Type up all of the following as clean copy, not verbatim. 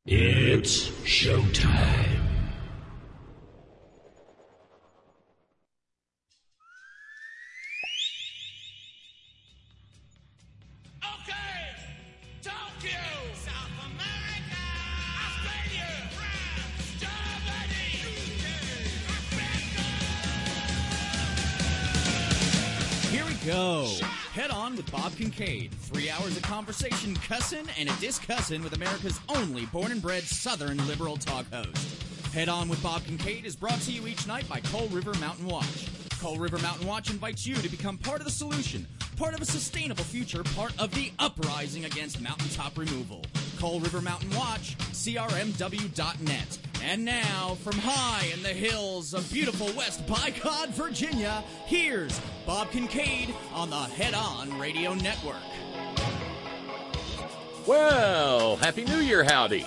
It's showtime. Go. Head on with Bob Kincaid. 3 hours of conversation, cussin' and a discussin' with America's only born and bred Southern liberal talk host. Head on with Bob Kincaid is brought to you each night by Coal River Mountain Watch. Coal River Mountain Watch invites you to become part of the solution, part of a sustainable future, part of the uprising against mountaintop removal. Coal River Mountain Watch, crmw.net. And now, from high in the hills of beautiful West Bicod, Virginia, here's Bob Kincaid on the Head On Radio Network. Well, Happy New Year, howdy.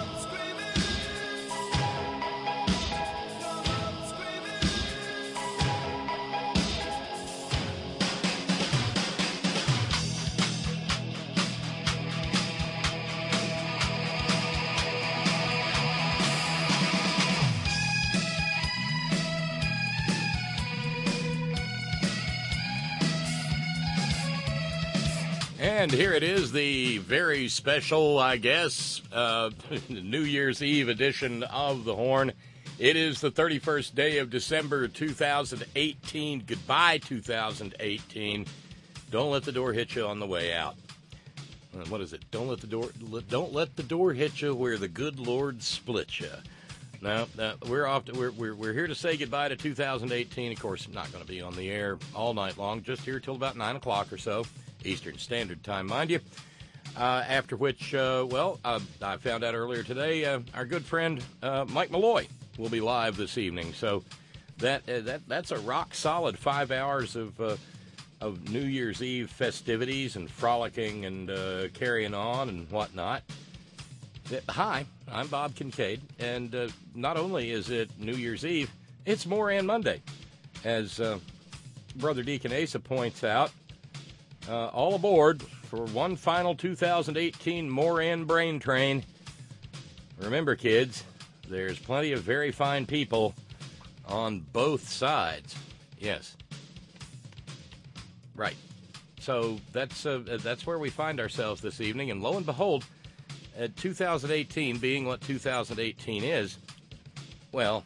And here it is, the very special, I guess, New Year's Eve edition of The Horn. It is the 31st day of December 2018. Goodbye, 2018. Don't let the door hit you on the way out. What is it? Don't let the door hit you where the good Lord split you. No, we're off. We're here to say goodbye to 2018. Of course, I'm not going to be on the air all night long. Just here till about 9 o'clock or so. Eastern Standard Time, mind you. After which, I found out earlier today, our good friend Mike Malloy will be live this evening. So that's a rock solid 5 hours of New Year's Eve festivities and frolicking and carrying on and whatnot. Hi, I'm Bob Kincaid, and not only is it New Year's Eve, it's Moran Monday, as Brother Deacon Asa points out. All aboard for one final 2018 Moran Brain Train. Remember, kids, there's plenty of very fine people on both sides. Yes. Right. So that's where we find ourselves this evening. And lo and behold, 2018 being what 2018 is, well,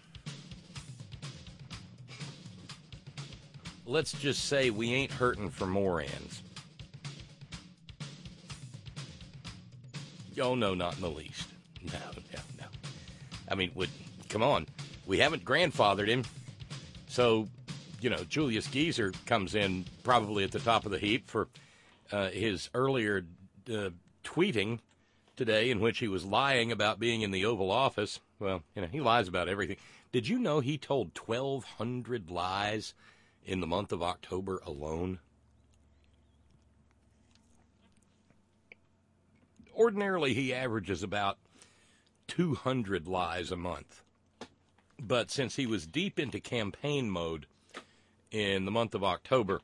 let's just say we ain't hurting for Morans. Oh, no, not in the least. No. I mean, come on. We haven't grandfathered him. So, Julius Geezer comes in probably at the top of the heap for his earlier tweeting today in which he was lying about being in the Oval Office. Well, he lies about everything. Did you know he told 1,200 lies in the month of October alone? Ordinarily, he averages about 200 lies a month. But since he was deep into campaign mode in the month of October,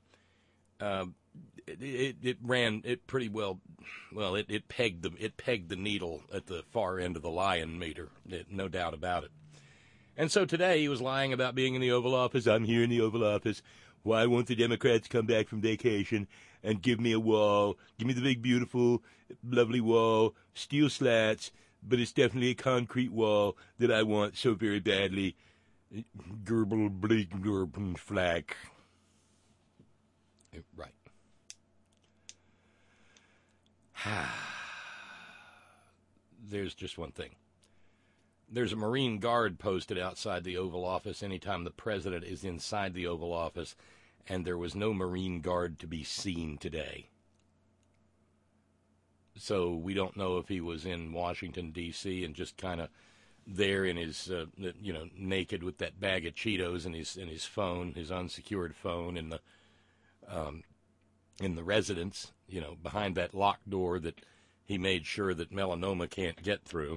it pretty well. Well, it pegged the needle at the far end of the lion meter. No doubt about it. And so today he was lying about being in the Oval Office. I'm here in the Oval Office. Why won't the Democrats come back from vacation and give me a wall? Give me the big, beautiful, lovely wall, steel slats, but it's definitely a concrete wall that I want so very badly. Gerbil, bleak, gerben, flag. Right. There's just one thing. There's a Marine Guard posted outside the Oval Office anytime the president is inside the Oval Office, and there was no Marine Guard to be seen today. So we don't know if he was in Washington, D.C., and just kind of there in his, naked with that bag of Cheetos and his phone, his unsecured phone in the residence, behind that locked door that he made sure that melanoma can't get through.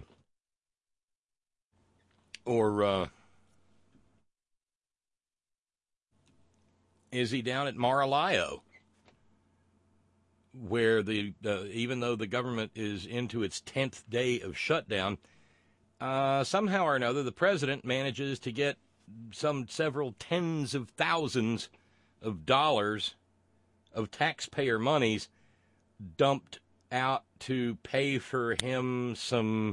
Or is he down at Mar-a-Lago, where even though the government is into its 10th day of shutdown, somehow or another, the president manages to get several tens of thousands of dollars of taxpayer monies dumped out to pay for him some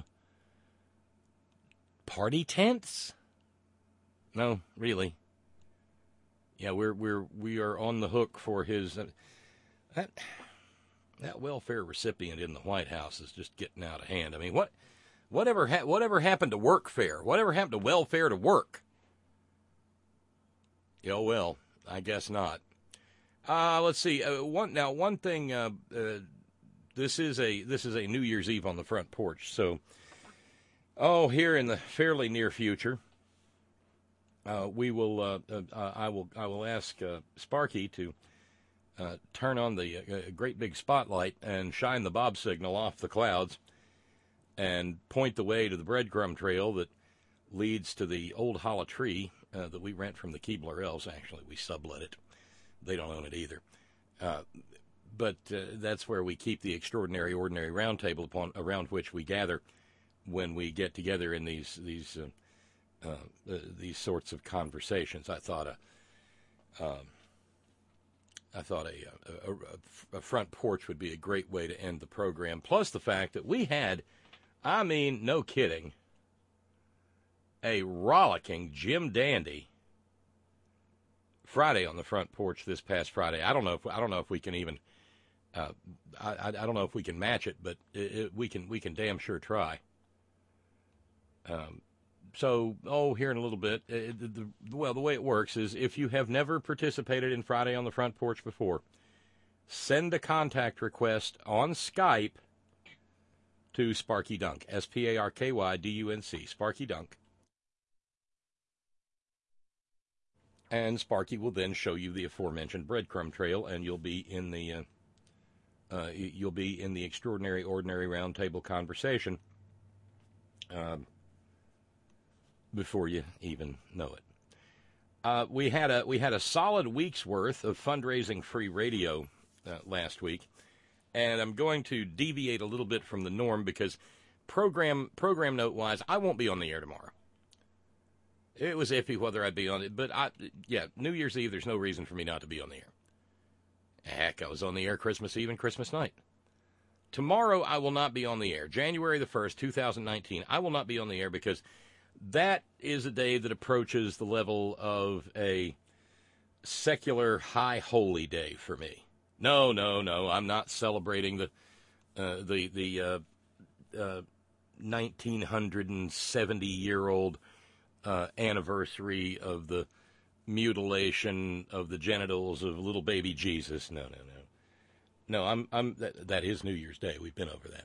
party tents? No, really. Yeah, we are on the hook for his that welfare recipient in the White House is just getting out of hand. I mean, whatever happened to workfare? Whatever happened to welfare to work? Oh well, I guess not. Let's see. One thing. This is a New Year's Eve on the front porch. So, here in the fairly near future, I will ask Sparky to turn on the great big spotlight and shine the Bob signal off the clouds, and point the way to the breadcrumb trail that leads to the old hollow tree that we rent from the Keebler Elves. Actually, we sublet it. They don't own it either. But that's where we keep the extraordinary, ordinary round table around which we gather when we get together in these sorts of conversations. I thought a front porch would be a great way to end the program. Plus the fact that we had, I mean, no kidding, a rollicking Jim Dandy Friday on the front porch this past Friday. I don't know if we can even. I don't know if we can match it, but we can damn sure try. So here in a little bit. The way it works is if you have never participated in Friday on the front porch before, send a contact request on Skype to Sparky Dunk, SparkyDunc, Sparky Dunk. And Sparky will then show you the aforementioned breadcrumb trail, and you'll be in the extraordinary, ordinary roundtable conversation before you even know it. We had a solid week's worth of fundraising free radio last week, and I'm going to deviate a little bit from the norm because program note wise, I won't be on the air tomorrow. It was iffy whether I'd be on it, but New Year's Eve, there's no reason for me not to be on the air. Heck, I was on the air Christmas Eve and Christmas night. Tomorrow, I will not be on the air. January the 1st, 2019, I will not be on the air because that is a day that approaches the level of a secular high holy day for me. No, I'm not celebrating the 1970-year-old anniversary of the mutilation of the genitals of little baby Jesus. No. That is New Year's Day. We've been over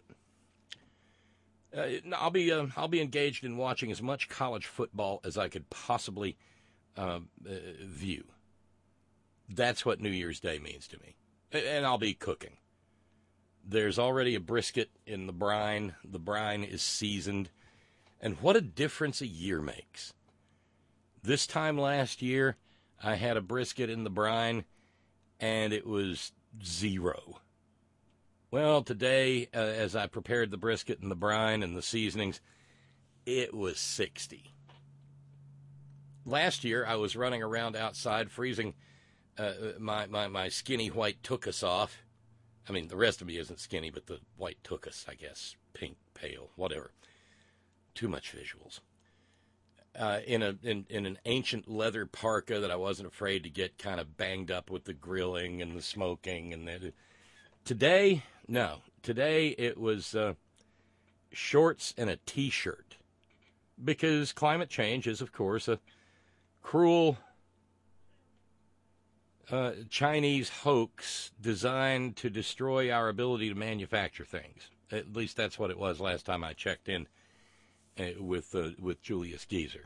that. I'll be engaged in watching as much college football as I could possibly view. That's what New Year's Day means to me, and I'll be cooking. There's already a brisket in the brine. The brine is seasoned. And what a difference a year makes. This time last year, I had a brisket in the brine, and it was 0. Well, today, as I prepared the brisket and the brine and the seasonings, it was 60. Last year, I was running around outside freezing my skinny white tuchus off. I mean, the rest of me isn't skinny, but the white tuchus, I guess, pink, pale, whatever. Too much visuals. In an ancient leather parka that I wasn't afraid to get kind of banged up with the grilling and the smoking. And today, it was shorts and a T-shirt. Because climate change is, of course, a cruel Chinese hoax designed to destroy our ability to manufacture things. At least that's what it was last time I checked in with Julius Geezer.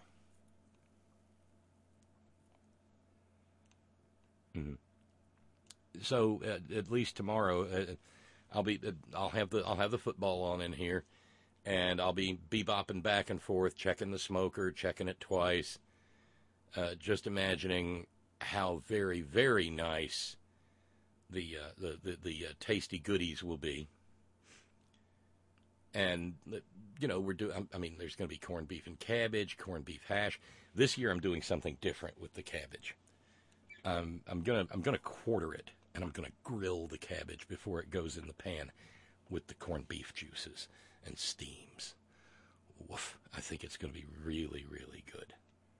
Mm-hmm. So at least tomorrow, I'll have the football on in here, and I'll be bebopping back and forth, checking the smoker, checking it twice, just imagining how very, very nice the tasty goodies will be. And, we're doing, there's going to be corned beef and cabbage, corned beef hash. This year I'm doing something different with the cabbage. I'm gonna quarter it, and I'm gonna grill the cabbage before it goes in the pan with the corned beef juices and steams. Woof! I think it's gonna be really, really good.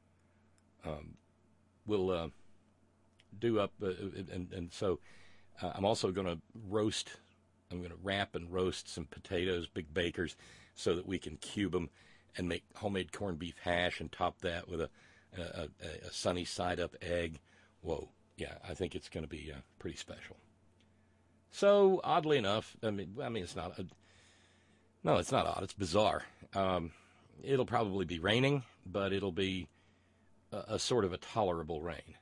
We'll do up, so I'm also gonna roast. I'm gonna wrap and roast some potatoes, big bakers, so that we can cube them and make homemade corned beef hash and top that with a sunny side up egg. Whoa, yeah, I think it's going to be pretty special. So, oddly enough, it's not. No, it's not odd. It's bizarre. It'll probably be raining, but it'll be a sort of a tolerable rain.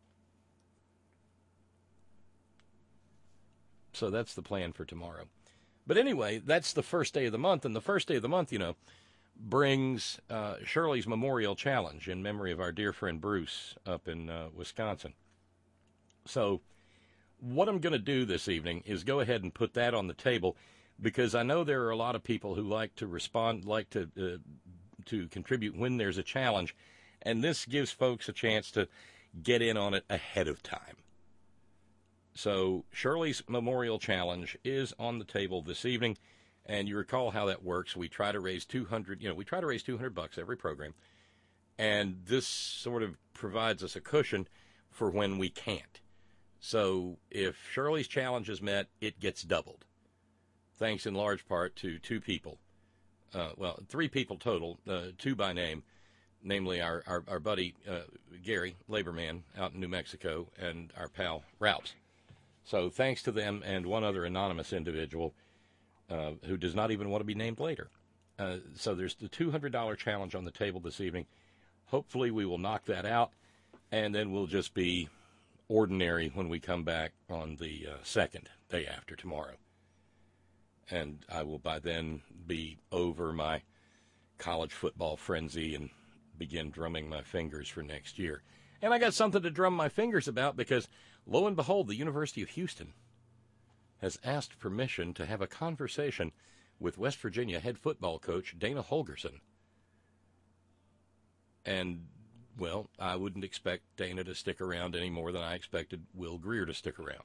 So that's the plan for tomorrow. But anyway, that's the first day of the month, and the first day of the month, brings Shirley's Memorial Challenge in memory of our dear friend Bruce up in Wisconsin. So what I'm going to do this evening is go ahead and put that on the table, because I know there are a lot of people who like to respond, like to contribute when there's a challenge, and this gives folks a chance to get in on it ahead of time. So Shirley's Memorial Challenge is on the table this evening. And you recall how that works. We try to raise $200 every program. And this sort of provides us a cushion for when we can't. So if Shirley's challenge is met, it gets doubled. Thanks in large part to two people. Three people total, two by name, namely our buddy Gary, labor man out in New Mexico, and our pal Rouse. So thanks to them and one other anonymous individual who does not even want to be named later. So there's the $200 challenge on the table this evening. Hopefully we will knock that out, and then we'll just be ordinary when we come back on the second day after tomorrow. And I will by then be over my college football frenzy and begin drumming my fingers for next year. And I got something to drum my fingers about, because, lo and behold, the University of Houston has asked permission to have a conversation with West Virginia head football coach Dana Holgorsen. And, well, I wouldn't expect Dana to stick around any more than I expected Will Grier to stick around.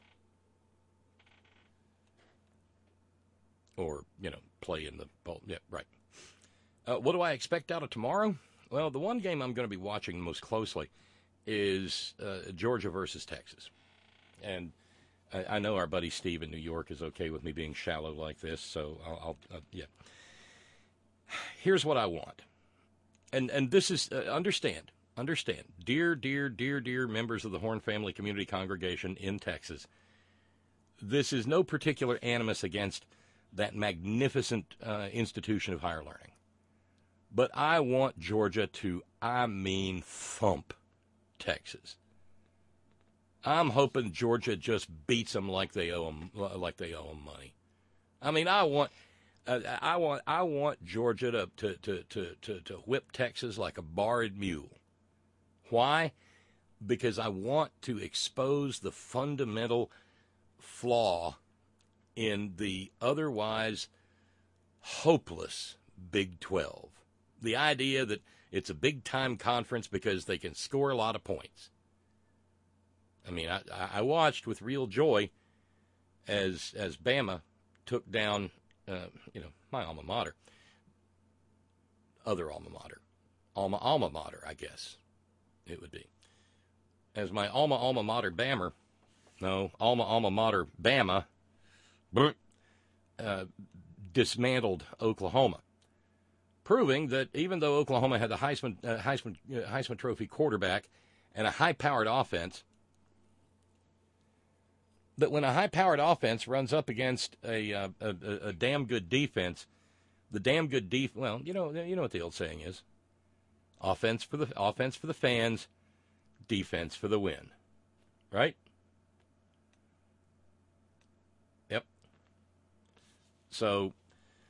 Or, play in the ball. Yeah, right. What do I expect out of tomorrow? Well, the one game I'm going to be watching most closely is Georgia versus Texas. And I know our buddy Steve in New York is okay with me being shallow like this, so I'll Here's what I want. And this is, understand, dear members of the Horn Family Community Congregation in Texas, this is no particular animus against that magnificent institution of higher learning. But I want Georgia to, thump Texas. I'm hoping Georgia just beats them like they owe them money. I want Georgia to whip Texas like a barred mule. Why? Because I want to expose the fundamental flaw in the otherwise hopeless Big 12. The idea that it's a big-time conference because they can score a lot of points. I watched with real joy as Bama took down, my alma mater. Other alma mater. Alma mater, I guess it would be. As my alma mater Bammer, alma mater Bama, dismantled Oklahoma, proving that even though Oklahoma had the Heisman Trophy quarterback and a high-powered offense, that when a high-powered offense runs up against a damn good defense, the damn good you know what the old saying is: offense for the fans, defense for the win, right? Yep. So,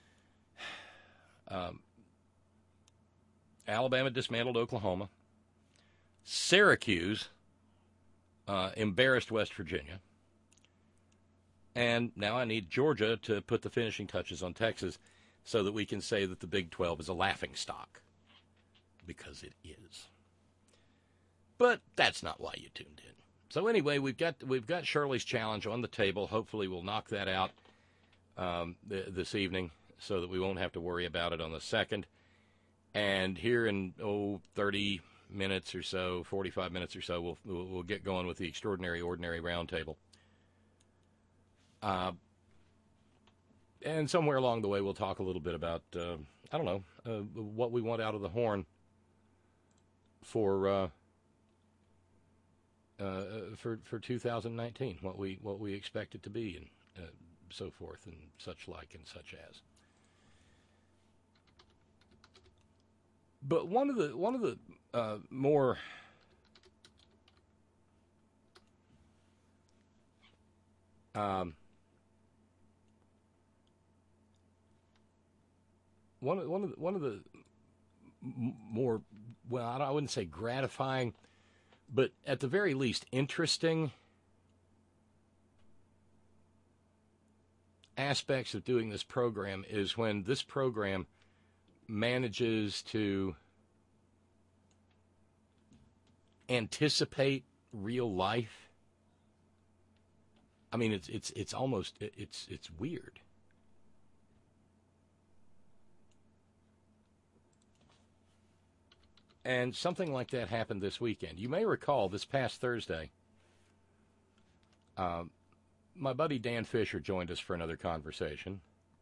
Alabama dismantled Oklahoma. Syracuse embarrassed West Virginia. And now I need Georgia to put the finishing touches on Texas. so that we can say that the Big 12 is a laughingstock, because it is. But that's not why you tuned in. So anyway, we've got Shirley's challenge on the table. Hopefully we'll knock that out this evening so that we won't have to worry about it on the 2nd. And here in 30 minutes or so, 45 minutes or so, we'll get going with the Extraordinary Ordinary Roundtable. And somewhere along the way, we'll talk a little bit about, what we want out of the Horn for 2019, what we expect it to be, and so forth, and such like, and such as. But one of the more one of the more, well, I wouldn't say gratifying, but at the very least interesting aspects of doing this program is when this program manages to anticipate real life. I mean, it's almost it's weird. And something like that happened this weekend. You may recall this past Thursday, my buddy Dan Fisher joined us for another conversation.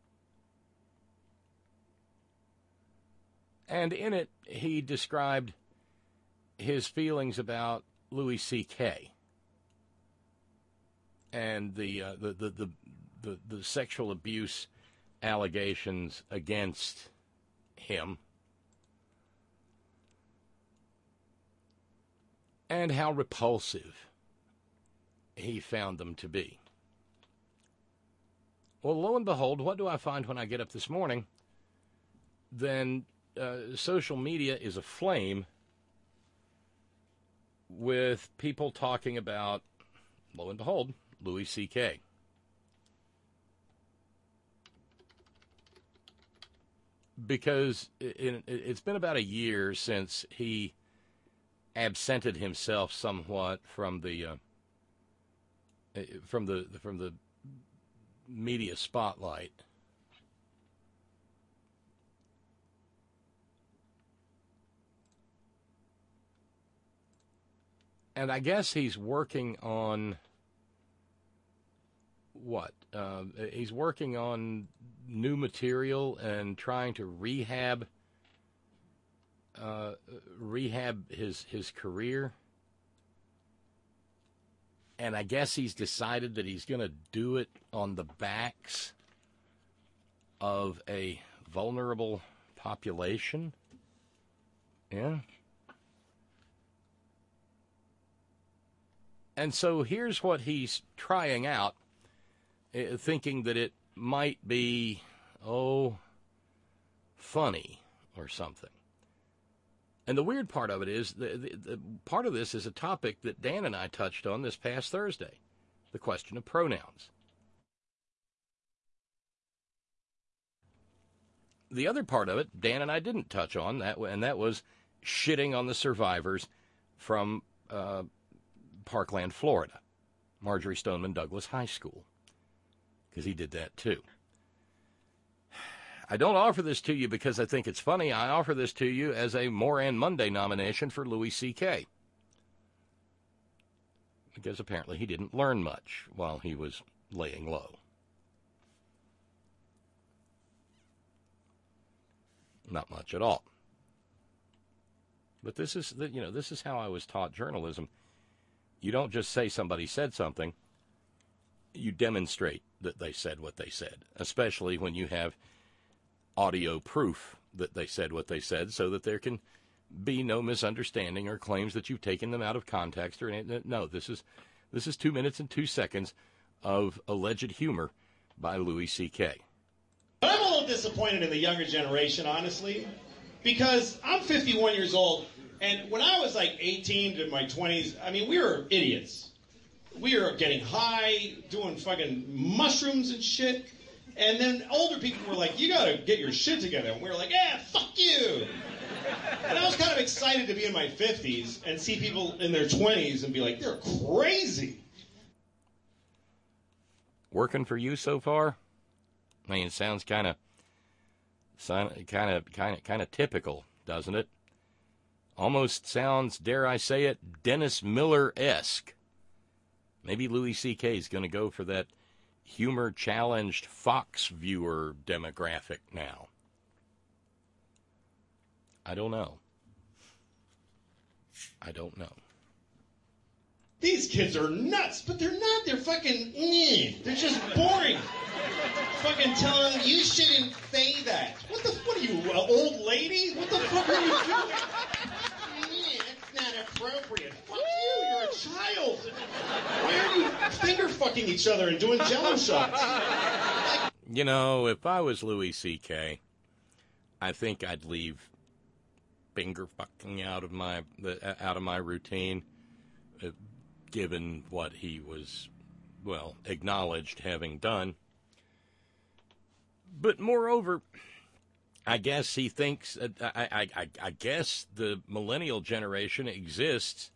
And in it, he described his feelings about Louis C.K. and the sexual abuse allegations against him, and how repulsive he found them to be. Well, lo and behold, what do I find when I get up this morning? Then social media is aflame with people talking about, lo and behold, Louis C.K. Because it's been about a year since he absented himself somewhat from the media spotlight. And I guess he's working on what? He's working on new material and trying to rehab his career. And I guess he's decided that he's going to do it on the backs of a vulnerable population. Yeah. And so here's what he's trying out, thinking that it might be, funny or something. And the weird part of it is, the part of this is a topic that Dan and I touched on this past Thursday, the question of pronouns. The other part of it, Dan and I didn't touch on, and that was shitting on the survivors from Parkland, Florida, Marjory Stoneman Douglas High School, because he did that too. I don't offer this to you because I think it's funny. I offer this to you as a Moran Monday nomination for Louis C.K. because apparently he didn't learn much while he was laying low. Not much at all. But this is how I was taught journalism. You don't just say somebody said something. You demonstrate that they said what they said, especially when you have audio proof that they said what they said, so that there can be no misunderstanding or claims that you've taken them out of context or anything. No, this is 2 minutes and 2 seconds of alleged humor by Louis C.K. I'm a little disappointed in the younger generation, honestly, because I'm 51 years old, and when I was like 18 to my 20s, I mean, we were idiots. We were getting high, doing fucking mushrooms and shit. And then older people were like, you gotta get your shit together. And we were like, yeah, fuck you. And I was kind of excited to be in my 50s and see people in their 20s and be like, they're crazy. Working for you so far? I mean, it sounds kind of typical, doesn't it? Almost sounds, dare I say it, Dennis Miller-esque. Maybe Louis C.K. is going to go for that humor-challenged Fox viewer demographic now. I don't know. These kids are nuts, but they're not. They're fucking, they're just boring. Fucking telling them, you shouldn't say that. What are you, an old lady? What the fuck are you doing? That's not appropriate. Fuck you, you're a child. Why are you finger fucking each other and doing jello shots? You know, if I was Louis C.K., I think I'd leave finger fucking out of my routine, given what he was, well, acknowledged having done. But moreover, I guess he thinks, I guess the millennial generation exists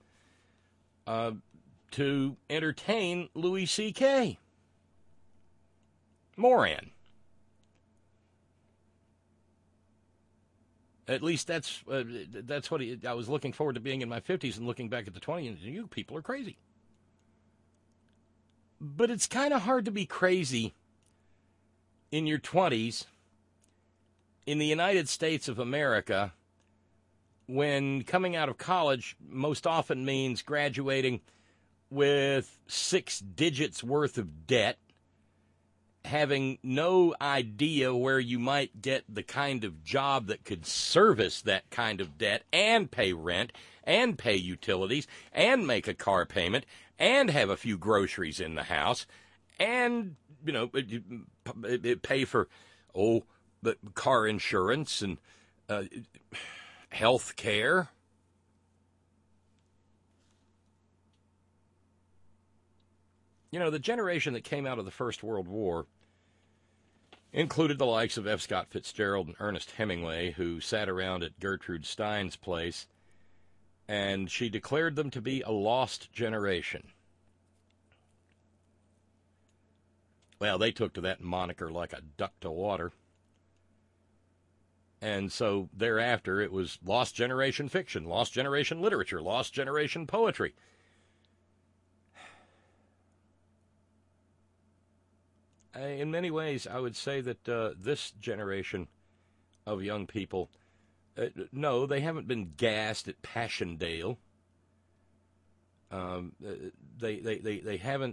to entertain Louis C.K. Moran. At least that's what I was looking forward to being in my 50s and looking back at the 20s, and you people are crazy. But it's kind of hard to be crazy in your 20s in the United States of America when coming out of college most often means graduating with 6 digits worth of debt, having no idea where you might get the kind of job that could service that kind of debt and pay rent and pay utilities and make a car payment and have a few groceries in the house and, you know, pay for, the car insurance and health care. You know, the generation that came out of the First World War included the likes of F. Scott Fitzgerald and Ernest Hemingway, who sat around at Gertrude Stein's place, and she declared them to be a lost generation. Well, they took to that moniker like a duck to water. And so thereafter, it was lost generation fiction, lost generation literature, lost generation poetry. In many ways, I would say that this generation of young people, no, they haven't been gassed at Passchendaele. They haven't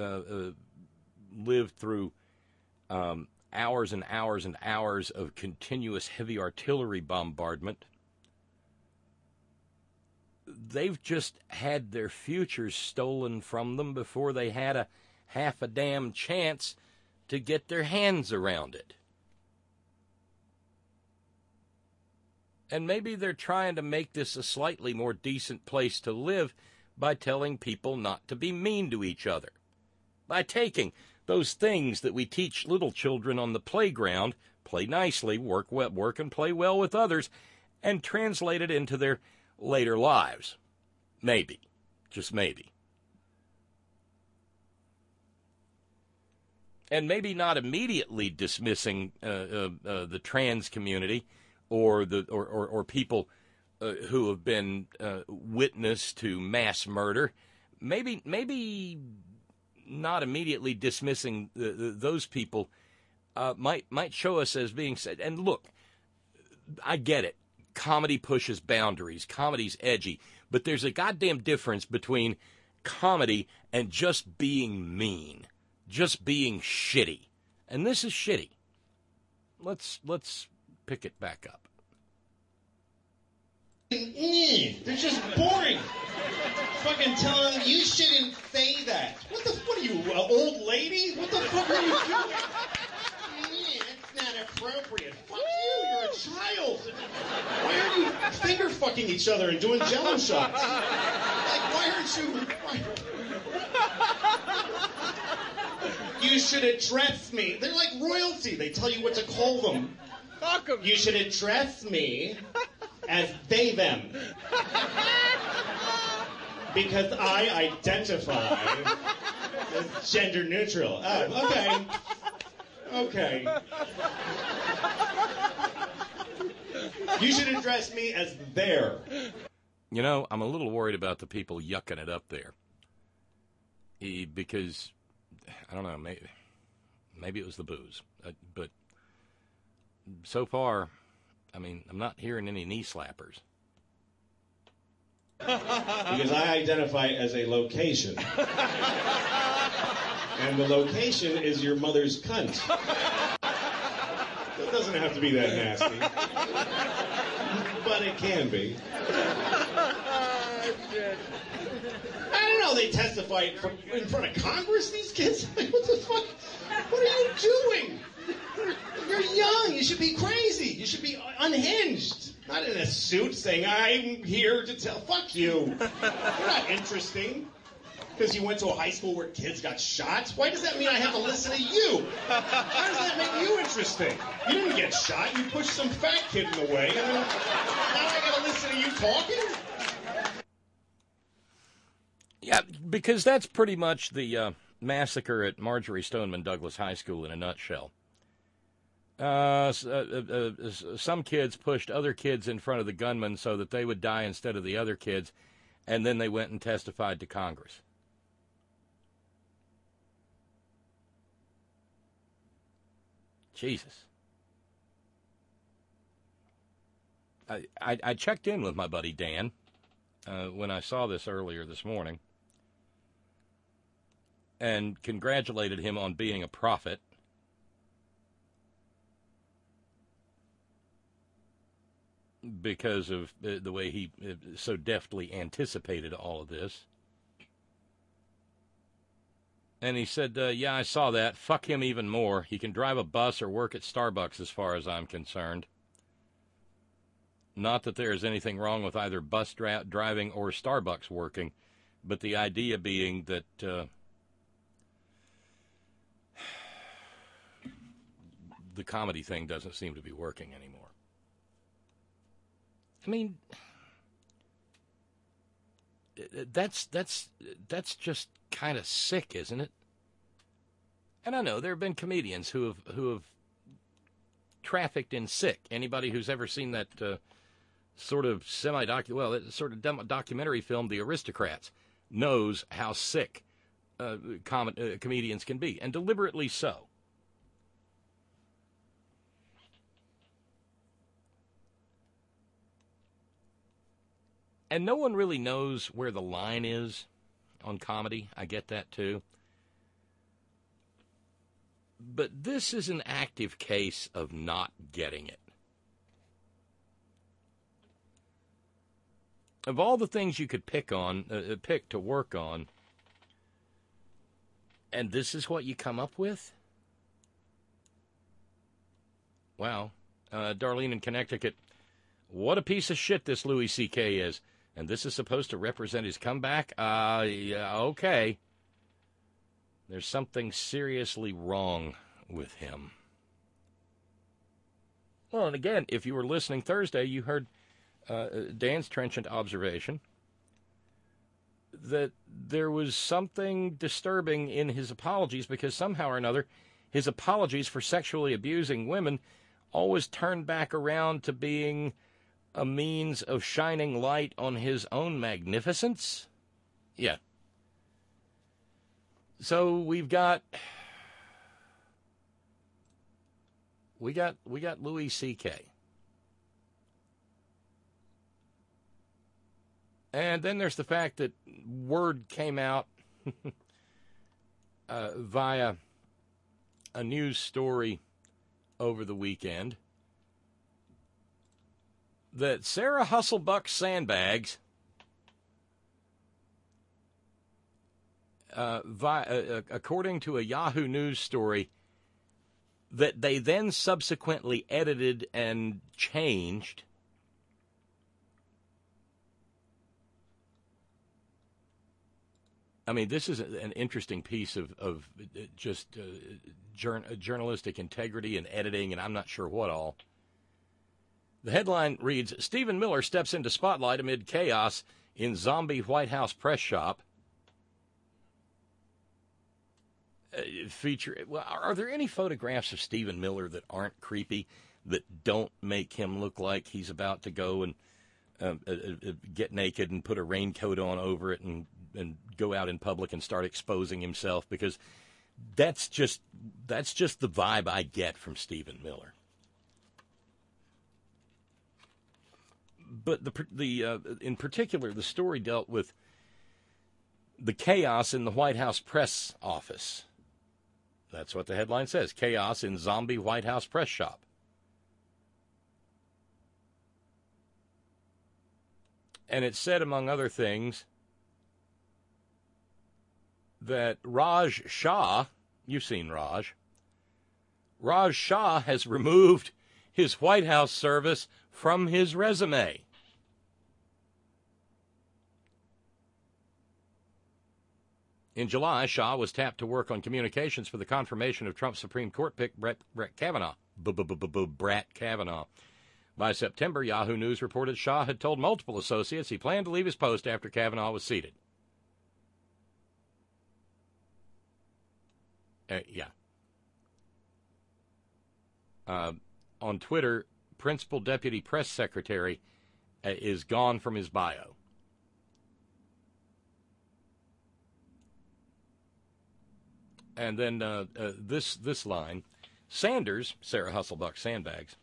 lived through hours and hours and hours of continuous heavy artillery bombardment. They've just had their futures stolen from them before they had a half a damn chance to get their hands around it. And maybe they're trying to make this a slightly more decent place to live by telling people not to be mean to each other. By taking those things that we teach little children on the playground, play nicely, work and play well with others, and translate it into their later lives. Maybe. Just maybe. And maybe not immediately dismissing the trans community or people who have been witness to mass murder. Maybe not immediately dismissing those people might show us as being said. And look, I get it. Comedy pushes boundaries. Comedy's edgy. But there's a goddamn difference between comedy and just being mean. Just being shitty. And this is shitty. Let's pick it back up. They're just boring. Fucking telling them, you shouldn't say that. What are you, an old lady? What the fuck are you doing? That's not appropriate. Fuck you, you're a child. Why are you finger fucking each other and doing jello shots? Like, why aren't you... You should address me. They're like royalty. They tell you what to call them. You should address me as they, them. Because I identify as gender neutral. Oh, okay. Okay. You should address me as their. You know, I'm a little worried about the people yucking it up there. Because, I don't know, maybe it was the booze. But so far, I mean, I'm not hearing any knee slappers. Because I identify as a location. And the location is your mother's cunt. It doesn't have to be that nasty. But it can be. I don't know, they testify in front of Congress, these kids? Like, what the fuck? What are you doing? You're young. You should be crazy. You should be unhinged. Not in a suit saying, I'm here to tell. Fuck you. You're not interesting. Because you went to a high school where kids got shot? Why does that mean I have to listen to you? How does that make you interesting? You didn't get shot. You pushed some fat kid in the way. And then, now I got to listen to you talking? Yeah, because that's pretty much the massacre at Marjory Stoneman Douglas High School in a nutshell. Some kids pushed other kids in front of the gunman so that they would die instead of the other kids, and then they went and testified to Congress. Jesus. I checked in with my buddy Dan when I saw this earlier this morning and congratulated him on being a prophet. Because of the way he so deftly anticipated all of this. And he said, yeah, I saw that. Fuck him even more. He can drive a bus or work at Starbucks as far as I'm concerned. Not that there is anything wrong with either bus driving or Starbucks working, but the idea being that the comedy thing doesn't seem to be working anymore. I mean, that's just kind of sick, isn't it? And I know there have been comedians who have trafficked in sick. Anybody who's ever seen that sort of documentary film, The Aristocrats, knows how sick comedians can be, and deliberately so. And no one really knows where the line is on comedy. I get that, too. But this is an active case of not getting it. Of all the things you could pick to work on, and this is what you come up with? Wow. Darlene in Connecticut, what a piece of shit this Louis C.K. is. And this is supposed to represent his comeback? Yeah, okay. There's something seriously wrong with him. Well, and again, if you were listening Thursday, you heard Dan's trenchant observation that there was something disturbing in his apologies because somehow or another, his apologies for sexually abusing women always turned back around to being a means of shining light on his own magnificence? Yeah. So we got Louis C.K. And then there's the fact that word came out via a news story over the weekend that Sarah Husselbuck Sandbags, according to a Yahoo News story that they then subsequently edited and changed, I mean, this is an interesting piece of just journalistic integrity and editing, and I'm not sure what all. The headline reads, Stephen Miller steps into spotlight amid chaos in zombie White House press shop. Are there any photographs of Stephen Miller that aren't creepy, that don't make him look like he's about to go and get naked and put a raincoat on over it and go out in public and start exposing himself? Because that's just the vibe I get from Stephen Miller. But in particular, the story dealt with the chaos in the White House press office. That's what the headline says, chaos in zombie White House press shop. And it said, among other things, that Raj Shah, you've seen Raj Shah has removed his White House service from his resume. In July, Shah was tapped to work on communications for the confirmation of Trump's Supreme Court pick Brett Kavanaugh. Brett Kavanaugh. By September, Yahoo News reported Shah had told multiple associates he planned to leave his post after Kavanaugh was seated. On Twitter, Principal Deputy Press Secretary is gone from his bio. And then this line, Sanders, Sarah Husselbuck Sandbags.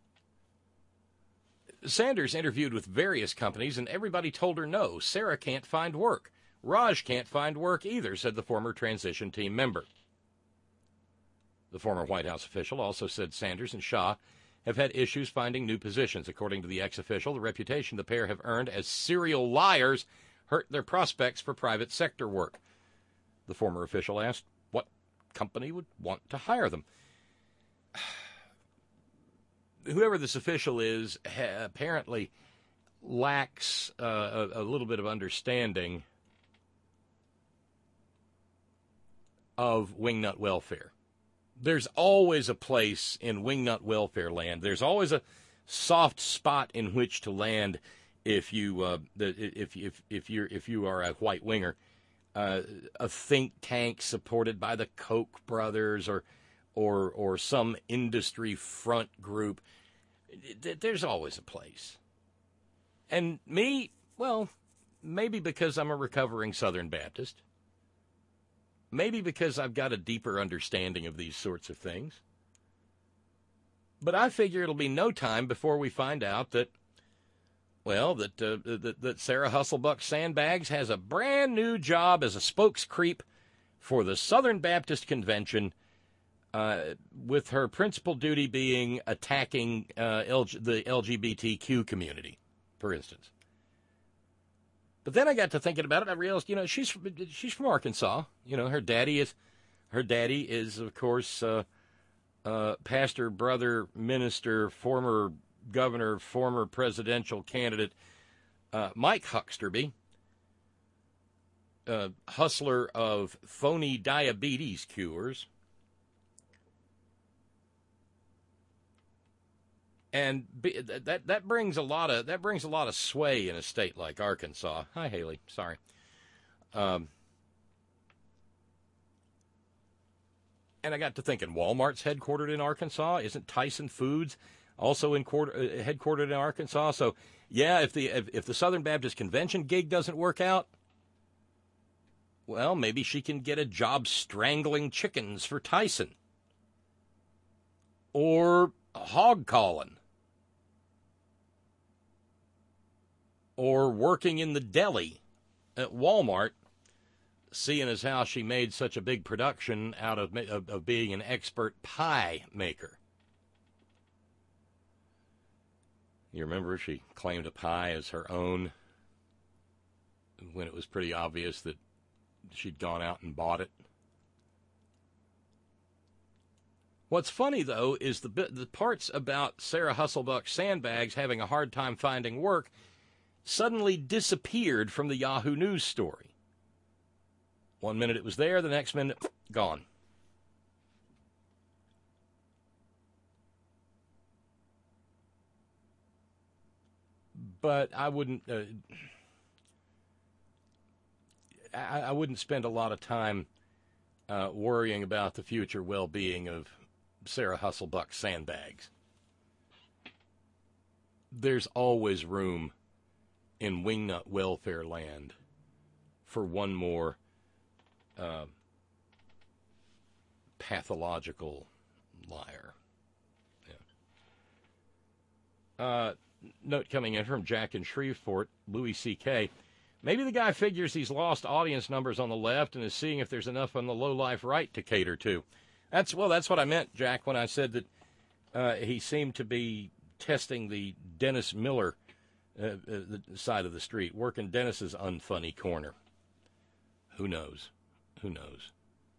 Sanders interviewed with various companies, and everybody told her no. Sarah can't find work. Raj can't find work either, said the former transition team member. The former White House official also said Sanders and Shah have had issues finding new positions. According to the ex-official, the reputation the pair have earned as serial liars hurt their prospects for private sector work. The former official asked what company would want to hire them. Whoever this official is apparently lacks a little bit of understanding of wingnut welfare. There's always a place in wingnut welfare land. There's always a soft spot in which to land if you are a white winger. A think tank supported by the Koch brothers or some industry front group. There's always a place. And me, well, maybe because I'm a recovering Southern Baptist. Maybe because I've got a deeper understanding of these sorts of things. But I figure it'll be no time before we find out that, well, that Sarah Husselbuck Sandbags has a brand new job as a spokescreep for the Southern Baptist Convention, with her principal duty being attacking the LGBTQ community, for instance. But then I got to thinking about it, and I realized, she's from Arkansas. Her daddy is of course pastor, brother, minister, former governor, former presidential candidate Mike Hucksterby, hustler of phony diabetes cures. And that brings a lot of sway in a state like Arkansas. Hi, Haley. Sorry. And I got to thinking, Walmart's headquartered in Arkansas. Isn't Tyson Foods also headquartered in Arkansas? So, yeah, if the Southern Baptist Convention gig doesn't work out, well, maybe she can get a job strangling chickens for Tyson, or hog calling, or working in the deli at Walmart, seeing as how she made such a big production out of being an expert pie maker. You remember she claimed a pie as her own when it was pretty obvious that she'd gone out and bought it. What's funny, though, is the parts about Sarah Husselbuck Sandbags having a hard time finding work suddenly disappeared from the Yahoo News story. 1 minute it was there, the next minute, gone. But I wouldn't I wouldn't spend a lot of time worrying about the future well-being of Sarah Hasselbuck's sandbags. There's always room in wingnut welfare land for one more pathological liar. Yeah. Note coming in from Jack in Shreveport, Louis C.K. Maybe the guy figures he's lost audience numbers on the left and is seeing if there's enough on the low-life right to cater to. That's what I meant, Jack, when I said that he seemed to be testing the Dennis Miller the side of the street, working Dennis's unfunny corner. Who knows? Who knows?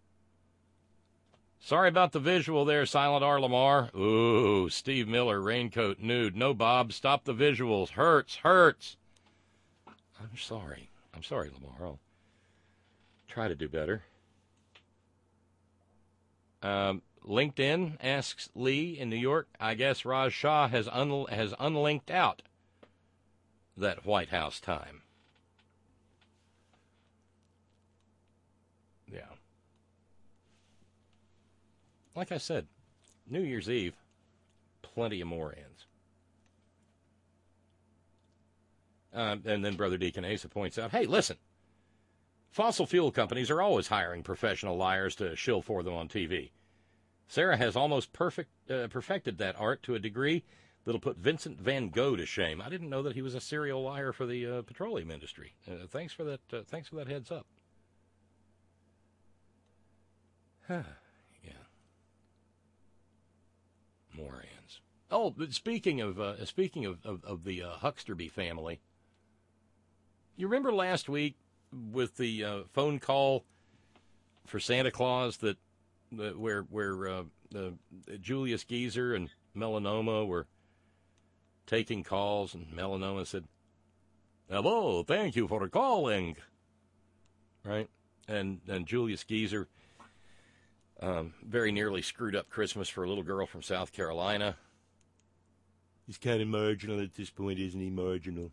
Sorry about the visual there, Silent R. Lamar. Ooh, Steve Miller, raincoat, nude. No, Bob, stop the visuals. Hurts. I'm sorry, Lamar. I'll try to do better. LinkedIn asks Lee in New York, I guess Raj Shah has unlinked out that White House time. Yeah. Like I said, New Year's Eve, plenty of more ends. And then Brother Deacon Asa points out, hey, listen, fossil fuel companies are always hiring professional liars to shill for them on TV. Sarah has almost perfected that art to a degree that'll put Vincent van Gogh to shame. I didn't know that he was a serial liar for the petroleum industry. Thanks for that. Thanks for that heads up. Yeah. More ends. Oh, but speaking of the Hucksterby family, you remember last week with the phone call for Santa Claus where Julius Geezer and Melanoma were taking calls, and Melanoma said, "Hello, thank you for calling." Right, and Julius Geezer very nearly screwed up Christmas for a little girl from South Carolina. He's kind of marginal at this point, isn't he? Marginal.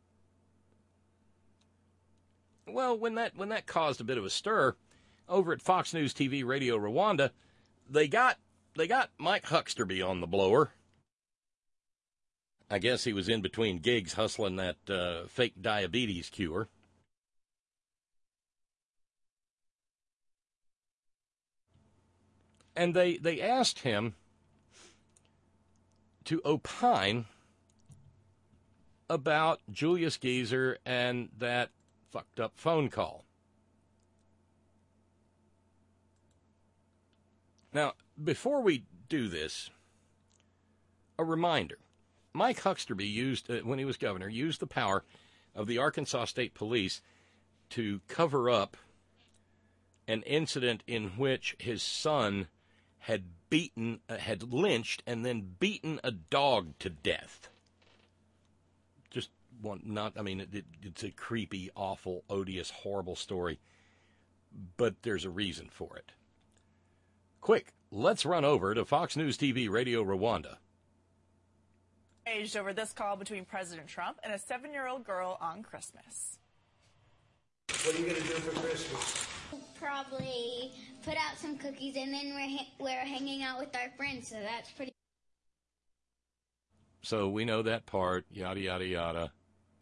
Well, when that caused a bit of a stir over at Fox News TV Radio Rwanda, they got Mike Hucksterby on the blower. I guess he was in between gigs hustling that fake diabetes cure. And they asked him to opine about Julius Geezer and that fucked up phone call. Now, before we do this, a reminder. Mike Hucksterby used, when he was governor, used the power of the Arkansas State Police to cover up an incident in which his son had lynched and then beaten a dog to death. Just it's a creepy, awful, odious, horrible story, but there's a reason for it. Quick, let's run over to Fox News TV Radio Rwanda. Over this call between President Trump and a 7-year-old girl on Christmas. What are you going to do for Christmas? Probably put out some cookies, and then we're hanging out with our friends, so that's pretty. So we know that part, yada, yada, yada.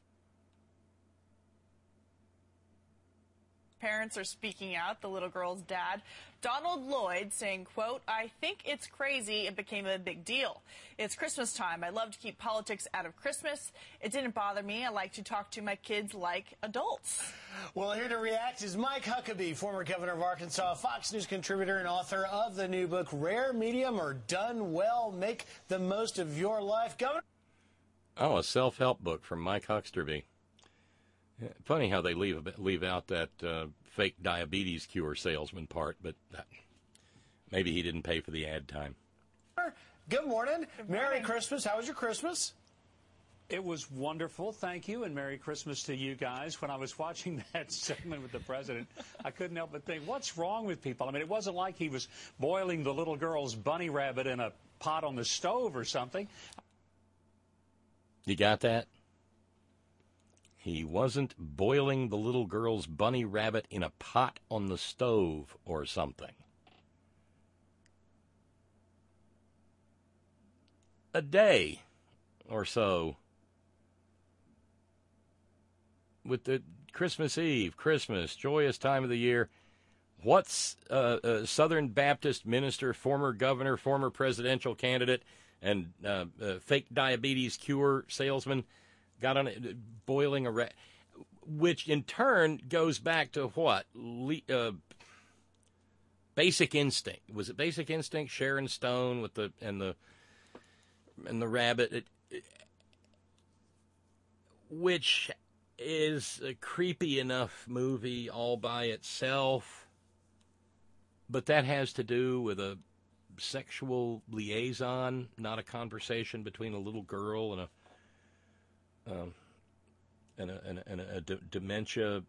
Parents are speaking out. The little girl's dad, Donald Lloyd, saying, quote, "I think it's crazy it became a big deal. It's Christmas time. I love to keep politics out of Christmas. It didn't bother me. I like to talk to my kids like adults." Well, here to react is Mike Huckabee, former governor of Arkansas, Fox News contributor and author of the new book, Rare, Medium, or Done Well. Make the most of your life. Governor. Oh, a self-help book from Mike Hucksterby. Funny how they leave out that fake diabetes cure salesman part, but maybe he didn't pay for the ad time. Good morning. Merry Christmas. How was your Christmas? It was wonderful. Thank you, and Merry Christmas to you guys. When I was watching that segment with the president, I couldn't help but think, what's wrong with people? I mean, it wasn't like he was boiling the little girl's bunny rabbit in a pot on the stove or something. You got that? He wasn't boiling the little girl's bunny rabbit in a pot on the stove or something. A day or so with the Christmas Eve, Christmas, joyous time of the year. What's a Southern Baptist minister, former governor, former presidential candidate, and fake diabetes cure salesman got on it, boiling a rat, which in turn goes back to what? Basic Instinct. Was it Basic Instinct? Sharon Stone with the rabbit, which is a creepy enough movie all by itself, but that has to do with a sexual liaison, not a conversation between a little girl and a dementia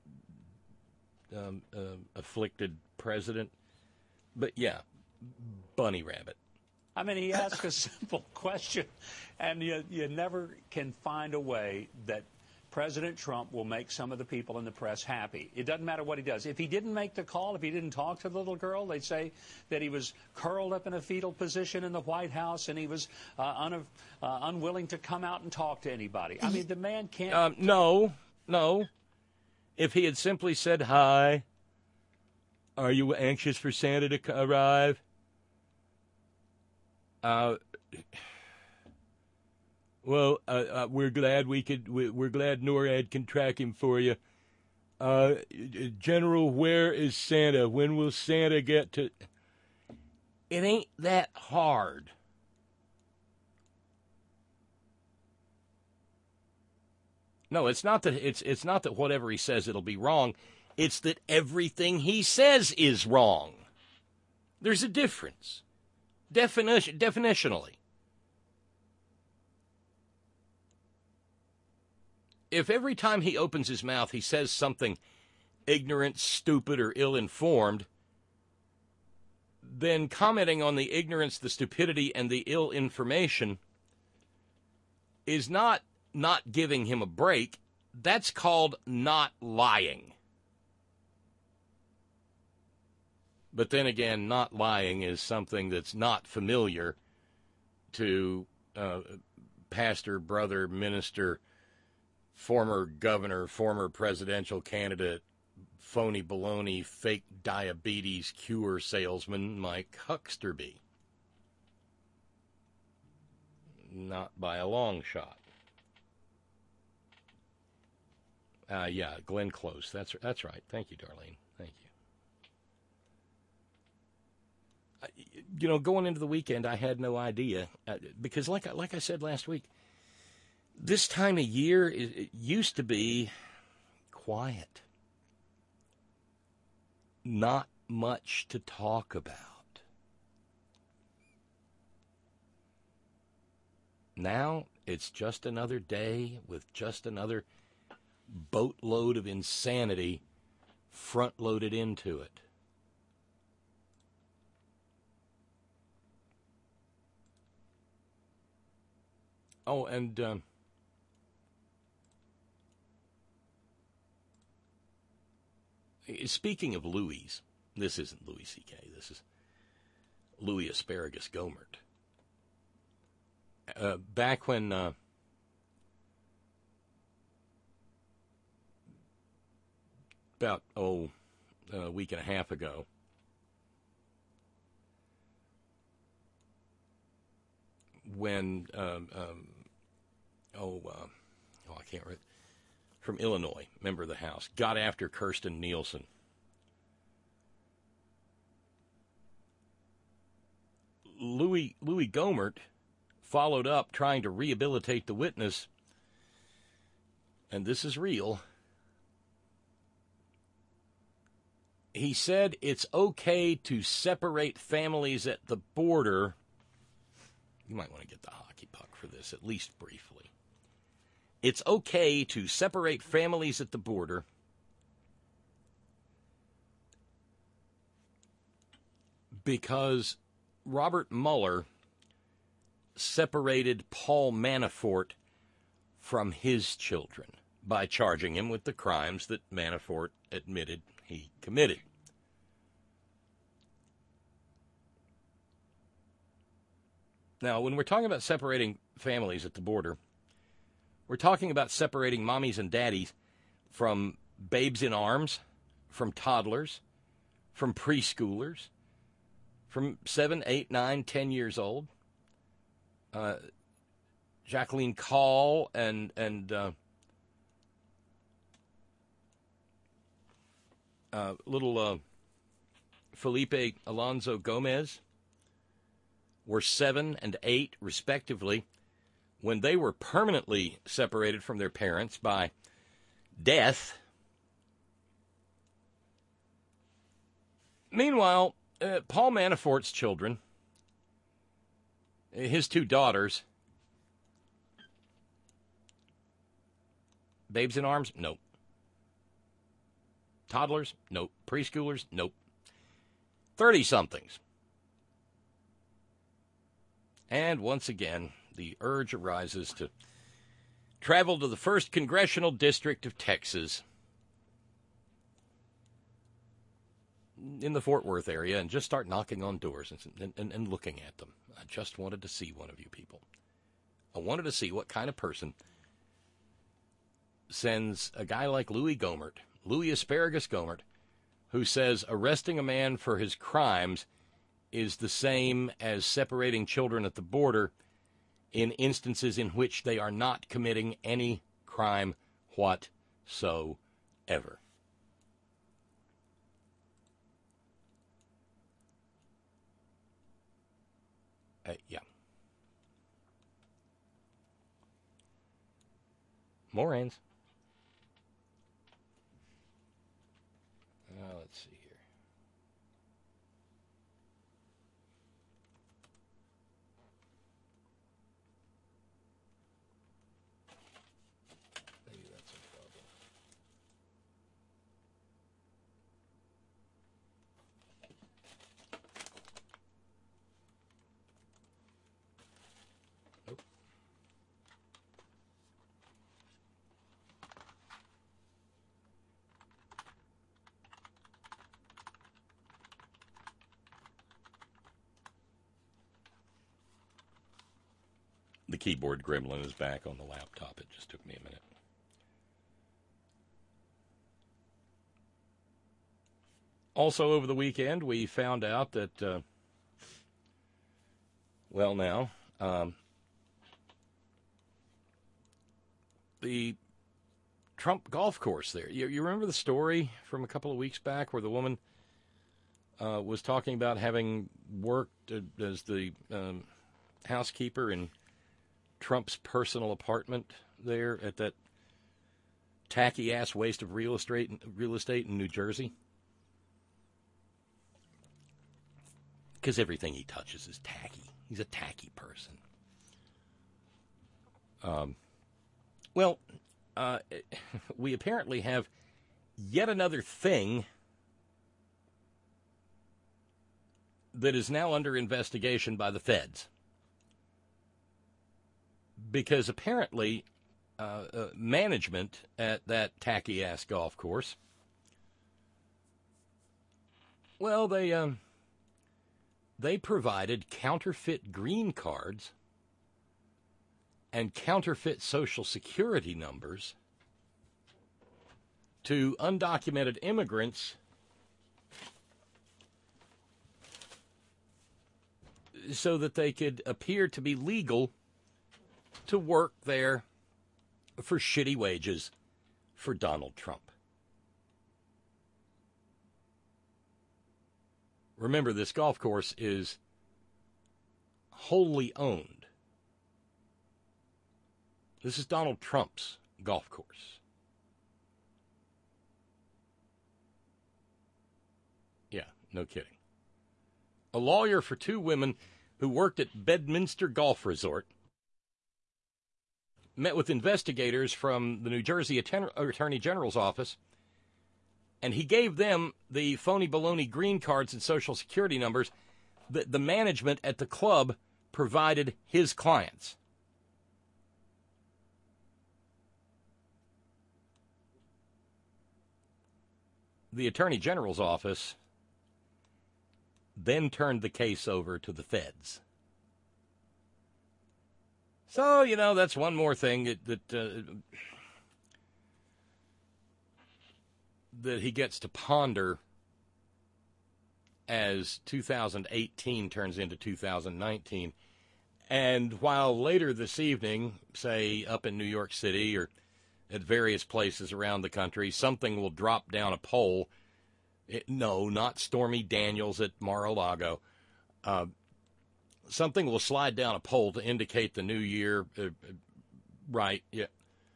afflicted president. But yeah, bunny rabbit. I mean, he asked a simple question, and you never can find a way that President Trump will make some of the people in the press happy. It doesn't matter what he does. If he didn't make the call, if he didn't talk to the little girl, they'd say that he was curled up in a fetal position in the White House and he was unwilling to come out and talk to anybody. I mean, the man can't... No. If he had simply said, "Hi, are you anxious for Santa to arrive?" Well, we're glad we're glad NORAD can track him for you. General, where is Santa? When will Santa get to? It ain't that hard. No, it's not that it's not that whatever he says it'll be wrong. It's that everything he says is wrong. There's a difference. Definitionally. If every time he opens his mouth he says something ignorant, stupid, or ill-informed, then commenting on the ignorance, the stupidity, and the ill information is not giving him a break. That's called not lying. But then again, not lying is something that's not familiar to pastor, brother, minister, former governor, former presidential candidate, phony baloney, fake diabetes cure salesman Mike Hucksterby. Not by a long shot. Yeah, Glenn Close. That's right. Thank you, Darlene. Thank you. Going into the weekend, I had no idea because, like I said last week, this time of year it used to be quiet. Not much to talk about. Now it's just another day with just another boatload of insanity front-loaded into it. Oh, and speaking of Louis, this isn't Louis C.K., this is Louis Asparagus Gohmert. Back when about a week and a half ago, when I can't remember, from Illinois, member of the House, got after Kirstjen Nielsen. Louis Gohmert followed up trying to rehabilitate the witness, and this is real. He said it's okay to separate families at the border. You might want to get the hockey puck for this, at least briefly. it's okay to separate families at the border because Robert Mueller separated Paul Manafort from his children by charging him with the crimes that Manafort admitted he committed. Now, when we're talking about separating families at the border, we're talking about separating mommies and daddies from babes in arms, from toddlers, from preschoolers, from 7, 8, 9, 10 years old. Jacqueline Call and little Felipe Alonso Gomez were 7 and 8, respectively, when they were permanently separated from their parents by death. Meanwhile, Paul Manafort's children, his 2 daughters, babes in arms? Nope. Toddlers? Nope. Preschoolers? Nope. 30-somethings. And once again, the urge arises to travel to the 1st Congressional District of Texas in the Fort Worth area and just start knocking on doors and looking at them. I just wanted to see one of you people. I wanted to see what kind of person sends a guy like Louis Asparagus Gohmert, who says arresting a man for his crimes is the same as separating children at the border in instances in which they are not committing any crime whatsoever. Yeah. More ends. Let's see here. Maybe that's a problem. Nope. The keyboard gremlin is back on the laptop. It just took me a minute. Also, over the weekend, we found out that, the Trump golf course there. You remember the story from a couple of weeks back where the woman was talking about having worked as the housekeeper in Trump's personal apartment there at that tacky-ass waste of real estate in New Jersey? Because everything he touches is tacky. He's a tacky person. We apparently have yet another thing that is now under investigation by the feds. Because apparently management at that tacky-ass golf course, they provided counterfeit green cards and counterfeit Social Security numbers to undocumented immigrants so that they could appear to be legal to work there for shitty wages for Donald Trump. Remember, this golf course is wholly owned. This is Donald Trump's golf course. Yeah, no kidding. A lawyer for 2 women who worked at Bedminster Golf Resort met with investigators from the New Jersey Attorney General's office, and he gave them the phony baloney green cards and Social Security numbers that the management at the club provided his clients. The Attorney General's office then turned the case over to the feds. So, that's one more thing that he gets to ponder as 2018 turns into 2019. And while later this evening, say up in New York City or at various places around the country, something will drop down a pole. No, not Stormy Daniels at Mar-a-Lago. Something will slide down a pole to indicate the new year. Right, yeah.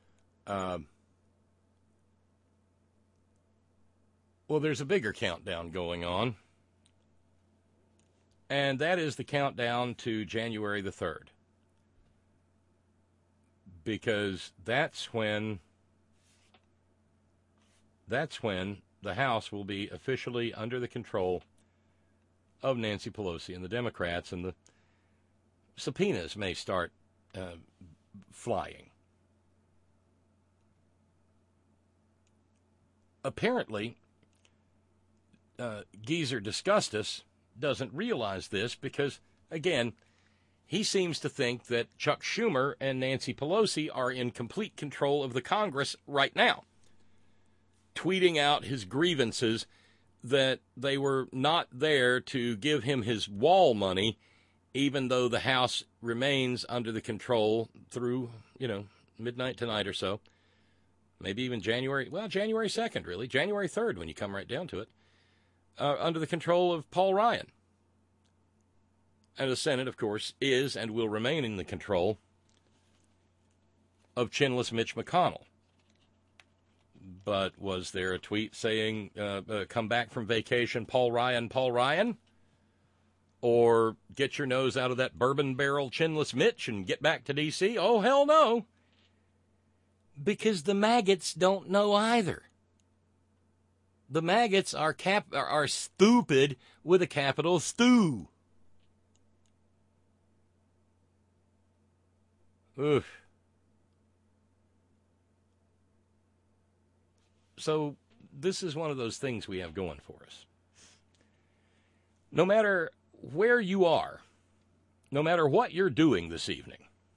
Well, there's a bigger countdown going on. And that is the countdown to January the 3rd. Because that's when the House will be officially under the control of Nancy Pelosi and the Democrats, and the subpoenas may start flying. Apparently, Geezer Disgustus doesn't realize this because, again, he seems to think that Chuck Schumer and Nancy Pelosi are in complete control of the Congress right now, tweeting out his grievances that they were not there to give him his wall money, even though the House remains under the control through, midnight tonight or so. Maybe even January 2nd, really. January 3rd, when you come right down to it. Under the control of Paul Ryan. And the Senate, of course, is and will remain in the control of chinless Mitch McConnell. But was there a tweet saying, come back from vacation, Paul Ryan? Or get your nose out of that bourbon barrel chinless Mitch and get back to D.C.? Oh, hell no. Because the maggots don't know either. The maggots are stupid with a capital Stu. Oof. So this is one of those things we have going for us. No matter where you are, no matter what you're doing this evening,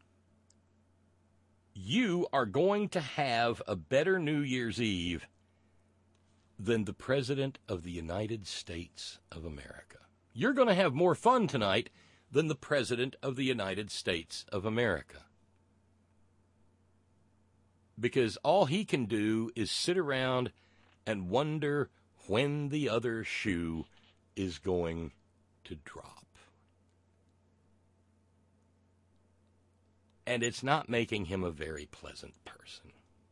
you are going to have a better New Year's Eve than the President of the United States of America. You're going to have more fun tonight than the President of the United States of America. Because all he can do is sit around and wonder when the other shoe is going to drop. And it's not making him a very pleasant person.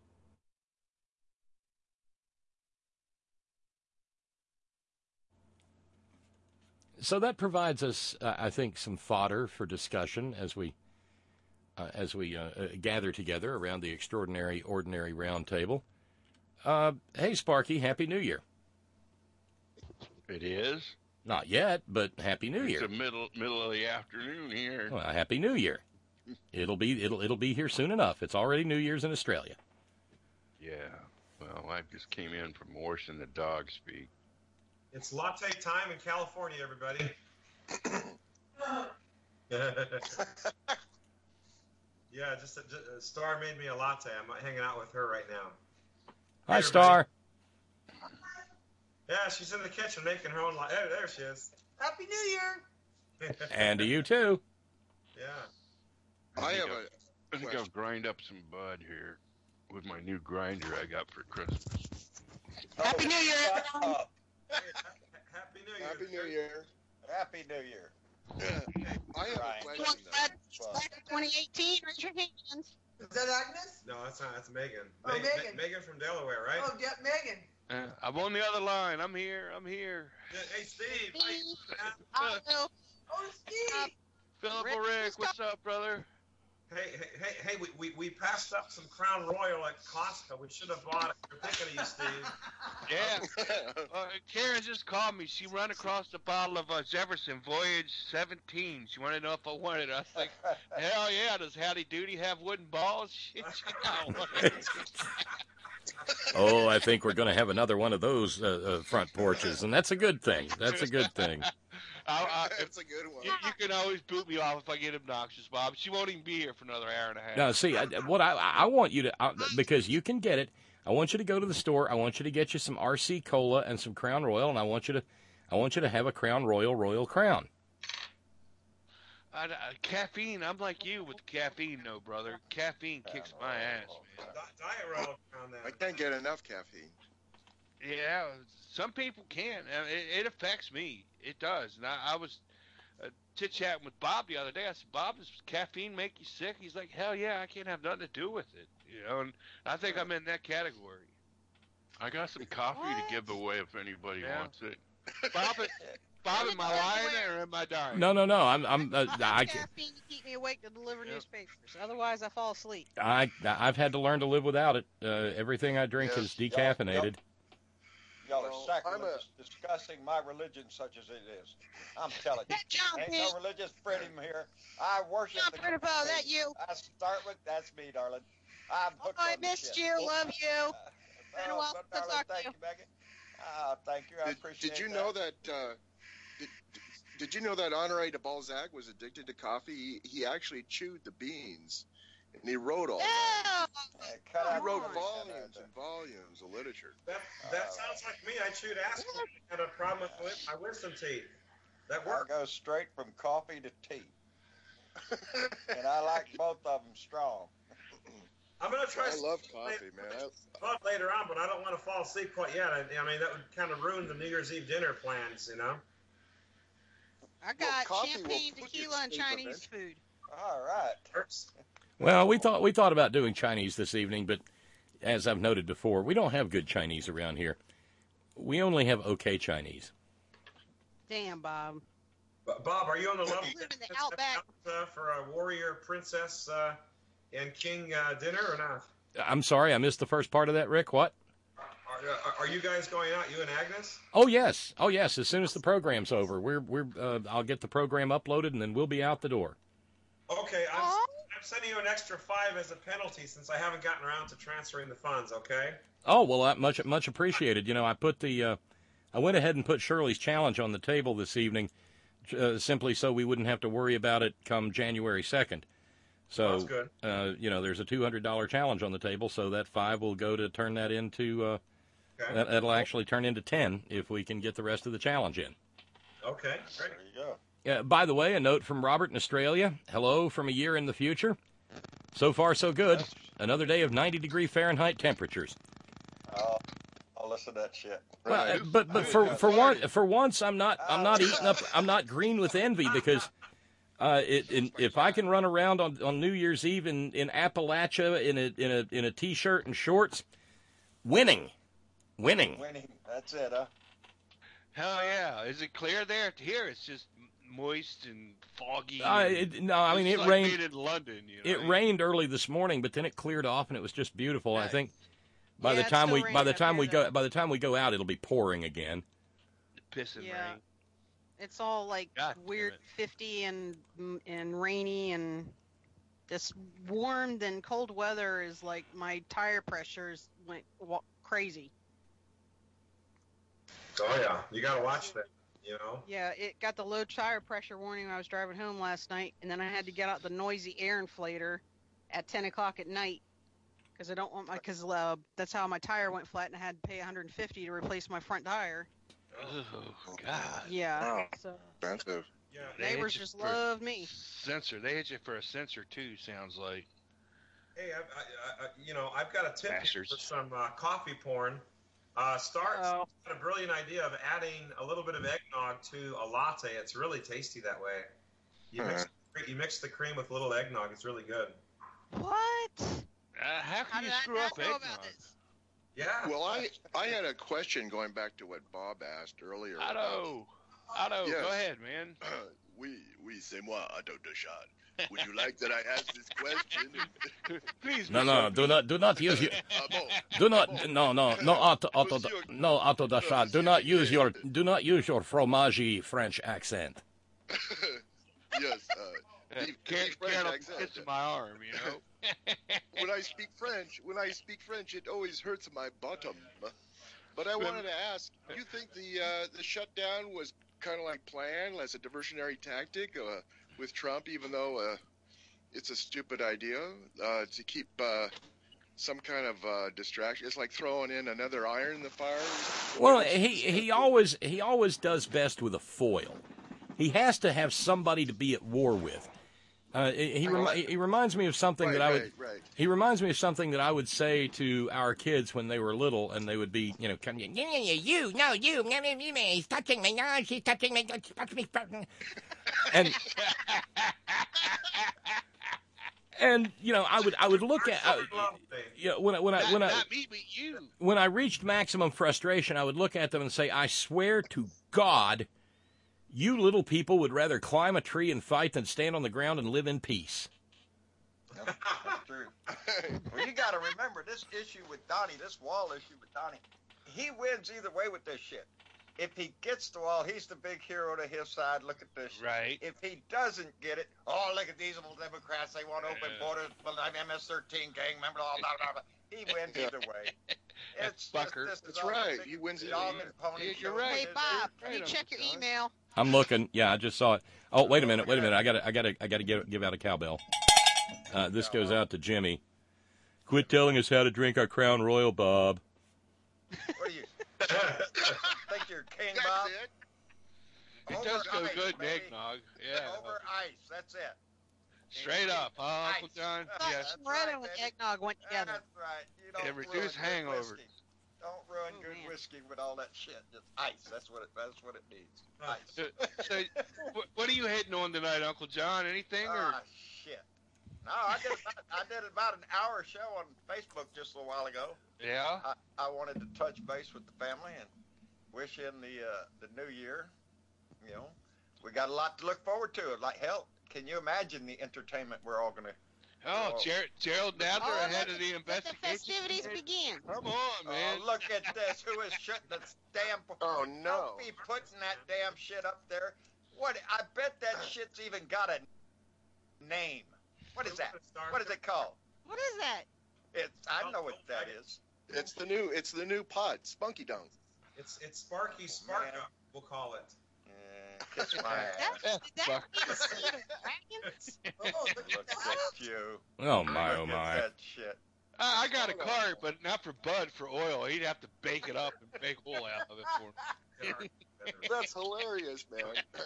So that provides us, I think, some fodder for discussion as we gather together around the extraordinary, ordinary round table. Hey, Sparky, Happy New Year. It is? Not yet, but Happy New Year. It's the middle of the afternoon here. Well, Happy New Year. It'll be here soon enough. It's already New Year's in Australia. Yeah. Well, I just came in from washing the dog speak. It's latte time in California, everybody. Yeah, just Star made me a latte. I'm hanging out with her right now. Hi, Star. Yeah, she's in the kitchen making her own latte. There she is. Happy New Year. And to you, too. Yeah. I think I'll grind up some bud here with my new grinder I got for Christmas. Happy New Year. Happy New Year. Happy New Year. Happy New Year. Yeah. I have a question, though. 2018, raise your hands. Is that Agnes? No, that's not. That's Megan. Oh, Megan. Megan from Delaware, right? Oh, yeah, Megan. I'm on the other line. I'm here. Yeah, hey, Steve. Oh, Steve. Philip Rick, what's up, brother? Hey, we passed up some Crown Royal at Costco. We should have bought it. We're thinking of you, Steve. Yeah. Karen just called me. She ran across the bottle of Jefferson Voyage 17. She wanted to know if I wanted it. I was like, hell yeah. Does Howdy Doody have wooden balls? Shit, yeah. Oh, I think we're going to have another one of those front porches, and that's a good thing. That's a good thing. That's a good one. You can always boot me off if I get obnoxious, Bob. She won't even be here for another hour and a half. Now, see, what I want you to, because you can get it, I want you to go to the store. I want you to get you some RC Cola and some Crown Royal, and I want you to have a Crown Royal Crown. Caffeine, I'm like you with caffeine, no, brother. Caffeine kicks my ass, man. Diet Royal Crown, then. I can't get enough caffeine. Yeah, some people can. It affects me. It does. And I was chit-chatting with Bob the other day. I said, Bob, does caffeine make you sick? He's like, hell yeah, I can't have nothing to do with it. You know, and I think I'm in that category. I got some coffee to give away if anybody wants it. Bob, am I lying or am I dying? No. I'm I caffeine to keep me awake to deliver newspapers. Otherwise, I fall asleep. I've had to learn to live without it. Everything I drink is decaffeinated. Y'all are sacrilegious discussing my religion such as it is. I'm telling you. Ain't no religious freedom here. I worship John Prettifo, that you? I start with, that's me, darling. I'm hooked on I missed you. Love you. Been a while to talk to you. Becky. Thank you. I appreciate Did you that. know that? Did you know that Honoré de Balzac was addicted to coffee? He actually chewed the beans, and he wrote all that. He wrote volumes and volumes of literature. That sounds like me. I chewed aspirin. I had a problem with my wisdom teeth. That I worked. go straight from coffee to tea. And I like both of them strong. I'm going to try I love coffee, man. Later on, but I don't want to fall asleep quite yet. I mean, that would kind of ruin the New Year's Eve dinner plans, you know? I got champagne, tequila, and Chinese food. All right. Well, we thought about doing Chinese this evening, but as I've noted before, we don't have good Chinese around here. We only have okay Chinese. Damn, Bob. Bob, are you on the level live in the outback for a warrior, princess, and king dinner or not? I'm sorry, I missed the first part of that, Rick. What? Are you guys going out, you and Agnes? Oh yes. As soon as the program's over, I'll get the program uploaded, and then we'll be out the door. Okay, I'm sending you an extra $5 as a penalty since I haven't gotten around to transferring the funds. Okay. Oh well, much appreciated. You know, I went ahead and put Shirley's challenge on the table this evening, simply so we wouldn't have to worry about it come January 2nd. So, that's good. There's a $200 challenge on the table, so that $5 will go to turn that into. That'll actually turn into 10 if we can get the rest of the challenge in. Okay, great. There you go. By the way, a note from Robert in Australia. Hello from a year in the future. So far, so good. Another day of 90-degree Fahrenheit temperatures. I'll listen to that shit. Well, but for once, I'm not eating up. I'm not green with envy because if I can run around on New Year's Eve in Appalachia in a t-shirt and shorts, winning. That's it, huh? Hell yeah. Is it clear there? Here it's just moist and foggy. It like rained. Being in London, you know? It rained early this morning, but then it cleared off and it was just beautiful. Nice. I think by the time we go out, it'll be pouring again. Piss and rain. It's all like weird 50 and rainy, and this warm and cold weather is like my tire pressures went crazy. Oh yeah, you gotta watch that. You know. Yeah, it got the low tire pressure warning when I was driving home last night, and then I had to get out the noisy air inflator at 10 o'clock at night because I don't want because that's how my tire went flat, and I had to pay $150 to replace my front tire. Oh God. Yeah. So expensive. Yeah. Neighbors just love me. Sensor. They hit you for a sensor too. Sounds like. Hey, I've got a tip here for some coffee porn. Starks had a brilliant idea of adding a little bit of eggnog to a latte. It's really tasty that way. You mix the cream with a little eggnog. It's really good. What? How can you screw up eggnog? Yeah. Well, I had a question going back to what Bob asked earlier. Otto, Yes. go ahead, man. Oui, c'est moi, Otto Deschanel. Would you like that I ask this question? Please. No, do not use your, do not, no, Otto Dasha, do not use your fromage French accent. Yes, Can't hits in my arm, you know. When I speak French, it always hurts my bottom. But I wanted to ask, do you think the shutdown was kind of like planned as a diversionary tactic with Trump, even though it's a stupid idea to keep some kind of distraction? It's like throwing in another iron in the fire. Well, he always does best with a foil. He has to have somebody to be at war with. He reminds me of something He reminds me of something that I would say to our kids when they were little, and they would be, he's touching me, no, she's touching me, touch me, and I would look at when I reached maximum frustration, I would look at them and say, I swear to God, you little people would rather climb a tree and fight than stand on the ground and live in peace. That's true. Well, you got to remember this issue with Donnie, this wall issue with Donnie. He wins either way with this shit. If he gets the wall, he's the big hero to his side. Look at this. Right. If he doesn't get it, look at these little Democrats. They want open borders. Well, I'm MS-13 gang member. Blah, blah, blah. He wins either way. It's Bucker. That's right. He wins either way. You're right. Hey, Bob, can you check your email? I'm looking. Yeah, I just saw it. Oh, wait a minute. I gotta give out a cowbell. This goes out to Jimmy. Quit telling us how to drink our Crown Royal, Bob. What do you think you're king, Bob? It does go good in eggnog. Yeah. Over ice. That's it. Straight up, huh, Uncle John? Yes. Moretta with eggnog went together. That's right. You don't reduce hangovers. Don't ruin good whiskey with all that shit. Just ice. That's what it needs. Ice. So, what are you hitting on tonight, Uncle John? Anything or? Shit. No, I did about an hour show on Facebook just a little while ago. Yeah. I wanted to touch base with the family and wish in the new year. You know, we got a lot to look forward to. Like hell, can you imagine the entertainment we're all gonna? Oh, Gerald Nadler ahead of the investigation. Let the festivities begin. Come on, man. Oh, look at this. Who is shutting this damn... Oh, no. Don't be putting that damn shit up there. What? I bet that shit's even got a name. What is that? What is it called? What is that? I know what that is. It's the new pod, Spunky Dunk. It's Sparky Sparka, we'll call it. Kiss my ass. That dragons? Look at you. Oh my, oh my. That shit. I got a card, but not for Bud, for oil. He'd have to bake it up and make oil out of it for him. That's hilarious, man.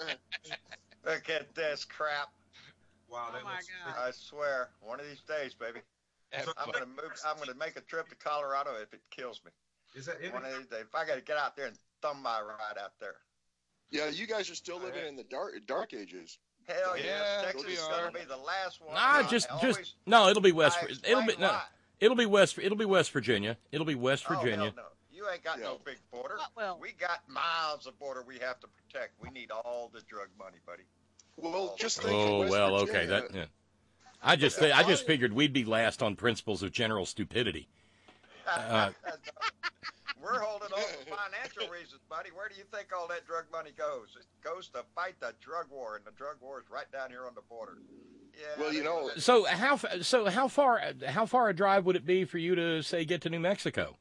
Look at this crap. Wow, oh my God. I swear, one of these days, baby, I'm gonna move. I'm gonna make a trip to Colorado if it kills me. Is that one of these days? If I gotta get out there and thumb my ride out there. Yeah, you guys are still living in the dark ages. Hell yeah, Texas is gonna be the last one. No, it'll be West. It'll be West Virginia. Ittle be West Virginia. Hell no. You ain't got no big border. We got miles of border we have to protect. We need all the drug money, buddy. Well, just think. Oh well, okay. That. Yeah. I just figured we'd be last on principles of general stupidity. We're holding on for financial reasons, buddy. Where do you think all that drug money goes? It goes to fight the drug war, and the drug war is right down here on the border. Yeah. Well, you know. So how far a drive would it be for you to say get to New Mexico?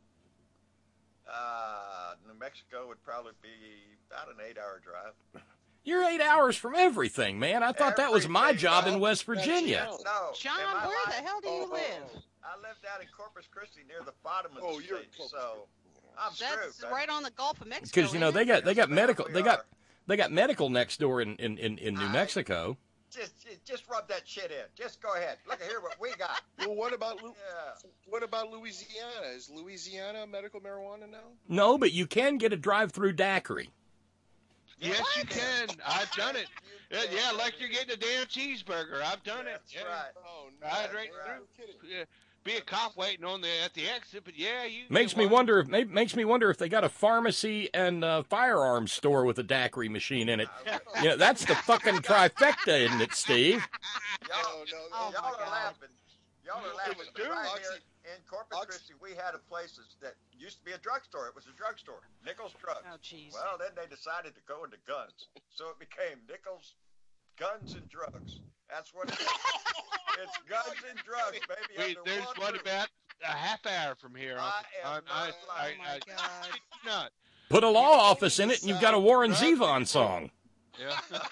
New Mexico would probably be about an 8-hour drive. You're 8 hours from everything, man. I thought that was my job in West Virginia. No. John, where the hell do you live? I live down in Corpus Christi near the bottom of the state, so I'm screwed. That's right on the Gulf of Mexico. Because they got medical they got medical next door in New Mexico. Just rub that shit in. Just go ahead. Look at here what we got. Well, what about Louisiana? Is Louisiana medical marijuana now? No, but you can get a drive-through daiquiri. Yes, you can. I've done it. Yeah, like you're getting a damn cheeseburger. I've done it. That's right. Oh, no. Right through. Yeah. Be a cop waiting at the exit, but yeah, you. Makes me wonder if they got a pharmacy and a firearms store with a daiquiri machine in it. That's the fucking trifecta, isn't it, Steve? Y'all Oh, y'all are laughing. Y'all are laughing. true. Right Oxy- here in Corpus Christi, we had a place that used to be a drugstore. It was a drugstore, Nichols Drugs. Oh, jeez. Well, then they decided to go into guns, so it became Nichols Guns and Drugs. That's what it is. It's guns and drugs, baby. Wait, under there's one roof. about a half hour from here. I am not lying. Oh, my God. Not. Put a law office in it, and you've got a Warren Zevon song. Yeah.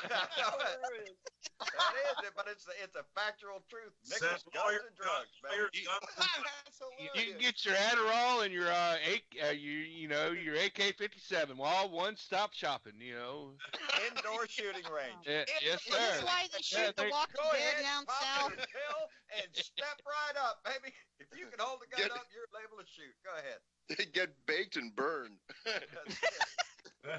That is it, but it's a factual truth. Nichols Says Guns lawyer, and Drugs, lawyer, baby. That's You hilarious. can get your Adderall and your your AK-57. All one-stop shopping. Indoor shooting range. Yes, Is this sir. why they shoot the they- Walking Go Dead ahead, down pop south? your pill, and step right up, baby. If you can hold the gun up, you're able to shoot. Go ahead. They get baked and burned. That's it.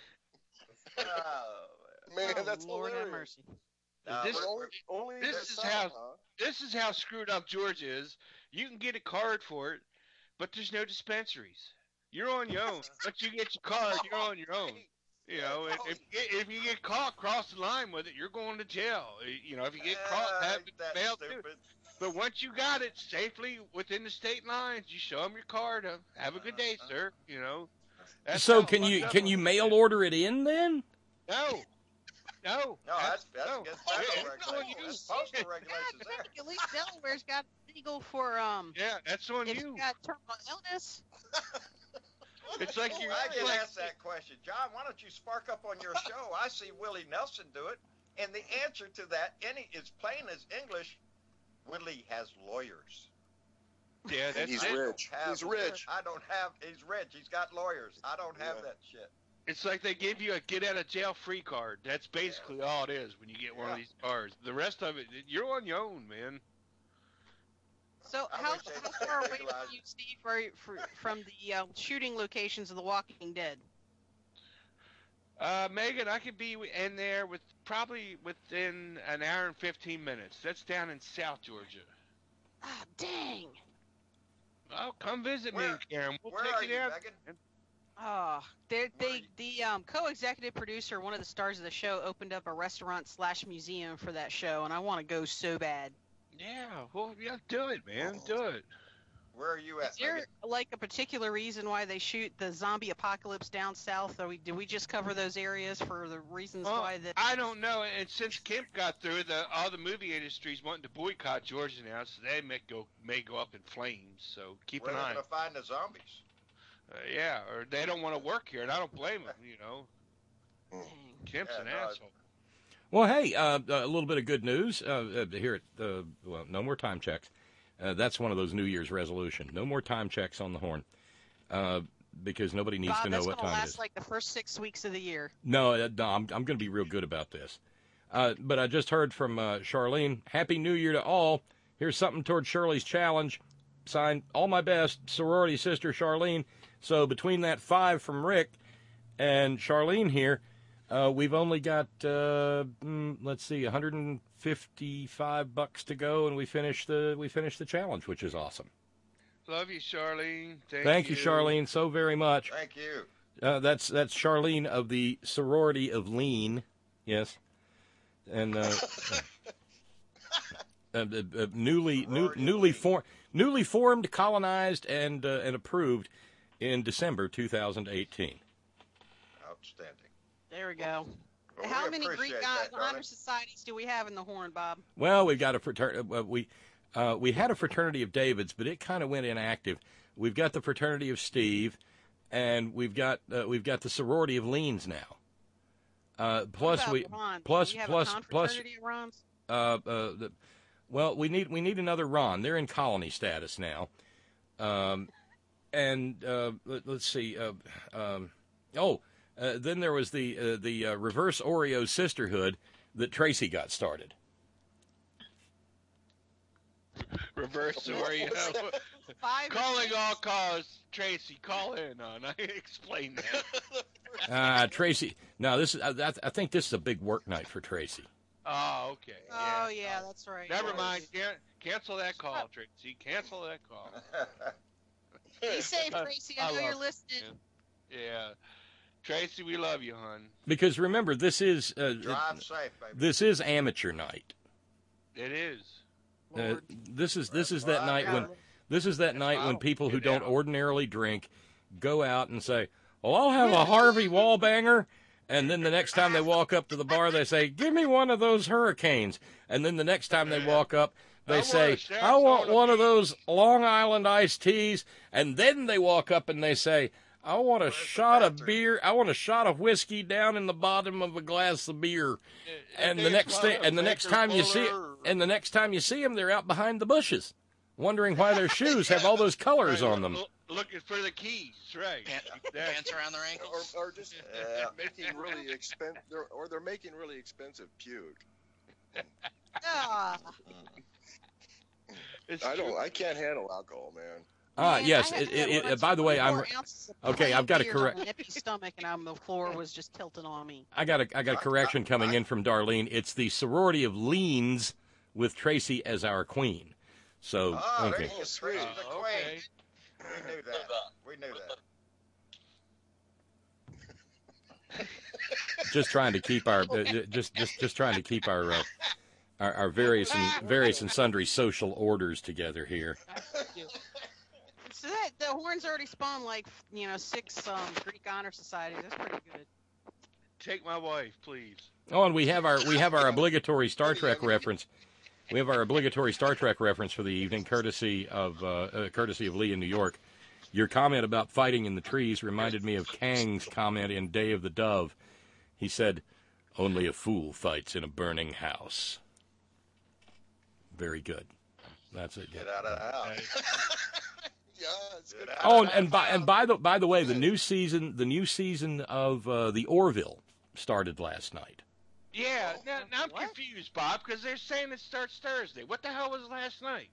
Oh, Man, Oh, that's Lord have hilarious. mercy. This- But only this that is side, how- huh? This is how screwed up Georgia is. You can get a card for it, but there's no dispensaries. You're on your own. Once you get your card, you're on your own. And if you get caught crossing the line with it, you're going to jail. If you get caught having it that's failed too. stupid. But once you got it safely within the state lines, you show them your card. Have a good day, sir. That's So how can fucked you up can it you is. mail order it in then? No. No, that's no. against federal It's on regulations. you. That's postal God, regulations but I there. think at least Delaware's got legal for Yeah, that's on if you. you got terminal illness. It's like you're. I it's get like- asked that question, John. Why don't you spark up on your show? I see Willie Nelson do it, and the answer to that, is plain as English. Willie has lawyers. Yeah, that's He's it. rich. He's rich. I don't have. He's rich. He's got lawyers. I don't have that shit. It's like they give you a get out of jail free card. That's basically all it is when you get one of these cards. The rest of it, you're on your own, man. So I how wish they far away legalized were you, Steve, from the shooting locations of The Walking Dead? Megan, I could be in there probably within an hour and 15 minutes. That's down in South Georgia. Ah, dang. Oh, come visit me, Where- Karen. We'll Where take are you you, down. Megan? Oh, the co-executive producer, one of the stars of the show, opened up a restaurant/museum for that show, and I want to go so bad. Yeah, well, yeah, do it, man. Do it. Where are you at, Is there Megan? like a particular reason why they shoot the zombie apocalypse down south? Did we just cover those areas for the reasons Well, why that? I don't know. And since Kemp got through, all the movie industry's wanting to boycott Georgia now, so they may go up in flames. So keep Where an are they eye. going to find the zombies? Yeah, or they don't want to work here, and I don't blame them. Dang. Kemp's Yeah, an no, asshole. Well, hey, a little bit of good news here at no more time checks. That's one of those New Year's resolution. No more time checks on the horn, because nobody needs Bob, to know that's what gonna time it last is. like the first 6 weeks of the year. No, I'm going to be real good about this. But I just heard from Charlene. Happy New Year to all. Here's something toward Shirley's challenge. Signed, all my best, sorority sister Charlene. So between that 5 from Rick and Charlene here, we've only got, let's see, $155 to go, and we finish the challenge, which is awesome. Love you, Charlene. Thank you, Charlene, so very much. Thank you. That's Charlene of the sorority of Lean, yes, and newly formed, colonized, and approved in December 2018. Outstanding. There we go. Well, How we many Greek appreciate that, honor darling. societies do we have in the Horn, Bob? Well, we've got a fraternity. We had a fraternity of Davids, but it kind of went inactive. We've got the fraternity of Steve, and we've got the sorority of Leans now. Plus What about we Ron? plus Do we have plus a plus. confraternity of Rons? Well, we need another Ron. They're in colony status now, and let's see. Then there was the reverse Oreo sisterhood that Tracy got started. Reverse Oreo. Calling all cause. Tracy, call in on. I explained that. Tracy. No, this is. I think this is a big work night for Tracy. Oh, okay. Oh, yeah, that's right. Never mind. Cancel that call, Tracy. Cancel that call. Be safe, Tracy. I know you're listening. Yeah. Tracy, we love you, hon. Because remember, this is Drive safe, baby. this is amateur night. It is. This is that night when people who don't ordinarily drink go out and say, "Well, I'll have a Harvey Wallbanger," and then the next time they walk up to the bar, they say, "Give me one of those Hurricanes," and then the next time they walk up, they say, "I want one of those Long Island iced teas," and then they walk up and they say, "I want a shot of beer. I want a shot of whiskey down in the bottom of a glass of beer." And the next time you see them, they're out behind the bushes, wondering why their shoes have all those colors on them. Looking for the keys, right? Pants around their ankles, or just making really expensive, or they're making really expensive puke. I can't handle alcohol, man. Yes. By the way, I've got a correct. An empty stomach, and the floor was just tilting on me. I got a correction coming in from Darlene. It's the sorority of Leans with Tracy as our queen. So okay. Sweet. The queen. We knew that. Just trying to keep our our various and sundry social orders together here. So the horns already spawned 6 Greek honor societies. That's pretty good. Take my wife, please. Oh, and we have our obligatory Star Trek reference. We have our obligatory Star Trek reference for the evening, courtesy of Lee in New York. Your comment about fighting in the trees reminded me of Kang's comment in Day of the Dove. He said, "Only a fool fights in a burning house." Very good. That's it. Get out of the house. Oh, and by the way, the new season of the Orville started last night. Yeah, now I'm confused, Bob, because they're saying it starts Thursday. What the hell was last night?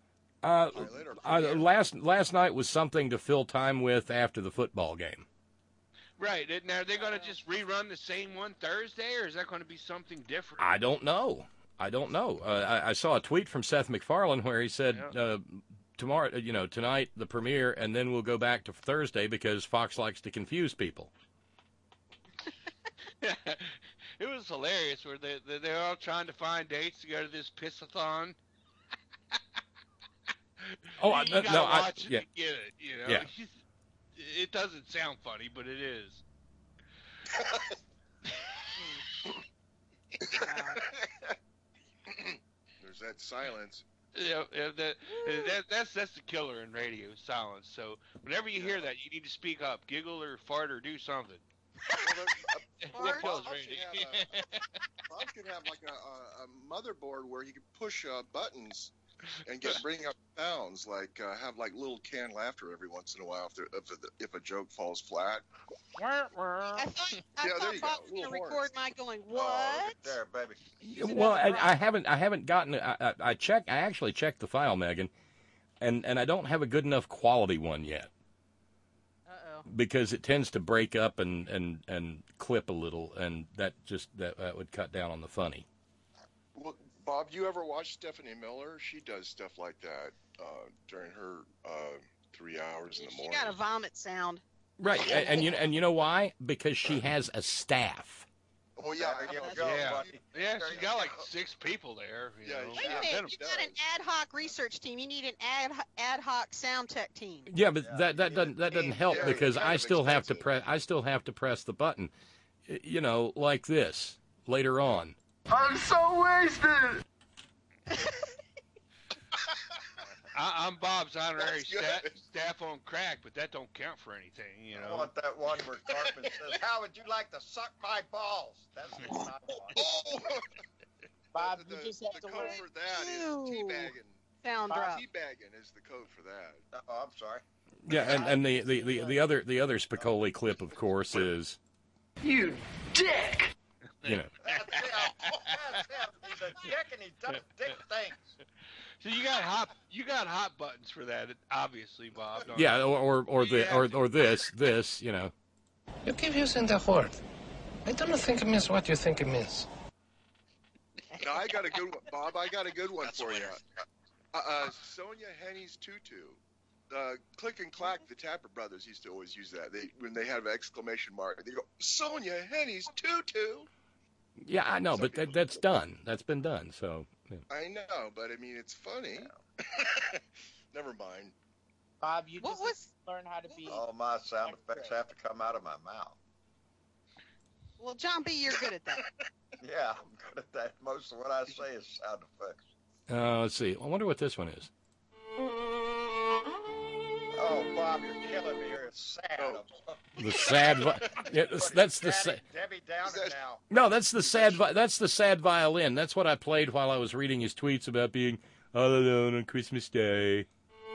Last night was something to fill time with after the football game. Right. Now, are they going to just rerun the same one Thursday, or is that going to be something different? I don't know. I saw a tweet from Seth MacFarlane where he said, tomorrow, tonight, the premiere, and then we'll go back to Thursday because Fox likes to confuse people. It was hilarious where they're all trying to find dates to go to this piss-a-thon. Oh, you gotta watch it yeah. to get it, Yeah. It doesn't sound funny, but it is. There's that silence. Yeah, that's the killer in radio, silence. So whenever you hear that, you need to speak up, giggle or fart or do something. Bob could have like a motherboard where he could push buttons and bring up sounds, like have like little canned laughter every once in a while if a joke falls flat. I thought Bob was going to record my going, what? Oh, there, baby. Well, I haven't gotten. I actually checked the file, Megan, and I don't have a good enough quality one yet. Because it tends to break up and clip a little, and that would cut down on the funny. Well, Bob, you ever watch Stephanie Miller? She does stuff like that during her 3 hours in the morning. She got a vomit sound. Right, and you know why? Because she has a staff. Oh yeah, she got like 6 people there. Wait a minute, you got an ad hoc research team. You need an ad hoc sound tech team. Yeah, but that doesn't help because I still have to press the button. Like this later on. I'm so wasted. I'm Bob's honorary staff on crack, but that don't count for anything, I want that one where Cartman says, "How would you like to suck my balls?" That's what I want. Bob, you just have the to code learn. for that is teabagging. Sound drop. Teabagging is the code for that. Oh, I'm sorry. Yeah, and the other Spicoli clip, of course, is "You dick." That's him. He's a dick and he does dick things. So you got hot buttons for that, obviously, Bob. Yeah, or this. You keep using the word. I don't think it means what you think it means. No, I got a good one, Bob. I got a good one for you. Sonia Henny's tutu. Click and Clack, the Tapper brothers used to always use that. When they have an exclamation mark, they go, "Sonia Henny's tutu." Yeah, I know, but that's done. That's been done. So. Yeah. I know, but I mean, it's funny. Never mind. Bob, you just learn how to be. All my sound effects have to come out of my mouth. Well, John B., you're good at that. Yeah, I'm good at that. Most of what I say is sound effects. Let's see. I wonder what this one is. Oh, Bob, you're killing me. You're sad. The sad. That's the sad. Debbie Downer now. No, that's the sad. That's the sad violin. That's what I played while I was reading his tweets about being all alone on Christmas Day.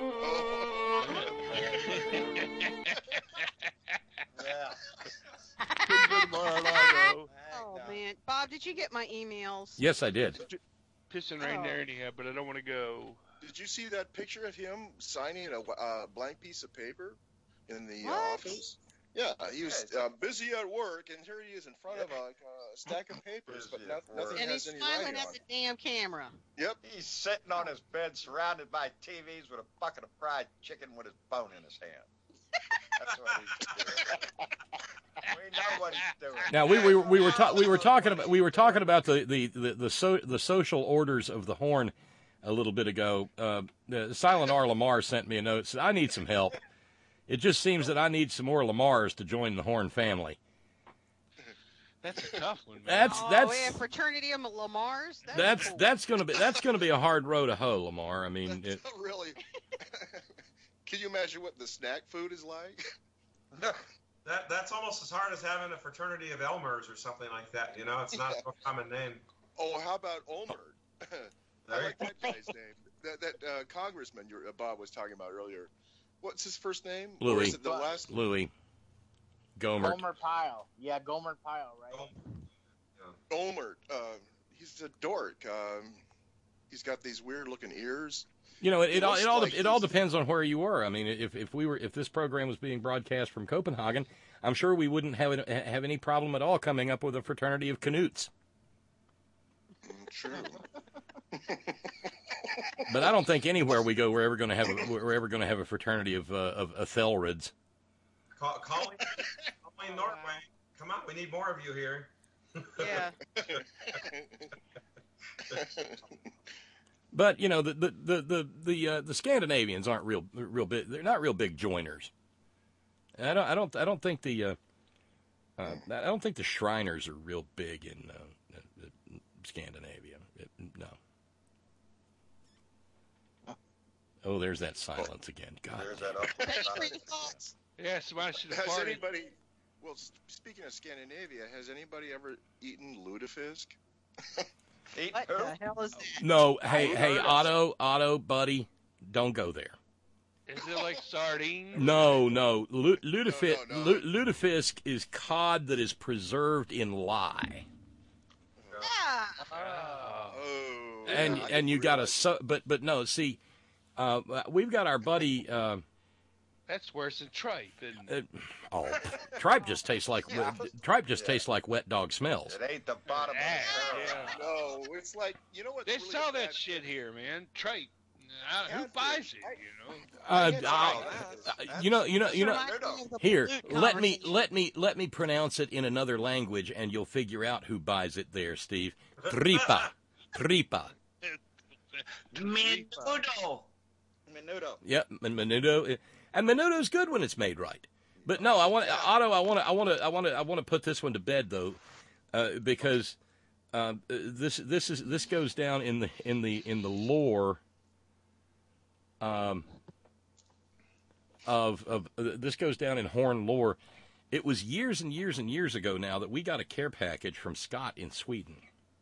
Oh man, Bob, did you get my emails? Yes, I did. Pissing right there anyhow, but I don't want to go. Did you see that picture of him signing a blank piece of paper in the office? Yeah, he was busy at work, and here he is in front of a stack of papers, but nothing and has he's any smiling writing at on the it. damn camera. Yep. He's sitting on his bed surrounded by TVs with a bucket of fried chicken with his bone in his hand. That's what he's doing. We know what he's doing. Now we were talking about the social orders of the Horn a little bit ago. Silent R. Lamar sent me a note. Said, I need some help. It just seems that I need some more Lamars to join the Horn family. That's a tough one, man. That's fraternity of Lamars. That's gonna be a hard row to hoe, Lamar. I mean, Really? Can you imagine what the snack food is like? That's almost as hard as having a fraternity of Elmers or something like that. You know, it's not a common name. Oh, how about Omer? I like that guy's name. That congressman Bob was talking about earlier. What's his first name? Louis. Or is it the last? Louis. Gohmert. Gomer Pyle. Yeah, Gomer Pyle, right? Gohmert. He's a dork. He's got these weird-looking ears. You know, it all depends on where you were. I mean, if this program was being broadcast from Copenhagen, I'm sure we wouldn't have any problem at all coming up with a fraternity of Knuts. True. But I don't think anywhere we go we're ever going to have a fraternity of Ethelreds. Colleen Norway, come on, we need more of you here. Yeah. But you know the Scandinavians aren't real big. They're not real big joiners. And I don't think the Shriners are real big in Scandinavia. No. Oh, there's that silence again. God. There's that Yeah, somebody should have Has farted. anybody? Well, speaking of Scandinavia, has anybody ever eaten lutefisk? What the hell is that? No, hey, Otto, buddy, don't go there. Is it like sardines? No. Lutefisk is cod that is preserved in lye. And you got but no, see, we've got our buddy. That's worse than tripe, isn't it? Tripe just tastes like tastes like wet dog smells. It ain't the bottom of the No, it's like, you know what? They really sell that bad shit here, man. Tripe. Who buys it? You know. Here, let me pronounce it in another language, and you'll figure out who buys it. There, Steve. Tripa. Menudo. Yep, menudo. And menudo's good when it's made right. But no, I want to put this one to bed though, because this goes down in the lore of this goes down in Horn lore. It was years and years and years ago now that we got a care package from Scott in Sweden,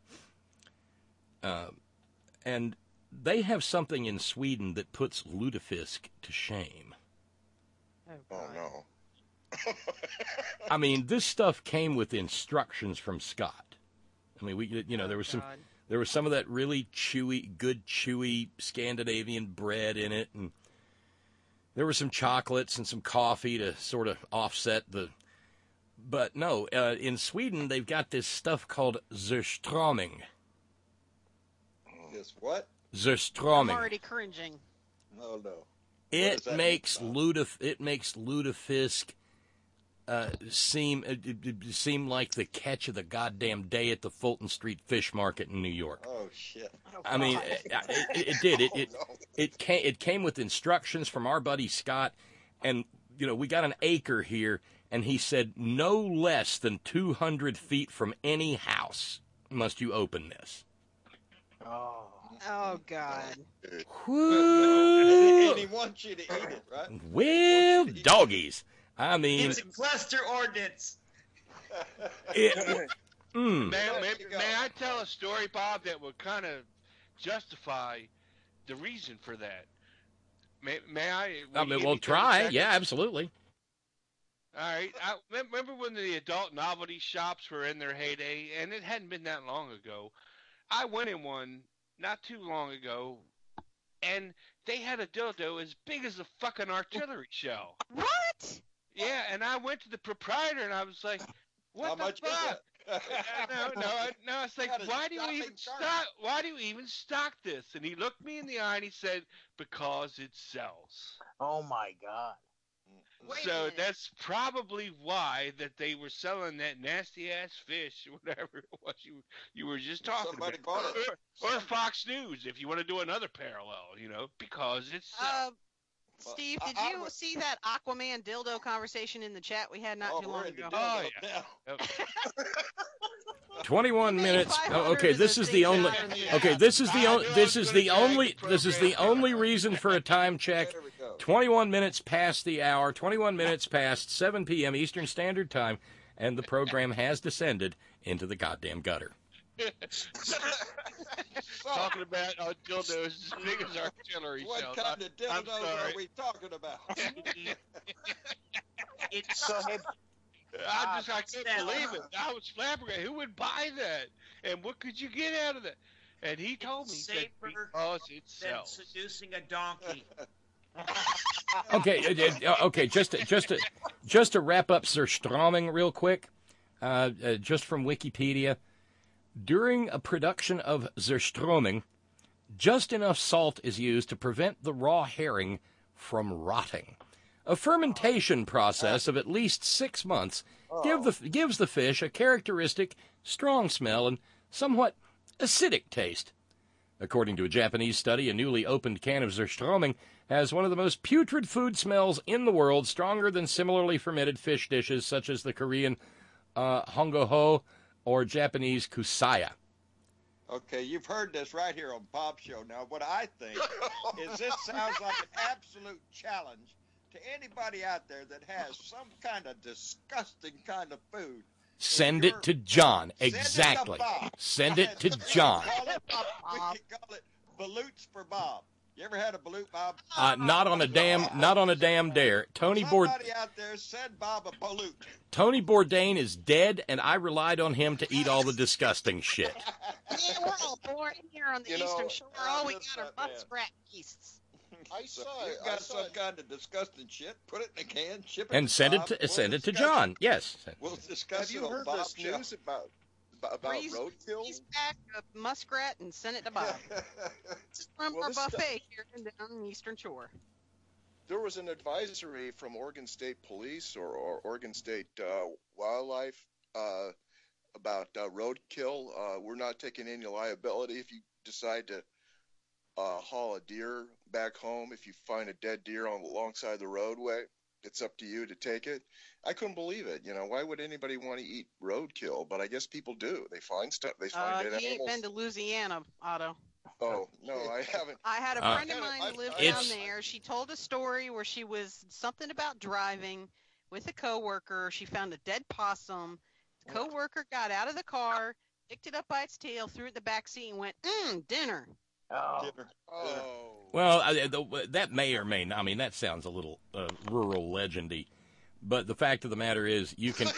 and they have something in Sweden that puts lutefisk to shame. Oh no. I mean, this stuff came with instructions from Scott. I mean, there was some of that really good chewy Scandinavian bread in it, and there were some chocolates and some coffee to sort of offset the. But no, in Sweden they've got this stuff called surströmming. This what? Surströmming. I'm already cringing. Oh no. It makes lutefisk seem like the catch of the goddamn day at the Fulton Street Fish Market in New York. Oh shit! I mean, it did. It came with instructions from our buddy Scott, and we got an acre here, and he said no less than 200 feet from any house must you open this. Oh God! And he wants you to eat it, right? Well, doggies. I mean, it's a cluster ordinance. May I tell a story, Bob, that would kind of justify the reason for that? May I? We'll try. Yeah, absolutely. All right. I remember when the adult novelty shops were in their heyday, and it hadn't been that long ago. I went in one not too long ago, and they had a dildo as big as a fucking artillery shell. What? Yeah, and I went to the proprietor, and I was like, "What the fuck?" No. It's like, why do you even stock this? And he looked me in the eye and he said, "Because it sells." Oh my God! So that's probably why that they were selling that nasty ass fish, whatever it was you were just talking about. Or Fox News, if you want to do another parallel, because it's. Steve, did you see that Aquaman dildo conversation in the chat we had not too long ago? Oh yeah. 21 minutes. Oh, okay, this is the only. Okay, this is the only reason for a time check. 21 minutes past the hour. 21 minutes past 7 p.m. Eastern Standard Time, and the program has descended into the goddamn gutter. Talking about dildos as big as artillery shells. What kind of dildos are we talking about? I couldn't believe it. I was flabbergasted. Who would buy that? And what could you get out of that? And he told me that because it sells. Than seducing a donkey. Okay. Just to wrap up Surströmming real quick, just from Wikipedia. During a production of Surströmming, just enough salt is used to prevent the raw herring from rotting. A fermentation process of at least 6 months gives the fish a characteristic strong smell and somewhat acidic taste. According to a Japanese study, a newly opened can of Surströmming has one of the most putrid food smells in the world, stronger than similarly fermented fish dishes such as the Korean hongoho or Japanese kusaya. Okay, you've heard this right here on Bob's show. Now, what I think is this sounds like an absolute challenge to anybody out there that has some kind of disgusting kind of food. Send it to John. Exactly. Send it to John. We can call it baloots for Bob. You ever had a balut, Bob? Not on a damn dare. Somebody out there send Bob a balut. Tony Bourdain is dead, and I relied on him to eat all the disgusting shit. Yeah, we're all born here on the Eastern Shore. All we got are muskrat beasts. You've got some kind of disgusting shit. Put it in a can, ship it. And to send Bob. Send it to John. Yes. We'll discuss Have you heard this news about roadkill? He's back a muskrat and send it to Bob. This is from our buffet here down on the Eastern Shore. There was an advisory from Oregon State Police or Oregon State Wildlife about roadkill. We're not taking any liability if you decide to haul a deer back home. If you find a dead deer alongside the roadway, it's up to you to take it. I couldn't believe it. Why would anybody want to eat roadkill? But I guess people do. They find stuff. They find it. You ain't been to Louisiana, Otto. Oh, no, I haven't. I had a friend of mine who lived down there. She told a story where she was something about driving with a coworker. She found a dead possum. The coworker got out of the car, picked it up by its tail, threw it in the back seat, and went, dinner. Dinner. Oh. Well, that may or may not. I mean, that sounds a little rural legendy, but the fact of the matter is, you can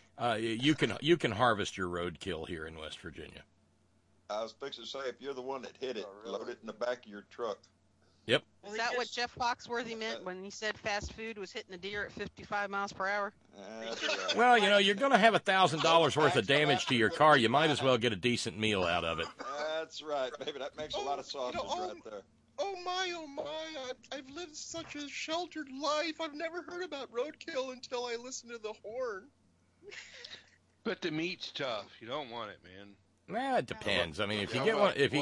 harvest your roadkill here in West Virginia. I was fixing to say, if you're the one that hit it, load it in the back of your truck. Yep. Is that what Jeff Foxworthy meant when he said fast food was hitting a deer at 55 miles per hour? Right. Well, you're going to have $1,000 worth of damage to your car. You might as well get a decent meal out of it. That's right, baby. That makes a lot of sausage right there. Oh my, I've lived such a sheltered life. I've never heard about roadkill until I listened to the horn. But the meat's tough. You don't want it, man. Nah, it depends. I mean, if you get one, if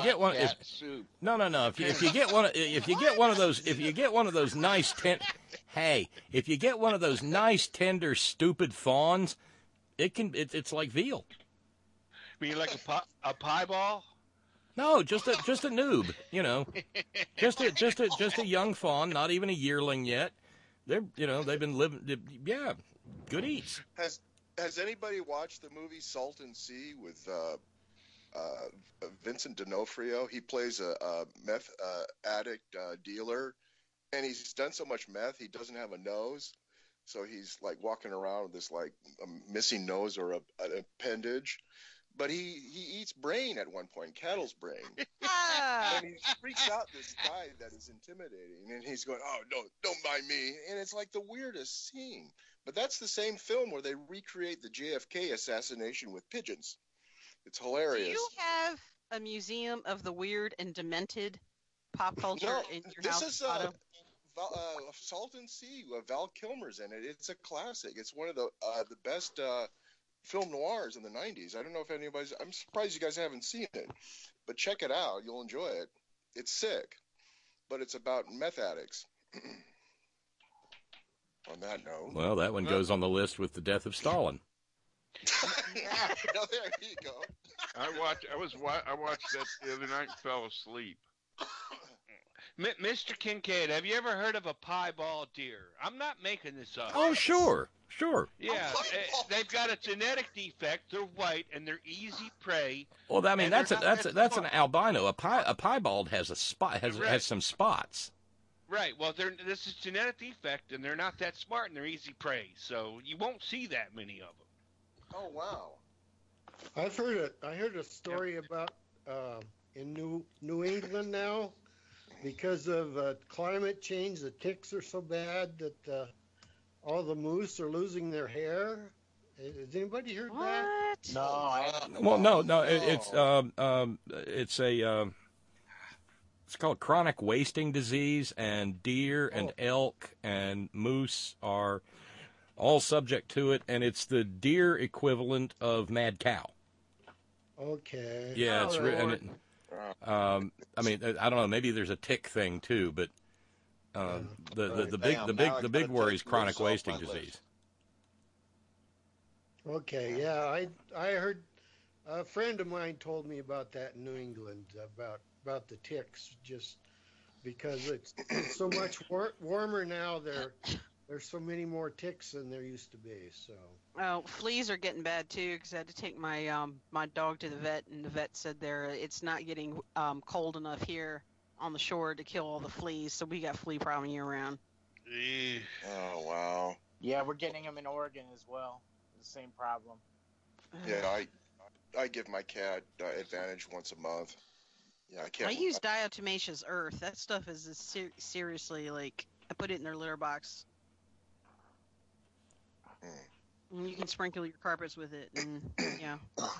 you get one, if you get one of those, if you get one of those nice if you get one of those nice, tender, stupid fawns, it's like veal. I mean, like a pie ball? No, just a noob, you know, just a young fawn, not even a yearling yet. They've been living, yeah, good eats. Has anybody watched the movie Salton Sea with Vincent D'Onofrio? He plays a meth addict dealer, and he's done so much meth he doesn't have a nose, so he's like walking around with this like a missing nose or an appendage. But he eats brain at one point, cattle's brain. And he freaks out this guy that is intimidating. And he's going, oh, no, don't mind me. And it's like the weirdest scene. But that's the same film where they recreate the JFK assassination with pigeons. It's hilarious. Do you have a museum of the weird and demented pop culture in your house? This is Salton Sea. Val Kilmer's in it. It's a classic. It's one of the best film noirs in the 90s. I don't know if anybody's... I'm surprised you guys haven't seen it. But check it out. You'll enjoy it. It's sick. But it's about meth addicts. On that note... Well, that one goes on the list with the death of Stalin. No, there you go. I watched that the other night and fell asleep. Mr. Kincaid, have you ever heard of a piebald deer? I'm not making this up. Oh, sure. Yeah, they've got a genetic defect. They're white and they're easy prey. Well, I mean that's an albino. A piebald has a spot has some spots. Right. Well, this is genetic defect, and they're not that smart, and they're easy prey. So you won't see that many of them. Oh wow! I heard a story about in New England now, because of climate change, the ticks are so bad that all the moose are losing their hair. Has anybody heard that? No. No. It's called chronic wasting disease, and deer and elk and moose are all subject to it, and it's the deer equivalent of mad cow. Okay. Yeah, it's I mean, I don't know. Maybe there's a tick thing too, but the big worry is chronic wasting disease. Okay, yeah, I heard a friend of mine told me about that in New England about the ticks, just because it's so much warmer now. There's so many more ticks than there used to be. So. Oh, fleas are getting bad too, because I had to take my my dog to the vet, and the vet said it's not getting cold enough here on the shore to kill all the fleas, so we got flea problem year round. Oh wow. Yeah, we're getting them in Oregon as well. The same problem. Yeah, I give my cat Advantage once a month. Yeah, I can't. I use diatomaceous earth. That stuff is seriously like I put it in their litter box. And you can sprinkle your carpets with it, and yeah.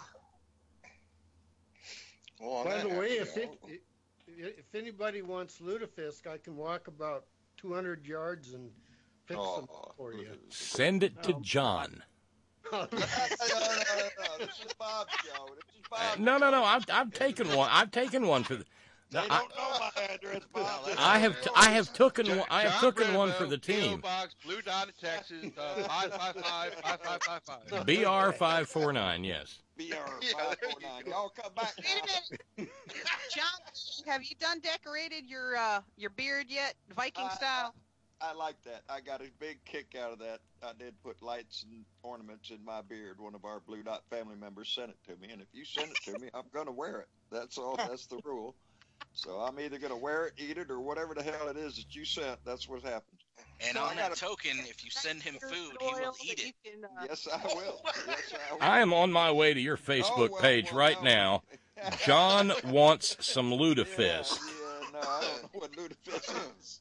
Well, by the way, if anybody wants lutefisk, I can walk about 200 yards and pick some for you. Send it to John. No. This is Bob's show. No. I've taken one. I've taken one for the. They don't know my address, Bob. I have taken one for the team. Box, Blue Dot, Texas, 555-5555. BR 549. Yes. BR 549. Y'all come back. Wait a minute, John. Have you decorated your beard yet, Viking style? I like that. I got a big kick out of that. I did put lights and ornaments in my beard. One of our Blue Dot family members sent it to me, and if you send it to me, I'm going to wear it. That's all. That's the rule. So I'm either going to wear it, eat it, or whatever the hell it is that you sent. That's what happens. And on that token, if you send him food, he will eat it. Yes, I will. I am on my way to your Facebook page right now. John wants some lutefisk. Yeah, no, I don't know what lutefisk is.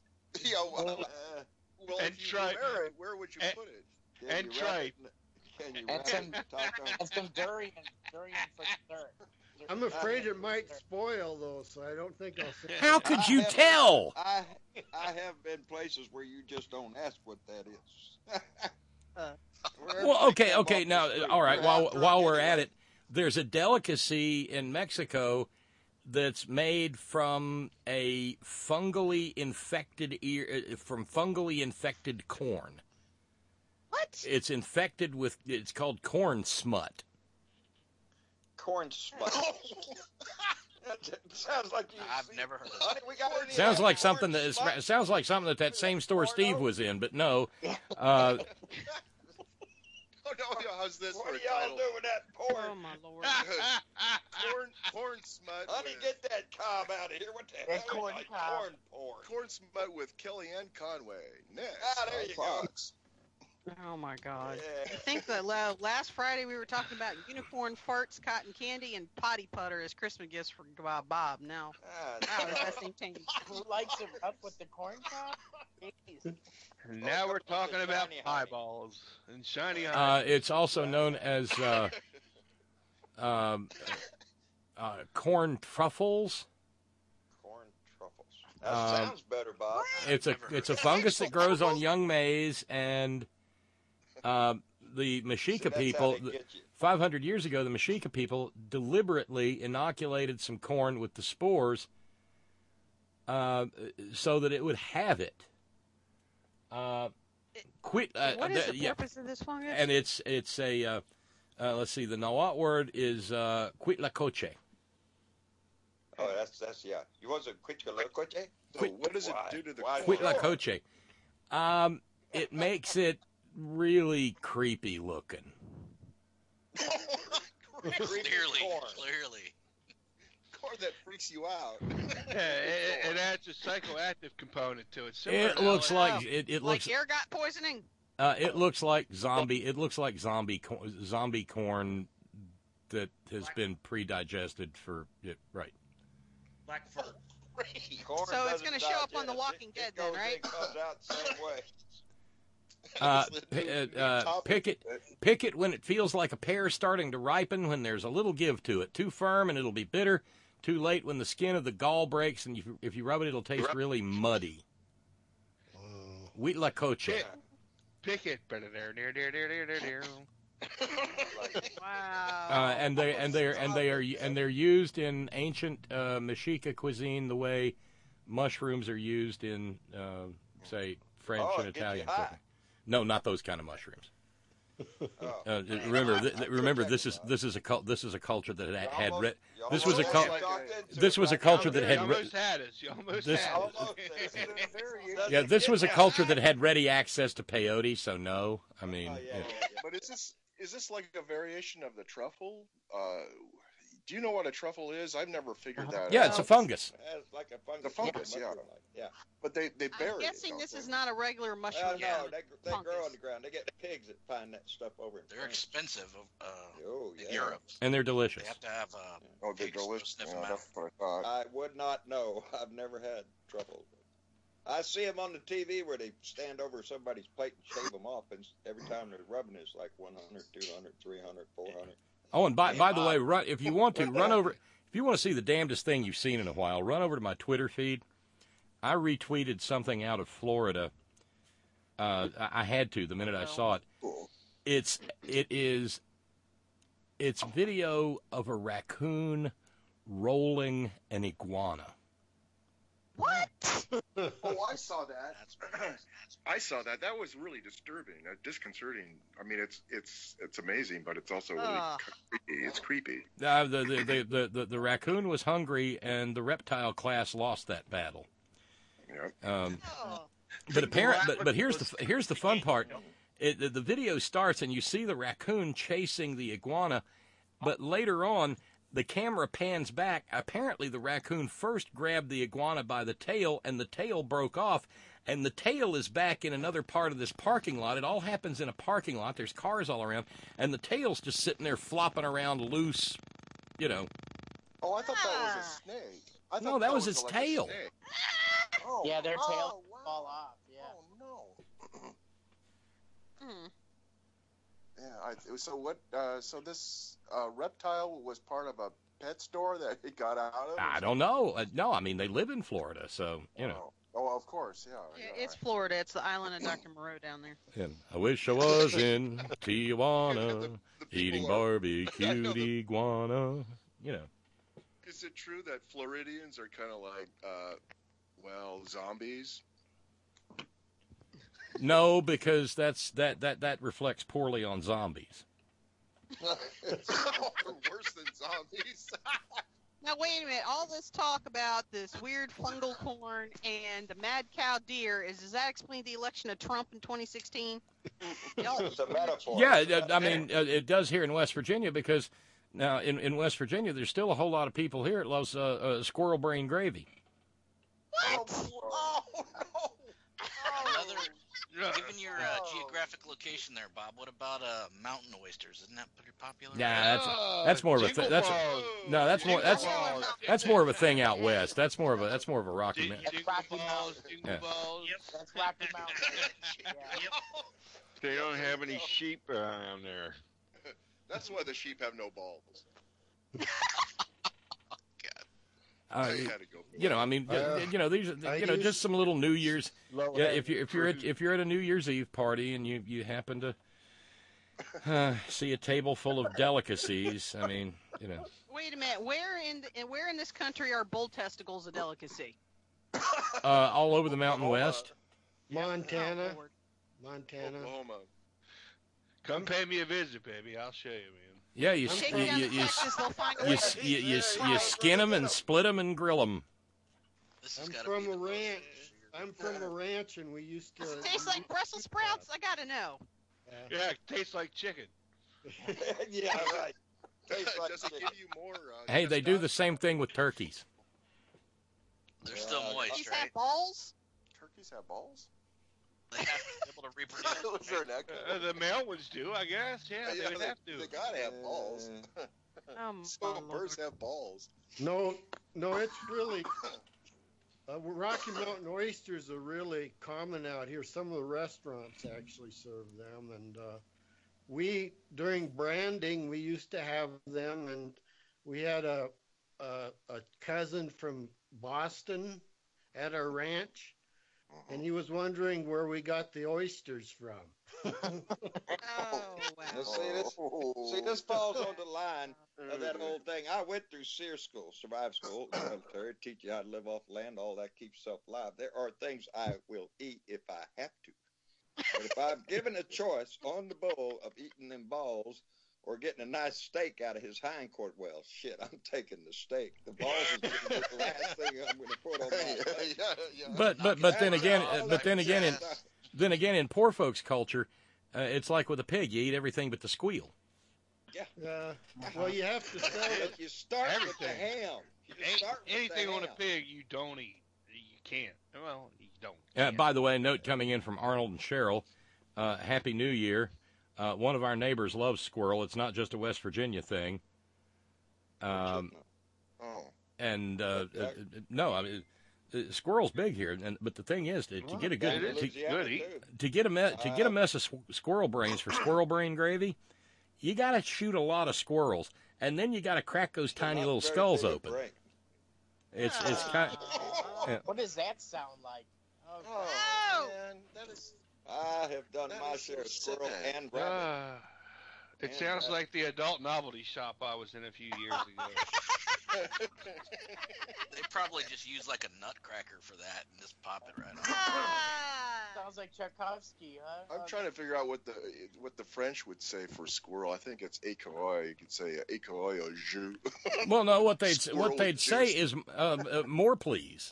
And try. Where would you put it? And try. And some durian for dessert. I'm afraid it might spoil, though, so I don't think I'll say How could you tell? I have been places where you just don't ask what that is. Well, okay. Now, all right. While we're at it, there's a delicacy in Mexico that's made from a fungally infected corn. What? It's infected with. It's called corn smut. Corn smut. Sounds like you. I've never heard of Honey, we got any Sounds like corn something that smut? sounds like something that same store Steve was in, but no. Oh no, how's this What for are a y'all title? doing with that porn? Oh my lord. Corn smut. Honey, with, get that cob out of here. What the hell? corn Like cob. corn porn. Corn smut with Kellyanne Conway. Next. There on you go. Fox. Oh my god. Yeah. I think that last Friday we were talking about unicorn farts, cotton candy, and potty putter as Christmas gifts for Bob. Now, wow, that thing changed. Who likes it up with the corn cob? Jeez. Now we're talking about shiny honey. eyeballs and shiny honey. It's also known as corn truffles. Corn truffles. That sounds better, Bob. It's a fungus that grows on young maize, and the Mexica that's how people, they get you. 500 years ago, the Mexica people deliberately inoculated some corn with the spores so that it would have it. What is the purpose of this fungus? And it's a let's see, the Nahuatl word is Quitlacoche. Oh, that's yeah. You want some Quitlacoche? So what does it do to the corn? Quitlacoche. It makes it really creepy looking. Clearly. Corn that freaks you out. Yeah, it adds a psychoactive component to it. Similar It to looks LSD. like it like looks air got poisoning. it looks like zombie corn that has been pre-digested for it, right. Black fur. Corn So it's doesn't going to show up on The digest. Walking It Dead goes then, right? in, comes out the same way. Pick it when it feels like a pear starting to ripen, when there's a little give to it. Too firm and it'll be bitter. Too late when the skin of the gall breaks, and if you rub it, it'll taste really muddy. Huitlacoche. Pick it. Wow. And they're used in ancient Mexica cuisine the way mushrooms are used in say French and Italian cooking. No, not those kind of mushrooms. Remember, this is a culture that had this was a culture that had this was a culture that had ready access to peyote. So no, I mean. But is this like a variation of the truffle? Do you know what a truffle is? I've never figured that out. Yeah, it's a fungus. It's like a fungus. The fungus, yeah. But they bury I'm it. guessing don't this they? is not a regular mushroom. No, they grow on the ground. They get pigs that find that stuff over in They're France. expensive in yeah. Europe. And they're delicious. They have to have they're pigs to delicious. sniff Yeah, them out. that's what I thought. I would not know. I've never had truffle. I see them on the TV where they stand over somebody's plate and shave them off, and every time they're rubbing, it's like 100, 200, 300, 400. Oh, and by the way, if you want to run over, if you want to see the damnedest thing you've seen in a while, run over to my Twitter feed. I retweeted something out of Florida. I had to the minute I saw it. It's video of a raccoon rolling an iguana. What? Oh, I saw that. I saw that. That was really disturbing, disconcerting. I mean, it's amazing, but it's also really creepy. It's creepy. The raccoon was hungry, and the reptile class lost that battle. Yeah. But here's the fun part. The video starts, and you see the raccoon chasing the iguana, but later on, the camera pans back. Apparently, the raccoon first grabbed the iguana by the tail, and the tail broke off, and the tail is back in another part of this parking lot. It all happens in a parking lot. There's cars all around, and the tail's just sitting there flopping around loose, you know. Oh, I thought that was a snake. No, that was his tail. Oh, Yeah, their tails wow. fall off. Yeah. Oh no. Yeah. So what? So this reptile was part of a pet store that he got out of? I don't know. No, I mean, they live in Florida, so, you know. Oh, of course, yeah. It's Florida. It's the island of Dr. Moreau down there. And I wish I was in Tijuana eating barbecued iguana. You know. Is it true that Floridians are kind of like, zombies? No, because that reflects poorly on zombies. It's worse than zombies. Now, wait a minute. All this talk about this weird fungal corn and the mad cow deer, does that explain the election of Trump in 2016? It's a metaphor. Yeah, I mean, it does here in West Virginia because now in West Virginia, there's still a whole lot of people here that loves squirrel brain gravy. What? Oh, Given your geographic location there, Bob, what about mountain oysters? Isn't that pretty popular? Yeah, that's more of a thing. That's more of a thing out west. That's more of a Rocky Mountain. Jingle balls. Yep, that's Rocky Mountain. Yep. They don't have any sheep around there. That's why the sheep have no balls. You know, I mean, you know, these, you know, just some little New Year's. Yeah, if you're at a New Year's Eve party and you happen to see a table full of delicacies, I mean, you know. Wait a minute. Where in this country are bull testicles a delicacy? All over the Mountain West. Montana. Oklahoma. Come pay me a visit, baby. I'll show you, man. Yeah, you skin them and split them and grill them. I'm from a ranch. I'm from a ranch, and we used to. Does it taste like Brussels sprouts? I gotta know. Yeah, it tastes like chicken. Yeah, right. Tastes like Does it give you more? Hey, they do the same thing with turkeys. They're still moist, Turkeys right? have balls? Turkeys have balls? They have to be able to reproduce. The male ones do, I guess. Yeah, they would have to. They gotta have balls. So birds have balls. No, it's really. Rocky Mountain oysters are really common out here. Some of the restaurants actually serve them, and we during branding we used to have them, and we had a cousin from Boston at our ranch. And he was wondering where we got the oysters from. Oh, wow. Now, see, this falls on the line of that old thing. I went through SEER school, survival school, military, teach you how to live off land, all that, keep yourself alive. There are things I will eat if I have to. But if I'm given a choice on the bull of eating them balls or getting a nice steak out of his hindquarter, well, shit, I'm taking the steak. The balls is the last thing I'm going to put on my plate. But then again, in poor folks' culture, it's like with a pig. You eat everything but the squeal. Yeah. Well, you have to sell it. You start with the ham. Anything on a pig you don't eat. You can't. Well, you don't. By the way, a note coming in from Arnold and Cheryl. Happy New Year. One of our neighbors loves squirrel. It's not just a West Virginia thing. No, I mean, squirrel's big here. But the thing is, to get a good to get a mess of squirrel brains for squirrel brain gravy, you got to shoot a lot of squirrels, and then you got to crack those tiny little skulls open. It's kind. Yeah. What does that sound like? Oh, man, that is. I have done my share of squirrel and rabbit. It sounds like the adult novelty shop I was in a few years ago. They probably just use like a nutcracker for that and just pop it right on. Sounds like Tchaikovsky, huh? I'm trying to figure out what the French would say for squirrel. I think it's écureuil. You could say écureuil au jus. Well, no, what they'd say is more please.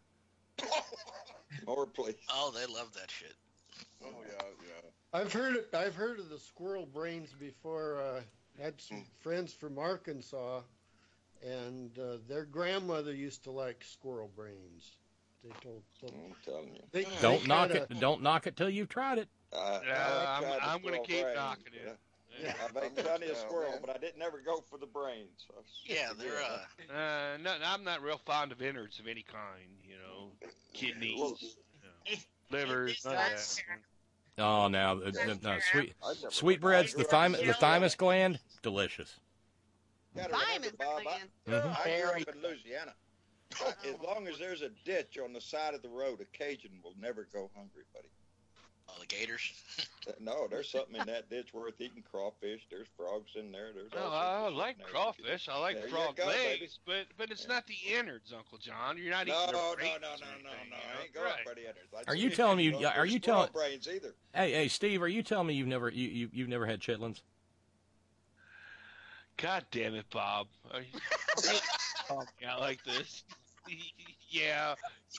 More please. Oh, they love that shit. Oh yeah. I've heard of the squirrel brains before. Had some friends from Arkansas, and their grandmother used to like squirrel brains. They told. I'm telling you. Don't knock it till you've tried it. I'm going to keep knocking it. Yeah. I made plenty of squirrel, but I didn't ever go for the brains. Yeah, they're no, I'm not real fond of innards of any kind. You know, kidneys, livers, none of that. Oh, now sweetbreads, the thymus gland, delicious. Gotta remember, Bob, I grew up in Louisiana. As long as there's a ditch on the side of the road, a Cajun will never go hungry, buddy. Alligators? No, there's something in that ditch worth eating. Crawfish. There's frogs in there. There's all I sorts of like shit in there. crawfish. I like There you frog go, baby. legs, but it's not the innards, Uncle John. You're not No, eating no, the no, brains no, or no, anything, no. you I know? ain't going Right. for the innards. Are you telling me? Are you telling? Brains either. Hey, Steve, are you telling me you've never had chitlins? God damn it, Bob. Are you talking out like this? Yeah.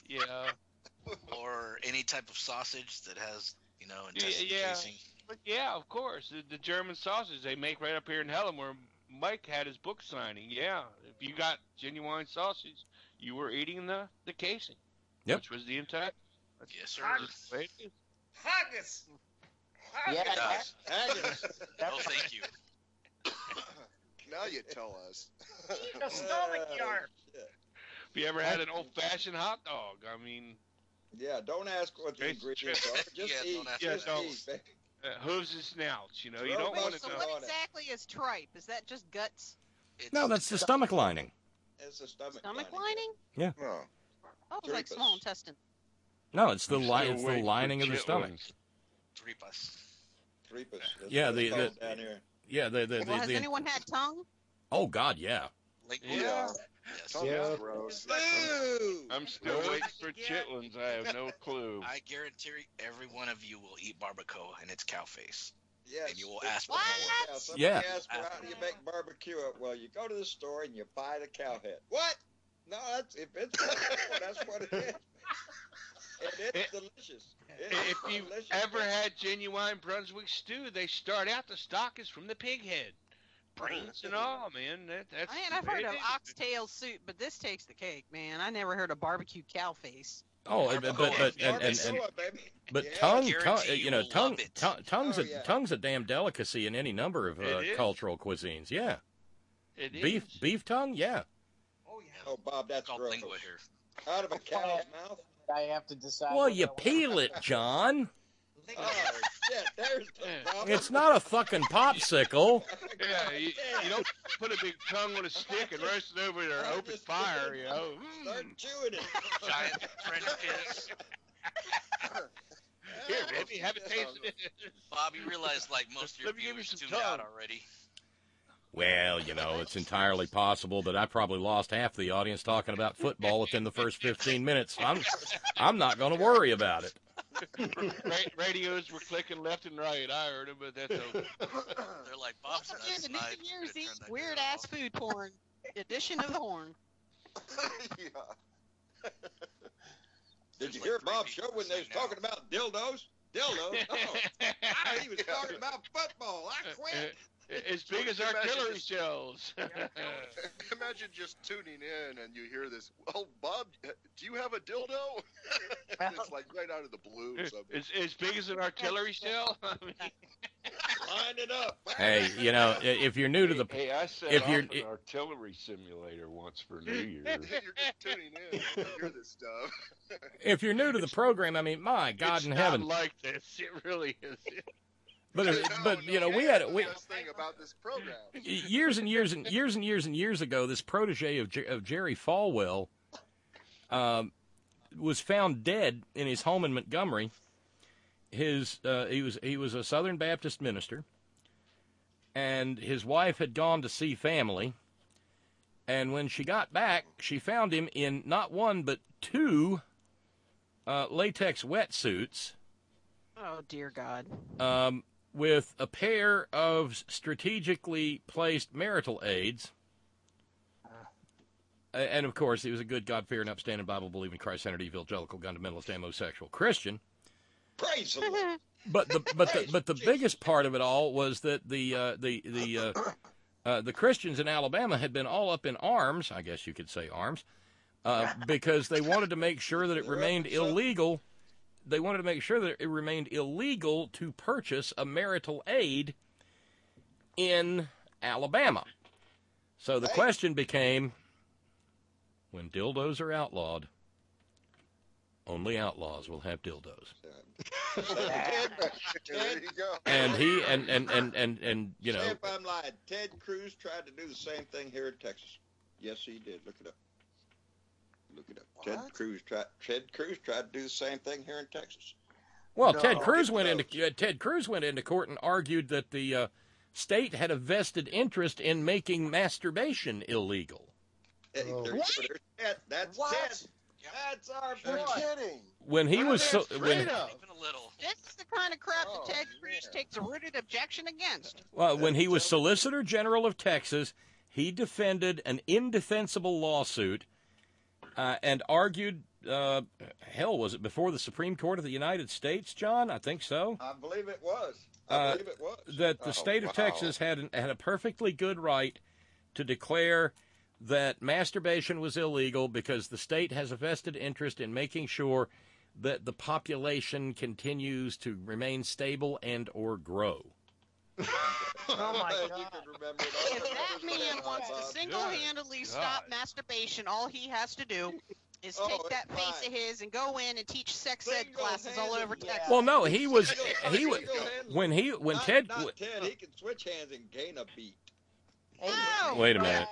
Or any type of sausage that has, intestine Yeah. casing. But yeah, of course. The German sausage they make right up here in Helen where Mike had his book signing. Yeah. If you got genuine sausage, you were eating the casing. Yep. Which was the intact. Yes, sir. Haggis. Haggis. No, thank you. Now you tell us. Eat a stomach yard. Have you ever had an old-fashioned hot dog? I mean... Yeah, don't ask what the ingredients are. Just eat. Just eat, baby. Hooves and snouts, you know. You Throw don't want So to know. what exactly is tripe? Is that just guts? No, that's the stomach lining. It's a stomach lining? Yeah. No. Oh, it's like small intestine. No, it's the I'm still it's the waiting for lining of the stomach. chitlins. Tripas. Tripas. That's Yeah, what the it's called down here. yeah the Well, has anyone had tongue? Oh God, yeah. Yeah. Yeah. Gross. I'm still waiting for chitlins. I have no clue. I guarantee every one of you will eat barbacoa and it's cow face. Yes. And you will ask for What? more. Yeah, somebody Yeah. asked me, how do you make barbecue? Well, you go to the store and you buy the cow head. What? No, if it's that's what it is. And it's delicious. If you've ever had genuine Brunswick stew, they start out the stock is from the pig head. Brains and all, man. That's Man, I've heard of oxtail soup, but this takes the cake, man. I never heard of barbecue cow face. Oh, but tongue, tongue's a damn delicacy in any number of cultural cuisines. Yeah. Beef tongue, yeah. Oh, Bob, that's called gross. lingua here. Out of a cow's mouth? I have to decide. Well, you peel it, John. Oh, shit, there's the problem. It's not a fucking popsicle. Yeah, you don't put a big tongue on a stick and roast it over an open fire, you know. Start chewing it. Giant French kiss. Here, baby, have a taste of it. Bob, you realize like most of your Let me give you viewers some tuned out tongue. already. Well, it's entirely possible that I probably lost half the audience talking about football within the first 15 minutes. I'm not going to worry about it. Radios were clicking left and right. I heard them, but that's okay. They're like, Bob's Yeah, nuts the New tonight. Year's Eve weird ass food porn edition of the horn. Yeah. Did you hear Bob's show when they was talking about dildos? Dildos? Oh, he was talking about football. I quit. As big as artillery shells. Imagine just tuning in and you hear this. Well, Bob, do you have a dildo? It's like right out of the blue. Or something. It's as big as an artillery shell. I mean, Line it up. Hey, if you're new to the, hey, I set if off you're, an artillery simulator once for New Year's. You're just tuning in and you hear this stuff. if you're new to the program, I mean, my God It's in not heaven. like this. It really is. But we That's had the best thing about this program. years and years ago, this protege of Jerry Falwell was found dead in his home in Montgomery. He was a Southern Baptist minister, and his wife had gone to see family. And when she got back, she found him in not one but two latex wetsuits. Oh dear God. With a pair of strategically placed marital aids. And, of course, he was a good, God-fearing, upstanding, Bible-believing, Christ-centered, evangelical, fundamentalist, homosexual Christian. Praise the Lord. But the biggest part of it all was that the Christians in Alabama had been all up in arms, I guess you could say arms, because they wanted to make sure that it remained illegal. They wanted to make sure that it remained illegal to purchase a marital aid in Alabama. So the question became, when dildos are outlawed, Only outlaws will have dildos. There you go. And he and you know. Say if I'm lying, Ted Cruz tried to do the same thing here in Texas. Yes, he did. Look it up. Look it up. Ted Cruz tried to do the same thing here in Texas. Well, Ted Cruz went into court and argued that the state had a vested interest in making masturbation illegal. That's Ted. That's our boy. You're kidding. When he was This is the kind of crap that Ted Cruz takes a rooted objection against. when he was Solicitor General of Texas, he defended an indefensible lawsuit and argued. Hell, was it before the Supreme Court of the United States, John? I think so. I believe it was. That the state of Texas had a perfectly good right to declare that masturbation was illegal because the state has a vested interest in making sure that the population continues to remain stable and or grow. Oh my God. If that man wants to single-handedly stop masturbation, all he has to do is take that face of his and go in and teach sex ed classes all over Texas. Well, no, he was when Ted. Not Ted, he can switch hands and gain a beat. No. Wait a minute.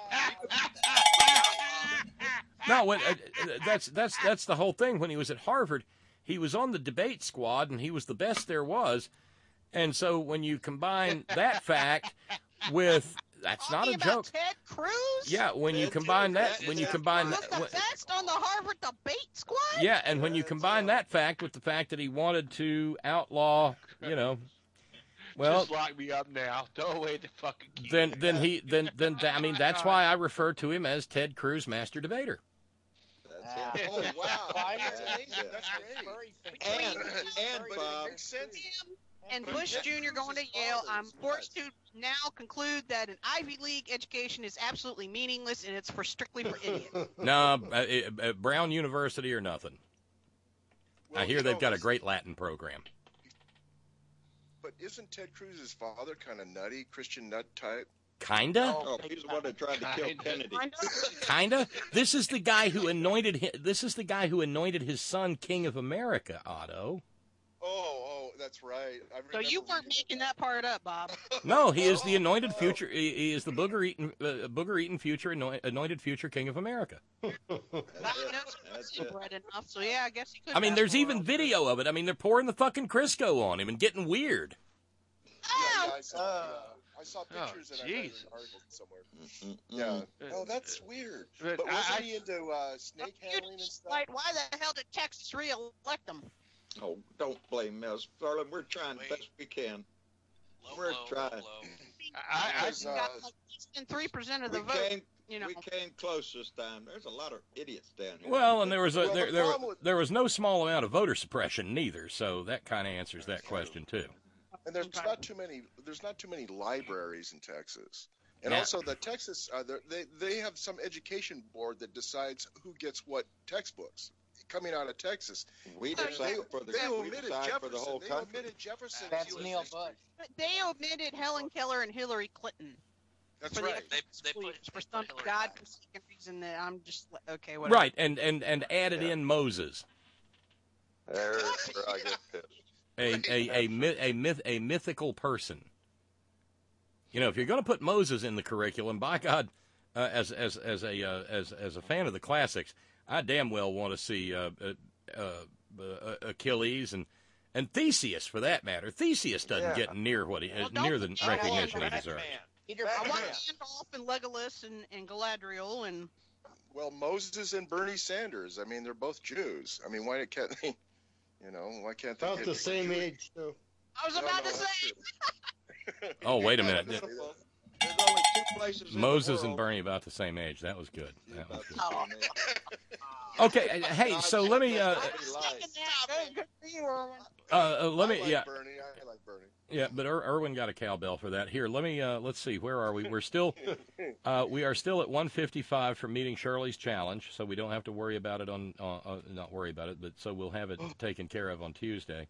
No, that's the whole thing. When he was at Harvard, he was on the debate squad, and he was the best there was. And so when you combine that fact with that's not a joke. Ted Cruz? Yeah, when you combine that, the best on the Harvard debate squad? Yeah, and when you combine that fact with the fact that he wanted to outlaw, well, just lock me up now. Throw away the fucking key. Then I mean that's why I refer to him as Ted Cruz, master debater. Oh wow, that's amazing. That's great. And Bob, and Bush Jr. going to Yale, I'm forced to now conclude that an Ivy League education is absolutely meaningless and it's strictly for idiots. No, Brown University or nothing. I hear they've got a great Latin program. But isn't Ted Cruz's father kind of nutty, Christian nut type? Kinda. Oh, he's the one that tried to kill Kennedy. Kinda. This is the guy who anointed his son King of America, Otto. Oh, that's right. So you weren't making that part up, Bob. No, he is the anointed future. He is the booger-eating future anointed future King of America. That's bread enough. So yeah, I guess he could. I mean, there's even video of it. I mean, they're pouring the fucking Crisco on him and getting weird. I saw pictures and I read an article somewhere. Yeah. Oh, that's weird. But wasn't he into snake handling and stuff? Why the hell did Texas re-elect him? Oh, don't blame us, Starlin. We're trying the best we can. We're trying. I got like less than 3% of the vote. We came close this time. There's a lot of idiots down here. Well, and there was no small amount of voter suppression neither, so that kind of answers that question too. And there's not too many libraries in Texas. And also the Texas they have some education board that decides who gets what textbooks coming out of Texas. We decide for the whole country. They omitted Jefferson. That's Neil Bush. They omitted Helen Keller and Hillary Clinton. That's right. They put for some godforsaken reason that I'm just okay. Whatever. Right, and added in Moses. There's where I get pissed. A mythical person. If you're going to put Moses in the curriculum, by God, as a fan of the classics, I damn well want to see Achilles and Theseus, for that matter. Theseus doesn't get near near the recognition he deserves. I want Gandalf and Legolas and Galadriel and. Well, Moses and Bernie Sanders. I mean, they're both Jews. I mean, why can't they? Why can't they? About the same age, too. I was about to say. Oh, wait a minute. There's only two places Moses and Bernie about the same age. That was good. Okay, hey, so let me. I like Bernie. Yeah, but Erwin got a cowbell for that. Here, let's see. Where are we? We are still at 155 for meeting Shirley's challenge, so we don't have to worry about it not worry about it, but so we'll have it taken care of on Tuesday.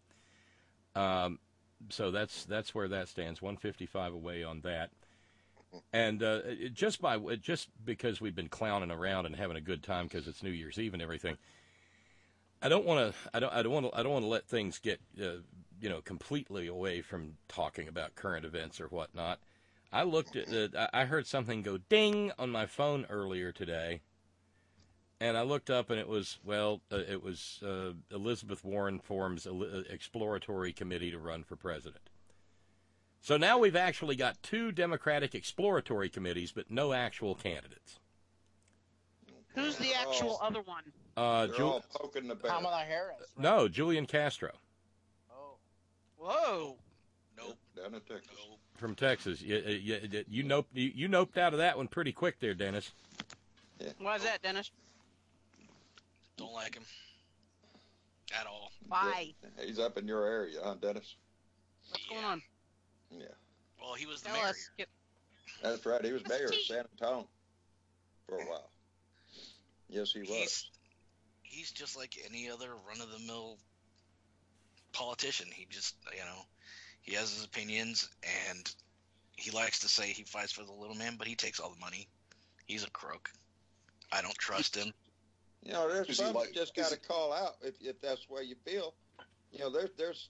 So that's where that stands. 155 away on that. And just because we've been clowning around and having a good time because it's New Year's Eve and everything, I don't want to let things get completely away from talking about current events or whatnot. I looked at I heard something go ding on my phone earlier today, and I looked up and it was Elizabeth Warren forms an exploratory committee to run for president. So now we've actually got 2 Democratic exploratory committees, but no actual candidates. Who's the actual other one? They're all poking the bear. Kamala Harris. Right? No, Julian Castro. Oh. Whoa. Nope. Down in Texas. Nope. From Texas. You noped out of that one pretty quick there, Dennis. Yeah. Why is that, Dennis? Don't like him at all. Why? He's up in your area, huh, Dennis? What's going on? Yeah. Well, he was the Tell mayor. us. That's right. He was mayor of San Antonio for a while. Yes, he was. He's just like any other run-of-the-mill politician. He just, he has his opinions, and he likes to say he fights for the little man, but he takes all the money. He's a crook. I don't trust him. There's some you just got to call out if that's the way you feel. There's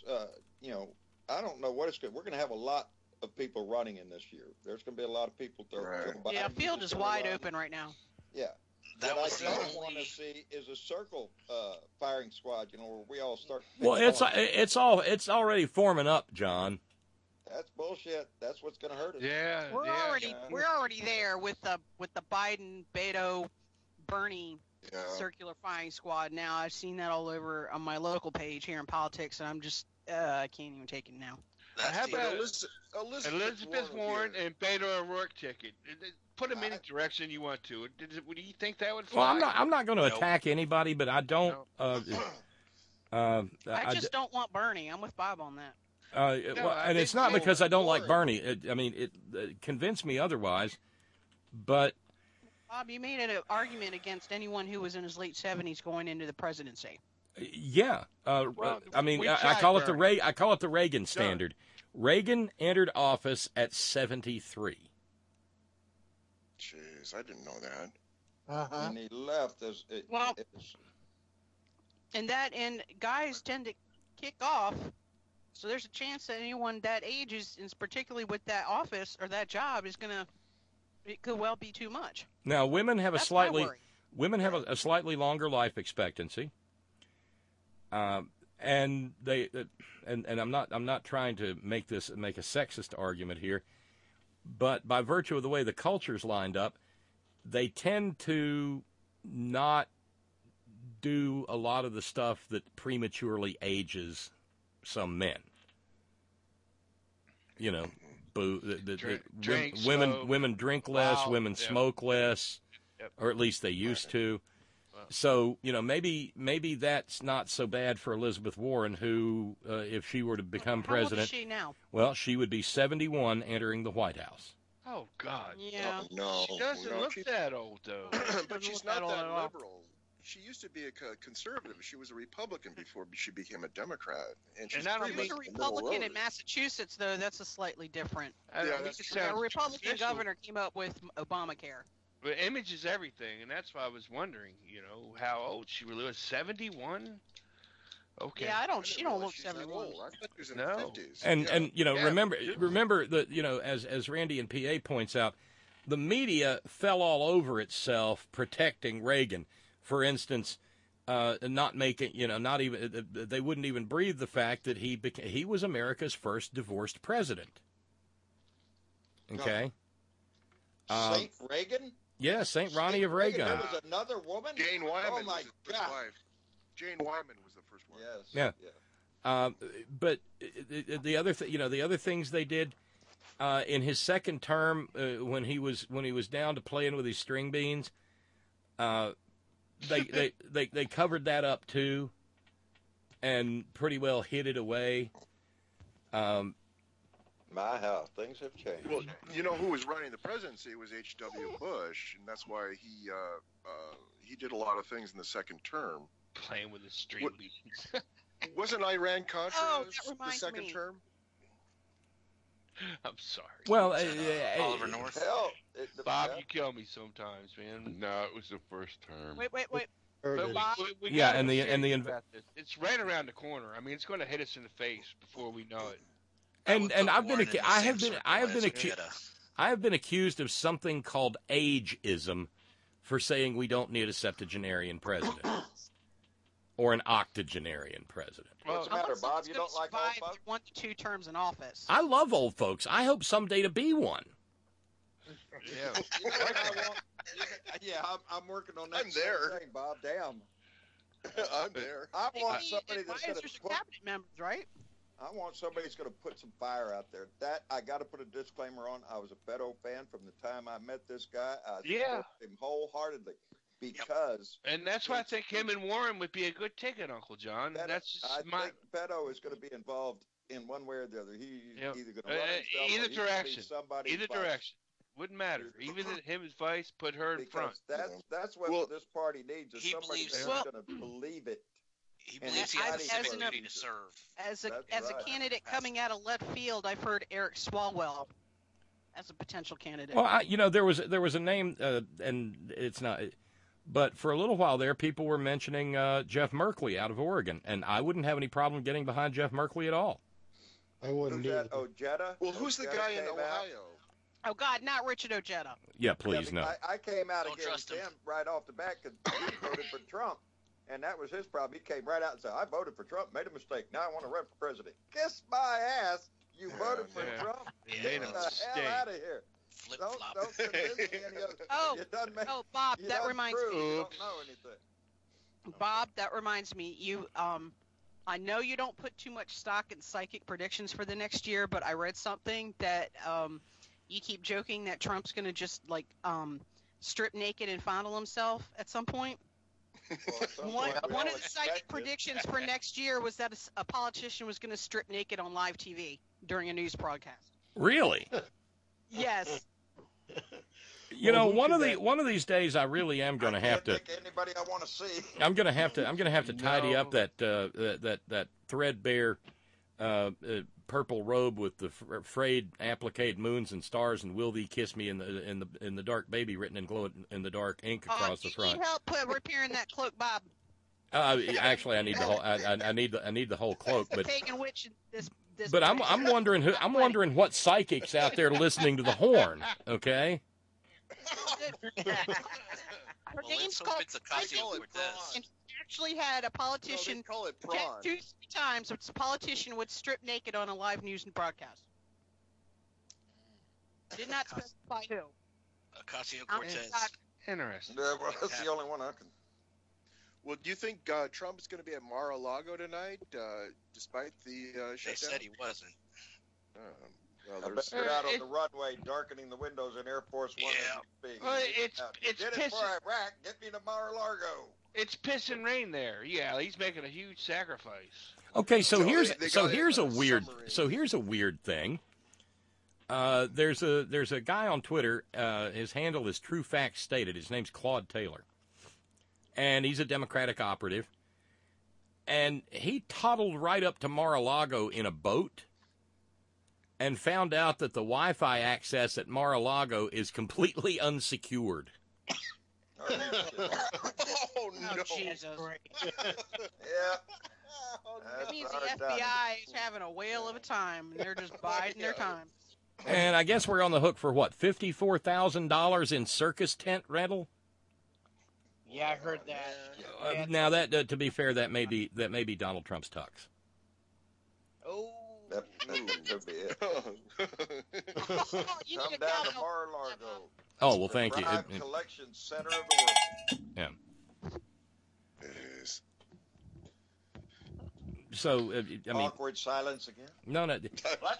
I don't know what it's going to. We're going to have a lot of people running in this year. There's going to be a lot of people. Yeah, field is wide open right now. Yeah. That what was I don't want to see is a circle firing squad. Where we all start. Well, it's already forming up, John. That's bullshit. That's what's going to hurt us. Yeah, We're already there with the Biden, Beto, Bernie circular firing squad. Now I've seen that all over on my local page here in politics, and I'm just I can't even take it now. How about Elizabeth Warren and Beto O'Rourke ticket? Put them any direction you want to. Do you think that would fly? Well, I'm not going to attack anybody, but I don't. I just don't want Bernie. I'm with Bob on that. And it's not because I don't like Bernie. It convinced me otherwise. But Bob, you made an argument against anyone who was in his late 70s going into the presidency. Yeah, I call it the Reagan standard. Reagan entered office at 73. Jeez, I didn't know that. And he left as and guys tend to kick off, so there's a chance that anyone that age is particularly with that office or that job it could well be too much. Now, women have a slightly longer life expectancy. And I'm not trying to make a sexist argument here, but by virtue of the way the culture's lined up, they tend to not do a lot of the stuff that prematurely ages some men. Women drink less, women smoke less, or at least they used to. So, maybe that's not so bad for Elizabeth Warren, who, if she were to become president, how old is she now? Well, she would be 71 entering the White House. Oh, God. Yeah. No. She doesn't look that old, though. But she's not that liberal. She used to be a conservative. She was a Republican before she became a Democrat. And she's she was a Republican in Massachusetts, though. That's a slightly different. A Republican governor came up with Obamacare. But image is everything, and that's why I was wondering, how old she really was. 71? Okay. Yeah, she don't look 71. I thought she was in the 50s. And remember that, as Randy and PA points out, the media fell all over itself protecting Reagan. For instance, not making, they wouldn't even breathe the fact that he was America's first divorced president. Okay. Saint Reagan? Yeah, Saint Ronnie of Reagan. There was another woman? Jane Wyman Oh, my was the first wife. Jane Wyman was the first one. Yes. Yeah. But the other the other things they did in his second term when he was down to playing with his string beans, they covered that up too, and pretty well hid it away. How things have changed. Well, who was running the presidency was H.W. Bush, and that's why he did a lot of things in the second term. Playing with the string beans. Wasn't Iran-Contra the second me. term? I'm sorry. Well, Oliver North. Hell, Bob, you kill me sometimes, man. No, it was the first term. Wait. But we Yeah, gotta and be the- and the serious inv- about this. It's right around the corner. I mean, it's going to hit us in the face before we know it. And I've been I have been accused of something called ageism for saying we don't need a septuagenarian president or an octogenarian president. What's the matter, Bob? You don't like old folks? 1 to 2 terms in office. I love old folks. I hope someday to be one. Yeah. You know what I want? Yeah, I'm working on that I'm there. same thing, Bob. Damn. I'm there. I want somebody that's going Advisors to are cabinet members, right? I want somebody that's going to put some fire out there. That I got to put a disclaimer on. I was a Beto fan from the time I met this guy. I Yeah. support him wholeheartedly because. And that's why I think him and Warren would be a good ticket, Uncle John. That's just I my think Beto is going to be involved in one way or the other. He's Yep. either going to run himself or either he's gonna be direction. somebody's Either vice. direction. Wouldn't matter. Even him his vice, put her in front. Because that's what this party needs is he somebody believes- that's going to believe it. He And believes he has a fighting civic for the duty to future. serve. As That's a right. candidate coming out of left field, I've heard Eric Swalwell as a potential candidate. Well, there was a name, and it's not. But for a little while there, people were mentioning Jeff Merkley out of Oregon, and I wouldn't have any problem getting behind Jeff Merkley at all. I wouldn't Who's that? either. Ojeda? Well, who's the Ojeda guy in came out. Ohio? Oh, God, not Richard Ojeda. Yeah, please, no. I came out Don't against trust him. him right off the bat because he voted for Trump. And that was his problem. He came right out and said, I voted for Trump, made a mistake. Now I want to run for president. Kiss my ass. You voted for yeah. Trump. Yeah, Get made a the mistake. hell out of here. Flip Don't flop. convince me any other. Oh, You done make, oh, Bob, you that done reminds proved me. You don't know anything. Bob, that reminds me. I know you don't put too much stock in psychic predictions for the next year, but I read something that you keep joking that Trump's going to just strip naked and fondle himself at some point. One of the psychic predictions for next year was that a politician was going to strip naked on live TV during a news broadcast. Really? Yes. You know, one of these days, I really am going to have to. Pick anybody I want to see. I'm going to have to tidy up that threadbare purple robe with the frayed applique moons and stars and "Will thee kiss me" in the dark baby written in glow in the dark ink across the You front. need help repairing that cloak, Bob. Actually, I need the whole. I need the whole cloak, The but. pagan witch. This But I'm wondering what psychics out there listening to the horn. Okay. Her name's called. It's Ocasio-Cortez. And she actually had a politician. No, they call it check prawn. 2-3 times. So a politician would strip naked on a live news broadcast. Did not specify who. Ocasio-Cortez. Interesting. Yeah, well, that's the only one I can. Well, do you think Trump is going to be at Mar-a-Lago tonight, despite the They shutdown? said he wasn't. Well, I bet there's, they're out on the runway, darkening the windows in Air Force One. Yeah. Well, it's did it pissing. for Iraq. Get me to Mar-a-Lago. It's piss and rain there. Yeah, he's making a huge sacrifice. Okay, so No, here's they so got it here's a in a weird submarine. so here's a weird thing. There's a guy on Twitter. His handle is True Facts Stated. His name's Claude Taylor, and he's a Democratic operative. And he toddled right up to Mar-a-Lago in a boat, and found out that the Wi-Fi access at Mar-a-Lago is completely unsecured. oh no! Jesus. Yeah. That means the FBI is having a whale of a time, and they're just biding their time. And I guess we're on the hook for what, $54,000 in circus tent rental? Yeah, I heard that. Now that, to be fair, that may be Donald Trump's tux. Oh. That could be it. You Come need to down go. to Mar-a-Lago. Oh well, thank you. Prime collection center of the world. Yeah. It is. So I mean, Awkward silence again. no. What?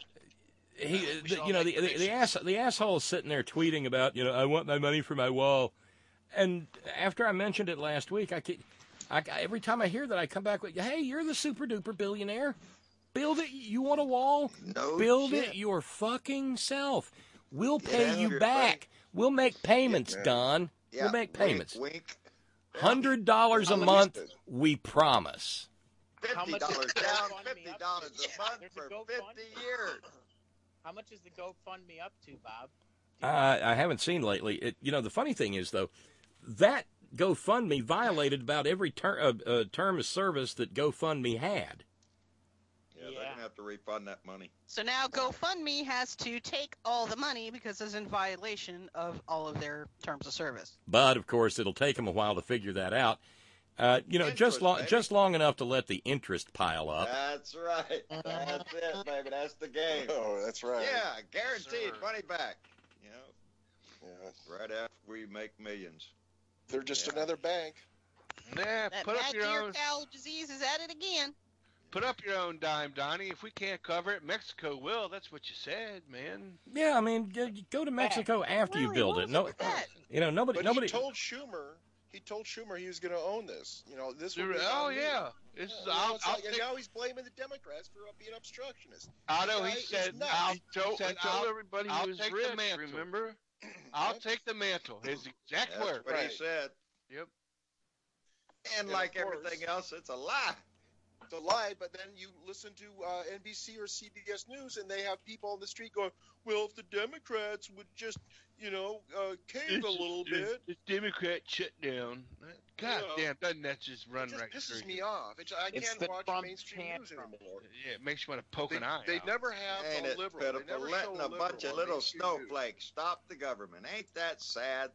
The asshole is sitting there tweeting about, I want my money for my wall, and after I mentioned it last week, every time I hear that, I come back with, hey, you're the super duper billionaire. Build it. You want a wall? No Build shit. it your fucking self. We'll Get pay out of you your back. We'll make payments, Yeah. Don. Yeah, We'll make payments. Wink, $100 a month, we promise. How $50 much down, is the GoFundMe $50 up a to? month There's a for GoFundMe? 50 years. How much is the GoFundMe up to, Bob? I haven't seen lately. The funny thing is, though, that GoFundMe violated about every term of service that GoFundMe had. Yeah, they're going to have to refund that money. So now GoFundMe has to take all the money because it's in violation of all of their terms of service. But, of course, it'll take them a while to figure that out. Just long enough to let the interest pile up. That's right. That's it, baby. That's the game. Oh, that's right. Yeah, guaranteed money back. Right after we make millions. They're just another bank. Yeah, That put up your mad deer own. cow disease is at it again. Put up your own dime, Donnie. If we can't cover it, Mexico will. That's what you said, man. Yeah, I mean, go to Mexico after you build it. No, nobody. He told Schumer he was going to own this. This. Yeah. This is. And now he's blaming the Democrats for being obstructionist. I know. He said. He told everybody he was rich. Remember? I'll take the mantle. His exact words. That's what he said. Yep. And like everything else, it's a lie. It's a lie, but then you listen to NBC or CBS News, and they have people on the street going, well, if the Democrats would just, cave a little bit. The Democrat shut down. God damn, doesn't that just run right through? It pisses you? me off. I can't watch mainstream news anymore. Yeah, it makes you want to poke an eye They out. never have Ain't a it liberal. pitiful? They never Letting show a bunch of liberal little on mainstream snowflakes stop the government. Ain't that sad?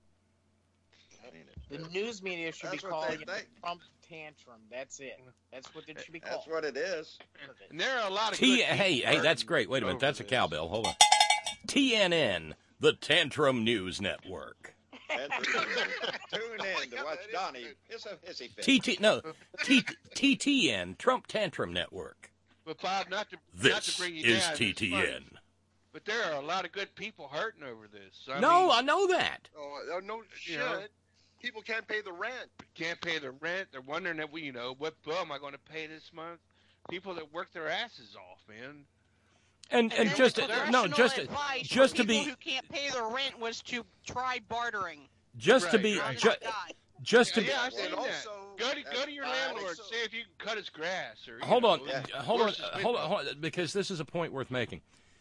The news media should be That's what calling they it think. the Trump tantrum. That's it. That's what it should be called. That's what it is. And there are a lot of Hey, that's great. Wait a minute, that's a cowbell. Hold on. TNN, the Tantrum News Network. Tune in to watch Donnie. It's a hissy fit. TTN, Trump Tantrum Network. But Bob, not to This bring you is down, it's TTN. funny, but there are a lot of good people hurting over this. I know that. Oh, no shit. know, People can't pay the rent. Can't pay the rent. They're wondering that what bill am I going to pay this month? People that work their asses off, man. And just to be who can't pay their rent was to try bartering. Just to be I seen that. Go to your landlord, see if you can cut his grass. Or hold on, because this is a point worth making.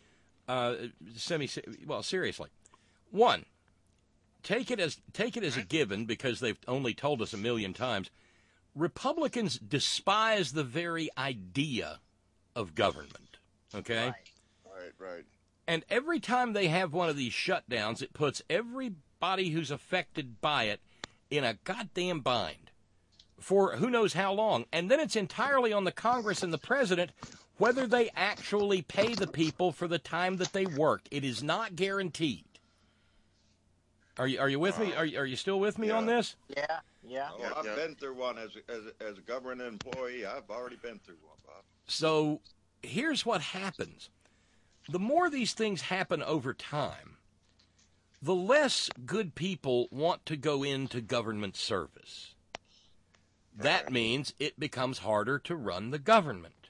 Seriously, one, take it as a given because they've only told us a million times. Republicans despise the very idea of government. Okay. Right. And every time they have one of these shutdowns, it puts everybody who's affected by it in a goddamn bind for who knows how long. And then it's entirely on the Congress and the president whether they actually pay the people for the time that they work. It is not guaranteed. Are you with me? Are you still with me on this? Yeah. Oh, I've been through one as a government employee. I've already been through one, Bob. So here's what happens. The more these things happen over time, the less good people want to go into government service. That means it becomes harder to run the government.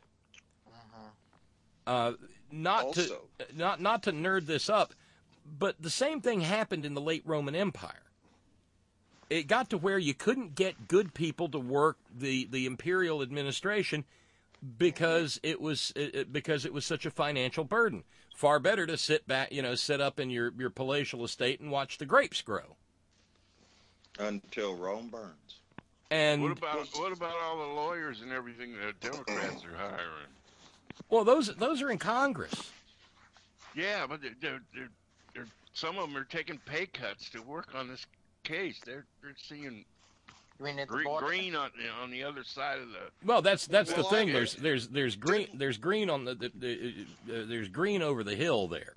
Not to nerd this up, but the same thing happened in the late Roman Empire. It got to where you couldn't get good people to work the imperial administration because it was such a financial burden. Far better to sit up in your palatial estate and watch the grapes grow. Until Rome burns. And what about all the lawyers and everything that Democrats are hiring? Well, those are in Congress. Yeah, but they're some of them are taking pay cuts to work on this case. They're seeing green on the other side of the. Well, that's the thing. There's green on there's green over the hill there.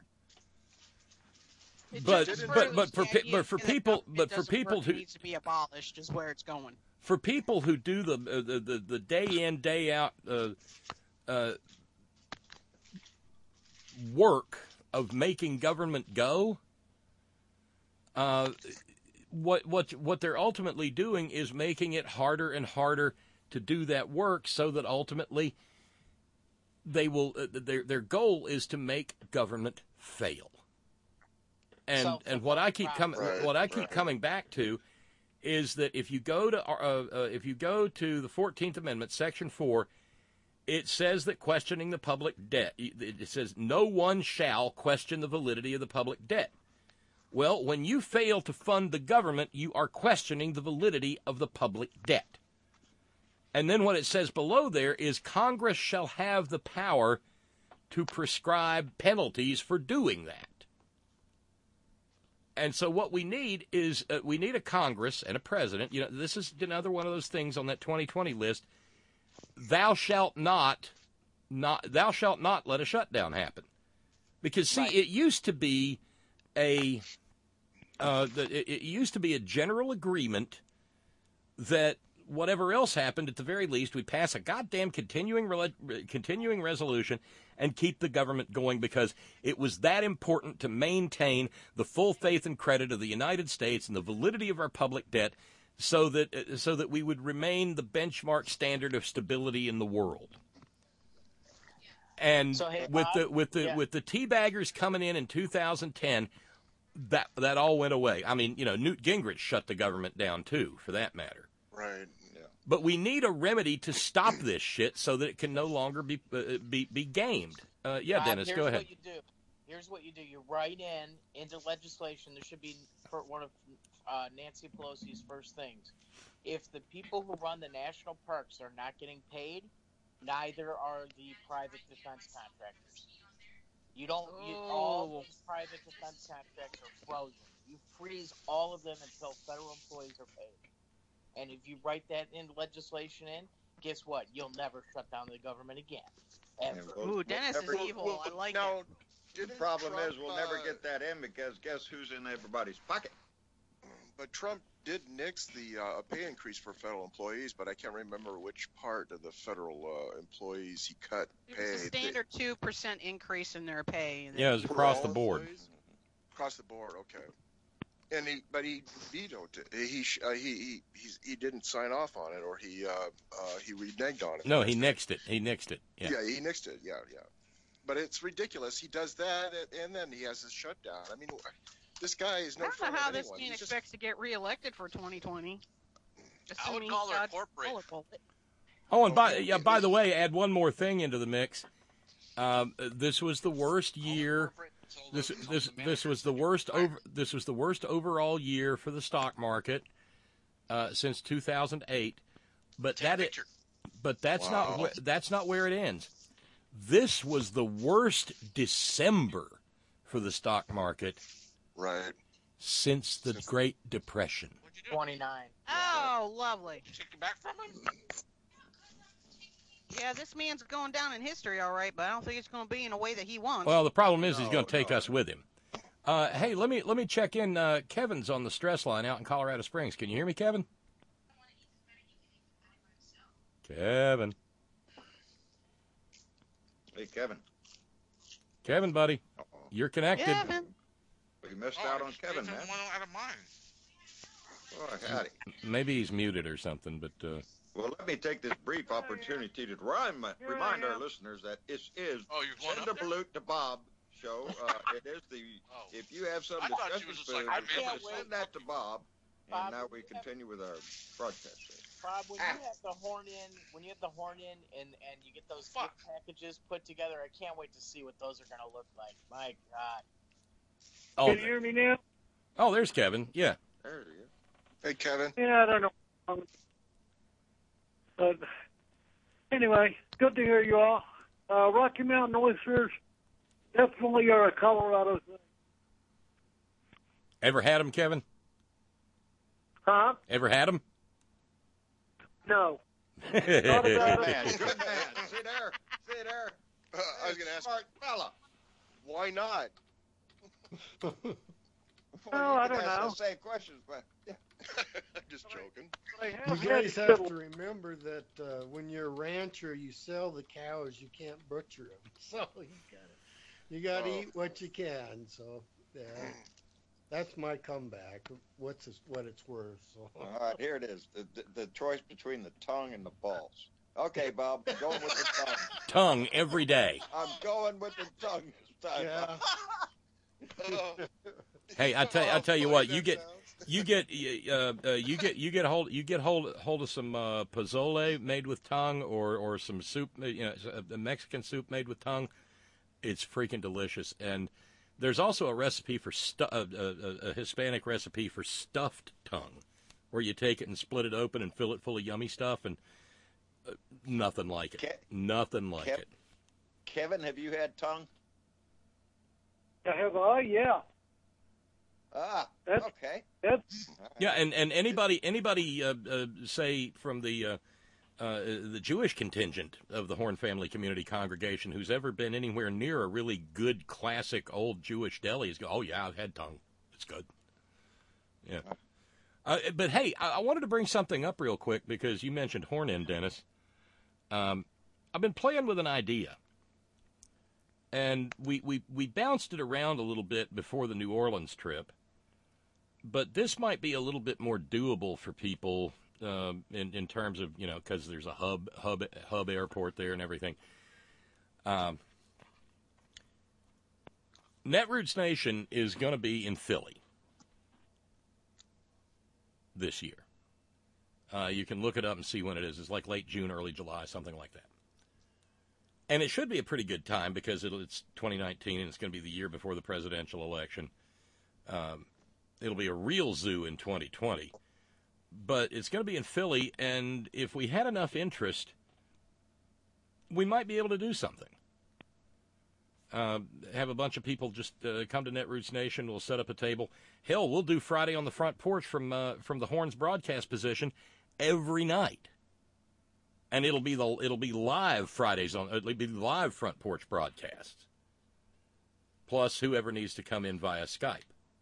But for people who needs to be abolished is where it's going. For people who do the day in day out work of making government go, what they're ultimately doing is making it harder and harder to do that work, so that ultimately they will their goal is to make government fail. And what I keep coming back to is that if you go to the 14th Amendment, Section 4, it says that questioning the public debt, it says no one shall question the validity of the public debt. Well, when you fail to fund the government, you are questioning the validity of the public debt. And then what it says below there is Congress shall have the power to prescribe penalties for doing that. And so what we need is we need a Congress and a president. You know, this is another one of those things on that 2020 list. Thou shalt not let a shutdown happen. Because see, it used to be a general agreement that whatever else happened, at the very least, we pass a goddamn continuing resolution and keep the government going, because it was that important to maintain the full faith and credit of the United States and the validity of our public debt, so that we would remain the benchmark standard of stability in the world. And So, hey, with Bob? the teabaggers coming in 2010, that all went away. I mean, Newt Gingrich shut the government down too, for that matter. Right. Yeah. But we need a remedy to stop this shit so that it can no longer be gamed. Yeah, Bob, Dennis, go ahead. Here's what you do. You write into legislation. There should be one of Nancy Pelosi's first things. If the people who run the national parks are not getting paid, neither are the private defense contractors. All those private defense contracts are frozen. You freeze all of them until federal employees are paid. And if you write that in legislation guess what? You'll never shut down the government again. Ever. Ooh, Dennis is evil. I like it. The problem is we'll never get that in, because guess who's in everybody's pocket? But Trump did nix the pay increase for federal employees, but I can't remember which part of the federal employees he cut pay. It's a standard 2% increase in their pay. Yeah, it was across the board. Employees? Across the board, okay. And he vetoed it. He didn't sign off on it, or he reneged on it. No, he nixed it. Yeah. He nixed it. Yeah, he nixed it. Yeah. But it's ridiculous. He does that, and then he has his shutdown. I mean, this guy is no I friend don't know how of this anyone. man He's expects to get reelected for 2020. I would call her corporate. Oh, and by the way, add one more thing into the mix. This was the worst year. This was the worst overall year for the stock market since 2008. But that's not where it ends. This was the worst December for the stock market, right, since the Great Depression. 29. Oh, lovely. Take it back from him? Yeah, this man's going down in history, all right, but I don't think it's going to be in a way that he wants. Well, the problem is he's going to take us with him. Hey, let me check in. Kevin's on the stress line out in Colorado Springs. Can you hear me, Kevin? Kevin. Hey, Kevin. Kevin, buddy. You're connected. Kevin. We missed out on Kevin, man. Out of mine. Oh, howdy. Maybe he's muted or something, but... Well, let me take this brief opportunity to remind our listeners that this is Send a Balut to Bob show. It is the if you have some discussion food, send that to Bob. And now we continue with our broadcast. Bob, when you have the horn in, and you get those gift packages put together, I can't wait to see what those are going to look like. My God. Oh, Can you hear me now? Oh, there's Kevin. Yeah. There you go. Hey, Kevin. Yeah, I don't know. But anyway, good to hear you all. Rocky Mountain oysters definitely are a Colorado thing. Ever had them, Kevin? Huh? Ever had them? No. Good man. See there. I was going to ask. Smart fella. Why not? Well, I don't ask know. the same questions, but I'm just joking. You guys have to remember that when you're a rancher, you sell the cows. You can't butcher them, so you got to eat what you can. So yeah, that's my comeback. What it's worth. So. All right, here it is. The choice between the tongue and the balls. Okay, Bob, going with the tongue. Tongue every day. I'm going with the tongue this time. Yeah. Hey, I tell you what, you get hold of some pozole made with tongue, or some soup, a Mexican soup made with tongue. It's freaking delicious. And There's also a recipe for a Hispanic recipe for stuffed tongue, where you take it and split it open and fill it full of yummy stuff, and nothing like it. Nothing like it. Kevin, have you had tongue? Have I? Yeah. Okay. Yeah, and anybody say from the Jewish contingent of the Horn Family Community Congregation who's ever been anywhere near a really good classic old Jewish deli is go, oh yeah, I've had tongue. It's good. Yeah. But hey, I wanted to bring something up real quick because you mentioned Horn Inn, Dennis. I've been playing with an idea. And we bounced it around a little bit before the New Orleans trip. But this might be a little bit more doable for people in terms of, because there's a hub airport there and everything. Netroots Nation is going to be in Philly this year. You can look it up and see when it is. It's like late June, early July, something like that. And it should be a pretty good time because it's 2019 and it's going to be the year before the presidential election. It'll be a real zoo in 2020. But it's going to be in Philly, and if we had enough interest, we might be able to do something. Have a bunch of people just come to Netroots Nation. We'll set up a table. Hell, we'll do Friday on the front porch from the Horns broadcast position every night. And it'll be live Fridays it'll be live front porch broadcasts. Plus whoever needs to come in via Skype.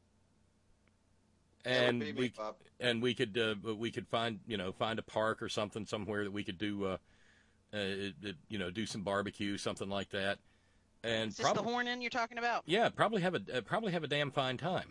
And we could find a park or something somewhere that we could do do some barbecue, something like that. And is this the Horn Inn you're talking about? Yeah, probably have a damn fine time.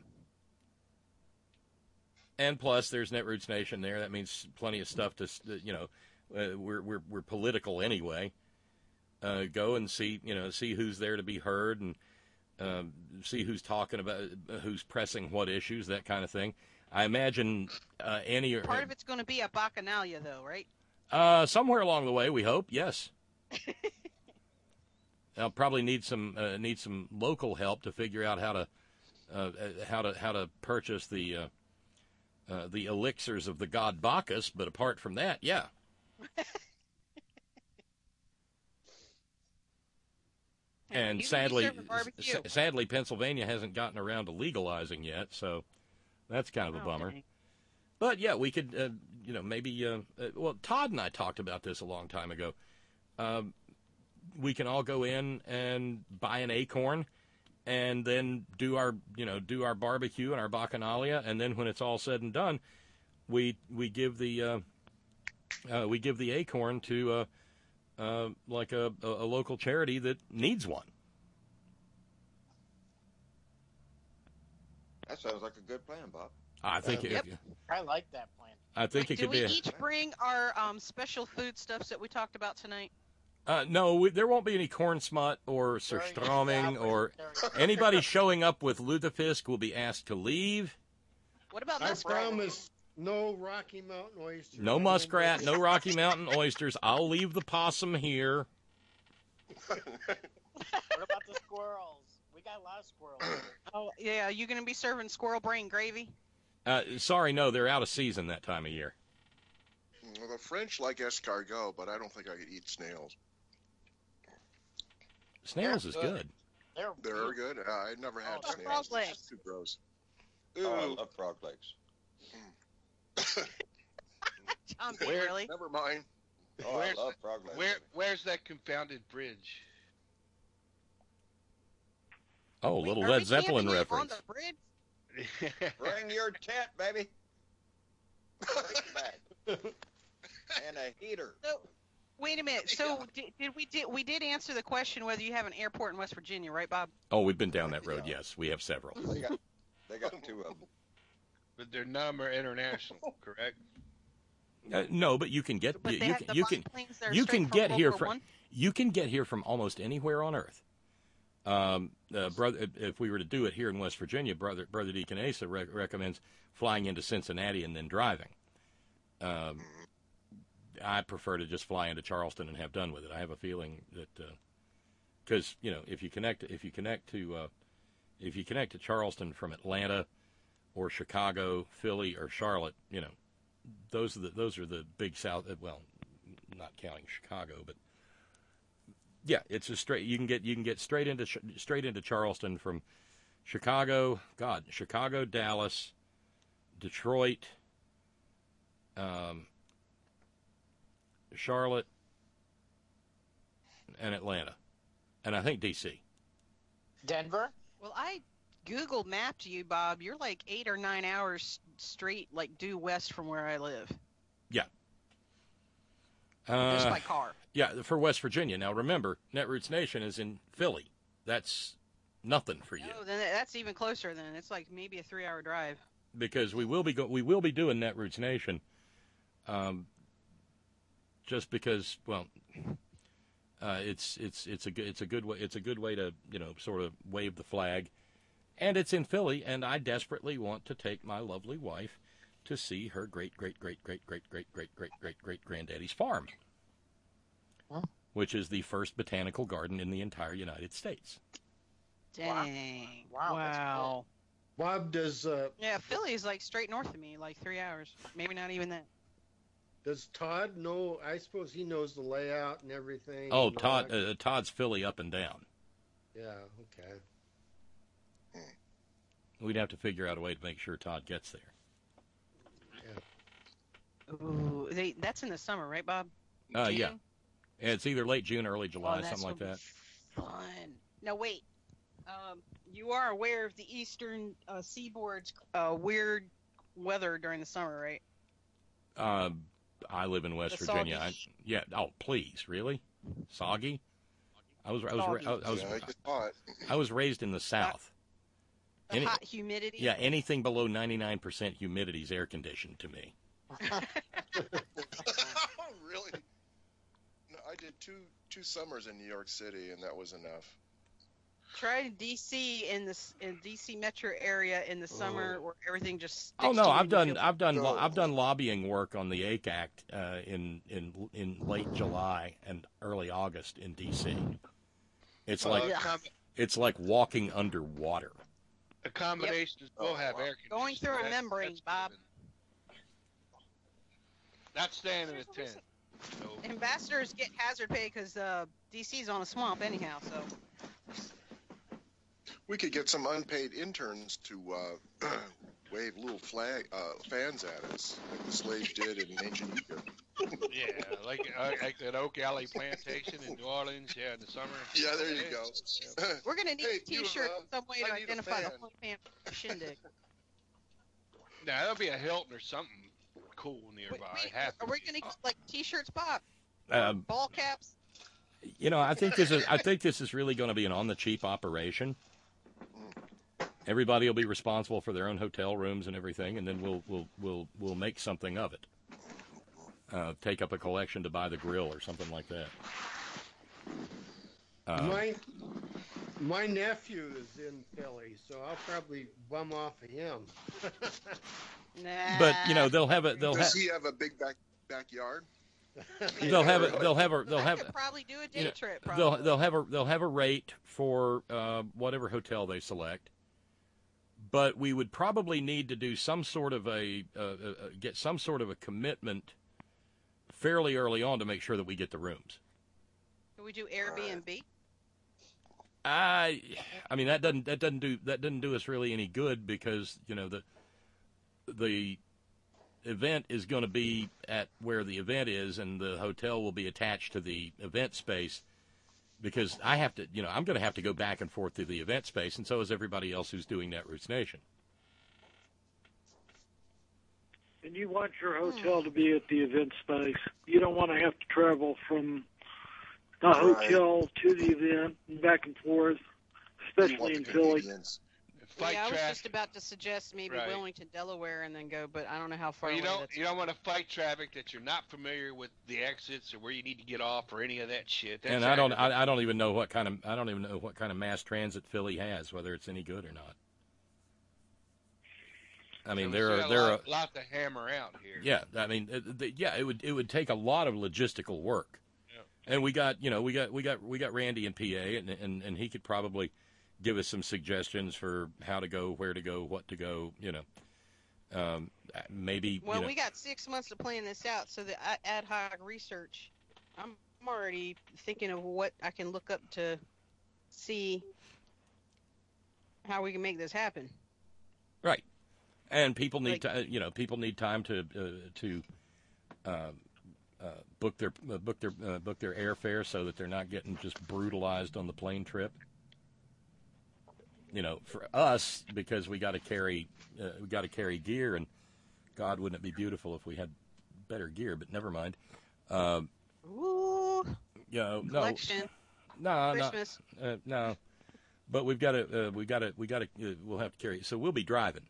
And plus there's Netroots Nation there. That means plenty of stuff to we're political anyway. Go and see who's there to be heard and see who's talking about, who's pressing what issues, that kind of thing. I imagine Annie. Part of it's going to be a bacchanalia, though, right? Somewhere along the way, we hope. Yes. I'll probably need some local help to figure out how to purchase the elixirs of the god Bacchus. But apart from that, yeah. And sadly, Pennsylvania hasn't gotten around to legalizing yet, so that's kind of a bummer. But yeah, we could, maybe. Well, Todd and I talked about this a long time ago. We can all go in and buy an acorn, and then do our barbecue and our bacchanalia, and then when it's all said and done, we give the acorn to like a local charity that needs one. That sounds like a good plan, Bob. I think I like that plan. I think it could be. Do we each bring our special foodstuffs that we talked about tonight? No, there won't be any corn smut or surströmming or anybody showing up with lutefisk will be asked to leave. What about I promise no Rocky Mountain oysters. No muskrat, no Rocky Mountain oysters. I'll leave the possum here. What about the squirrels? We got a lot of squirrels. Oh, yeah. Are you going to be serving squirrel brain gravy? Sorry, no, they're out of season that time of year. Well, the French like escargot, but I don't think I could eat snails. Snails is good. They're good. I've never had snails. Frog legs. It's too gross. Oh, I love frog legs. John, really? Never mind. Oh, I love frog legs. Where's that confounded bridge? Oh, little Led Zeppelin reference. On the bridge? Bring your tent, baby. And a heater. So, wait a minute. So we did answer the question whether you have an airport in West Virginia, right, Bob? Oh, we've been down that road. Yes, we have several. They got two of them. But they're none are international, correct? No, but you can get you can get here from almost anywhere on Earth. Brother, if we were to do it here in West Virginia, Brother Deacon Asa recommends flying into Cincinnati and then driving. I prefer to just fly into Charleston and have done with it. I have a feeling that because if you connect to If you connect to Charleston from Atlanta or Chicago, Philly, or Charlotte, those are the big South. Well, not counting Chicago, but yeah, it's a straight. You can get straight into Charleston from Chicago. Chicago, Dallas, Detroit, Charlotte, and Atlanta, and I think D.C. Denver? Well, I Google mapped you, Bob. You're like 8 or 9 hours straight, like due west from where I live. Yeah. Just by car. Yeah, for West Virginia. Now remember, Netroots Nation is in Philly. That's nothing for you. Oh, then that's even closer. Then it's like maybe a 3-hour drive. Because we will be doing Netroots Nation. Just because, well, it's a good way to sort of wave the flag, and it's in Philly, and I desperately want to take my lovely wife to see her great granddaddy's farm, which is the first botanical garden in the entire United States. Dang! Wow! Bob, does yeah, Philly's like straight north of me, like 3 hours, maybe not even that. Does Todd know? I suppose he knows the layout and everything. Oh, Todd's Philly up and down. Yeah. Okay. We'd have to figure out a way to make sure Todd gets there. Yeah. Ooh, that's in the summer, right, Bob? Yeah. It's either late June or early July, something like that. Fun. Now wait. You are aware of the eastern seaboard's weird weather during the summer, right? I live in West Virginia. Oh, please, really? Soggy? I was raised in the South. Hot humidity. Yeah, anything below 99% humidity is air conditioned to me. Really? No, I did two summers in New York City, and that was enough. Try DC in DC metro area in the summer where everything just. Oh no, I've done lobbying work on the AIC Act in late July and early August in DC. It's like walking underwater. Accommodations will have air conditioning. Going through a membrane, Bob. Not staying in a tent. No. Ambassadors get hazard pay because DC's on a swamp anyhow, so. We could get some unpaid interns to wave little fans at us, like the slaves did in ancient Egypt. Yeah, like that Oak Alley plantation in New Orleans, in the summer. Yeah, there you go. Yeah. We're going to need a T-shirt some way to identify the whole fan shindig. Nah, there'll be a Hilton or something cool nearby. Are we going to get like T-shirts, Bob? Ball caps? I think this is really going to be an on-the-cheap operation. Everybody will be responsible for their own hotel rooms and everything, and then we'll make something of it. Take up a collection to buy the grill or something like that. My nephew is in Philly, so I'll probably bum off of him. Nah. But they'll have a. Does he have a big backyard? They'll have probably do a day trip. Probably. They'll have a rate for whatever hotel they select. But we would probably need to do some sort of get some sort of a commitment fairly early on to make sure that we get the rooms. Can we do Airbnb? I mean that doesn't do us really any good because the event is going to be at where the event is, and the hotel will be attached to the event space. Because I have to, I'm going to have to go back and forth to the event space, and so is everybody else who's doing Netroots Nation. And you want your hotel to be at the event space. You don't want to have to travel from the hotel to the event and back and forth, especially in Philly. I was just about to suggest maybe Wilmington, Delaware, and then go, but I don't know how far. Well, you away don't want to fight traffic that you're not familiar with the exits or where you need to get off or any of that shit. And I don't even know what kind of mass transit Philly has, whether it's any good or not. I mean, there are a lot to hammer out here. Yeah, I mean, it would take a lot of logistical work, and we got Randy in PA, and he could probably give us some suggestions for how to go, where to go, what to go, maybe. Well, we got 6 months to plan this out, so the ad hoc research, I'm already thinking of what I can look up to see how we can make this happen. Right. And people need people need time to book their airfare so that they're not getting just brutalized on the plane trip. For us, because we got to carry gear, and God, wouldn't it be beautiful if we had better gear? But never mind. Ooh. Collection. No, Christmas. no. But we'll have to carry it. So we'll be driving.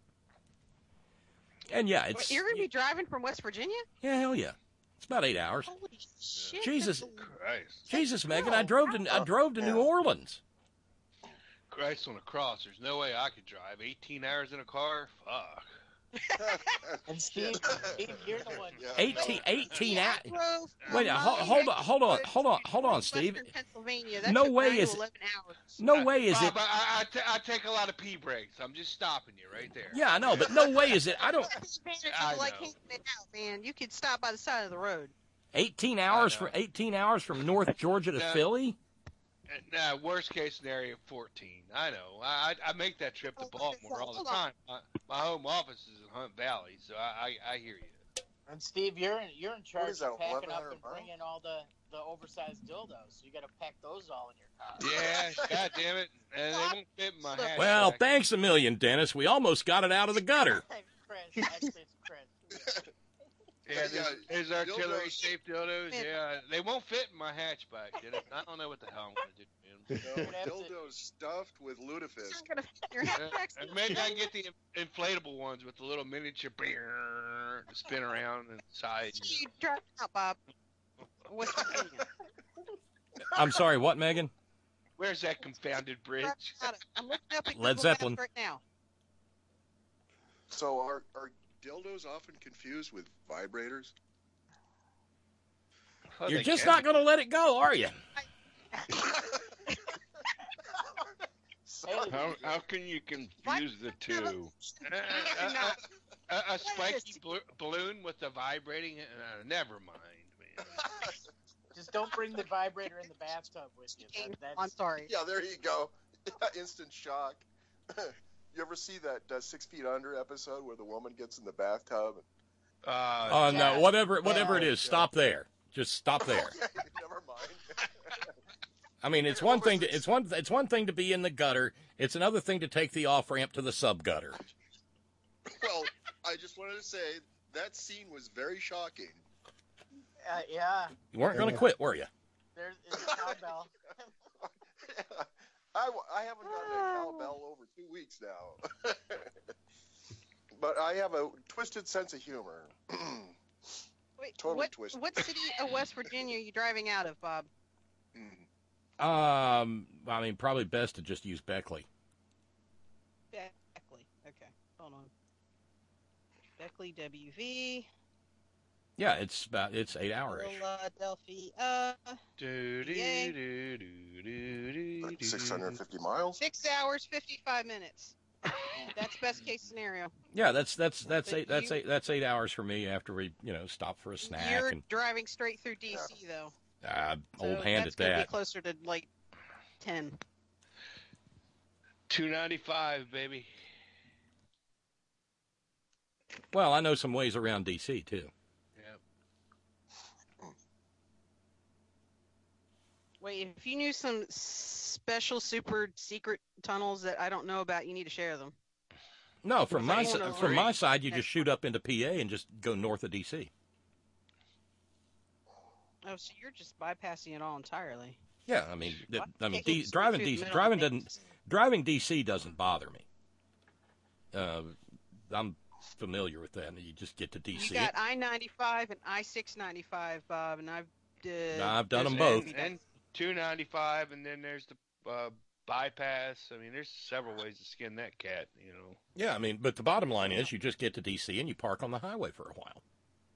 And yeah, You're going to be driving from West Virginia? Yeah, hell yeah. It's about 8 hours. Holy shit. Jesus Christ. Jesus, Megan, I drove to New Orleans. Christ on a cross. There's no way I could drive 18 hours in a car. Fuck. And Steve, you're the one. 18 hours. Wait, hold on, Steve. Pennsylvania. That No took way 9 is to it. 11 hours. No way is it. Bob, I take a lot of pee breaks. I'm just stopping you right there. Yeah, I know, but no way is it. I don't. I like hanging it out, man. You could stop by the side of the road. 18 hours from North Georgia to Philly. Nah, worst case scenario, 14. I know. I make that trip to Baltimore all the time. My home office is in Hunt Valley, so I hear you. And Steve, you're in charge of packing up 1,100 and bringing all the oversized dildos. So you got to pack those all in your car. Yeah, God damn it, and they won't fit in my hatchback. Well, thanks a million, Dennis. We almost got it out of the gutter. Chris, actually, it's Chris. Yeah, there's artillery shaped dildos. Yeah, they won't fit in my hatchback. Dennis. I don't know what the hell I'm going to do. Man. Dildos stuffed with lutefisk. And maybe I can get the inflatable ones with the little miniature beer to spin around inside. You drive out, Bob. West Virginia. I'm sorry, what, Megan? Where's that confounded bridge? I'm looking up at Led Google Zeppelin. Maps right now. So are dildos often confused with vibrators? Oh, You're just not going to let it go, are you? How can you confuse the two? A spiky balloon with a vibrating? Never mind, man. Just don't bring the vibrator in the bathtub with you. I'm sorry. Yeah, there you go. Instant shock. You ever see that 6 Feet Under episode where the woman gets in the bathtub? No, whatever it is, stop there. Just stop there. Never mind. I mean, it's one thing to be in the gutter. It's another thing to take the off ramp to the sub gutter. Well, I just wanted to say that scene was very shocking. Yeah. You weren't going to quit, were you? There's a cowbell. I haven't gotten a cowbell over 2 weeks now. But I have a twisted sense of humor. Wait, Totally twisted. What city of West Virginia are you driving out of, Bob? I mean, probably best to just use Beckley. Beckley. Okay, hold on. Beckley, WV. Yeah, it's 8 hours. Philadelphia. 650 miles. 6 hours, 55 minutes. That's best case scenario. Yeah, that's 8 hours for me after we stop for a snack. You're and driving straight through DC though. old hand at That's gonna that. be closer to like 10. 295, baby. Well, I know some ways around DC too. Wait, if you knew some special, super secret tunnels that I don't know about, you need to share them. No, from my side, you just shoot up into PA and just go north of DC. Oh, so you're just bypassing it all entirely. Yeah, I mean, driving DC doesn't bother me. I'm familiar with that. You just get to DC. You got I-95 and I-695, Bob, and I've done them both. And 295, and then there's the bypass. I mean, there's several ways to skin that cat, Yeah, I mean, but the bottom line is you just get to DC and you park on the highway for a while.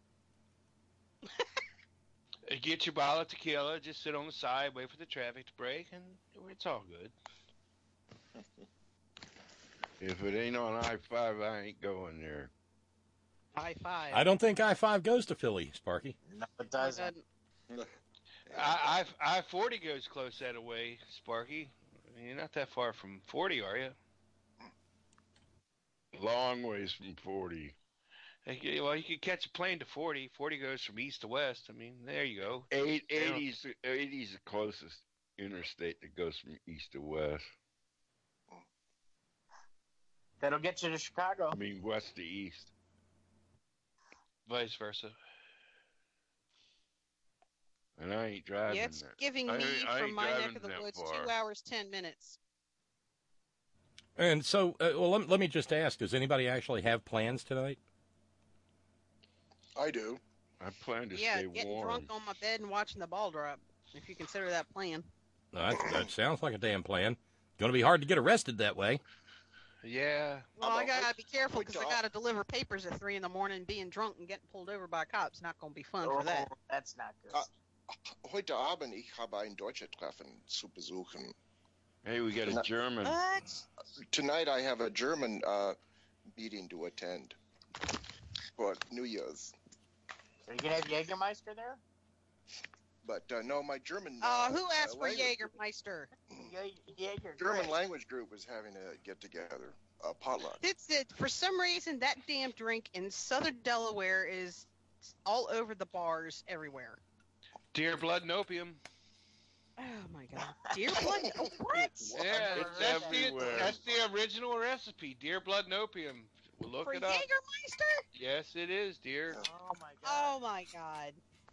Get your bottle of tequila, just sit on the side, wait for the traffic to break, and it's all good. If it ain't on I-5, I ain't going there. I-5. I don't think I-5 goes to Philly, Sparky. No, it doesn't. I-40 goes close that way, Sparky. You're not that far from 40, are you? Long ways from 40. Well, you could catch a plane to 40. 40 goes from east to west. I mean, there you go. 80's the closest interstate that goes from east to west. That'll get you to Chicago. I mean, west to east. Vice versa. And I ain't driving Yeah, it's that. giving I me ain't from my neck driving of the that woods far. 2 hours, 10 minutes. And so, well, let me just ask, does anybody actually have plans tonight? I do. I plan to Yeah, stay getting warm. drunk on my bed and watching the ball drop, if you consider that plan. That sounds like a damn plan. Going to be hard to get arrested that way. Yeah. Well, I gotta be careful because I gotta deliver papers at 3 in the morning. Being drunk and getting pulled over by cops not gonna be fun for that. That's not good. Heute Abend, ich habe ein deutsches Treffen zu besuchen. Hey, we got a German. What? Tonight I have a German meeting to attend for New Year's. Are you gonna have Jägermeister there? But no, my German. Who asked for language- Jägermeister? Jaeger. German great. language group was having a get together, a potluck. It's it. For some reason, that damn drink in Southern Delaware is all over the bars everywhere. Deer, blood, and opium. Oh my God, deer blood? Oh, what? Yeah, It's everywhere. That's the original recipe. Deer, blood, and opium. We'll look For it up. Jägermeister? Yes, it is, dear. Oh my god. Oh my God.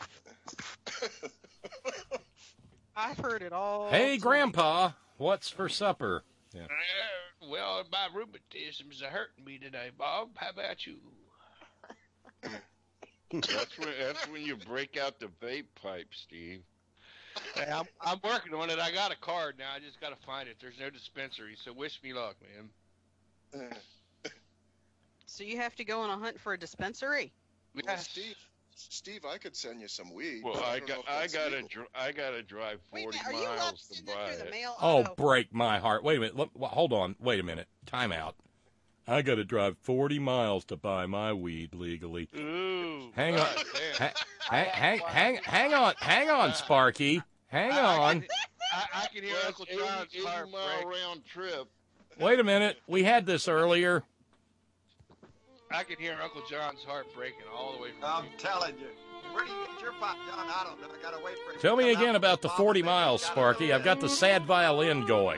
I've heard it all. Hey, tonight. Grandpa, what's for supper? Yeah. Well, my rheumatism's a hurting me today, Bob. How about you? That's when you break out the vape pipe, Steve. Hey, I'm working on it. I got a card now. I just got to find it. There's no dispensary, so wish me luck, man. So you have to go on a hunt for a dispensary? Well, Yes. Steve, I could send you some weed. Well, but I don't know if got that's legal. I gotta drive Wait a 40 minute, are you allowed miles to to send buy that through the it. mail? Oh, Otto? break my heart. Wait a minute. Hold on. Wait a minute. Time out. I got to drive 40 miles to buy my weed legally. Ooh. Hang on. damn. Hang on, Sparky. Hang on. I can hear Well, Uncle it's John's 80 heart mile break. round trip. Wait a minute. We had this earlier. I can hear Uncle John's heart breaking all the way from I'm here. telling you. Where do you get your pot, John? I don't know. I gotta wait for him. Tell to me come again out about with the Bob 40 and miles, Gotta Sparky. go I've got the sad violin going.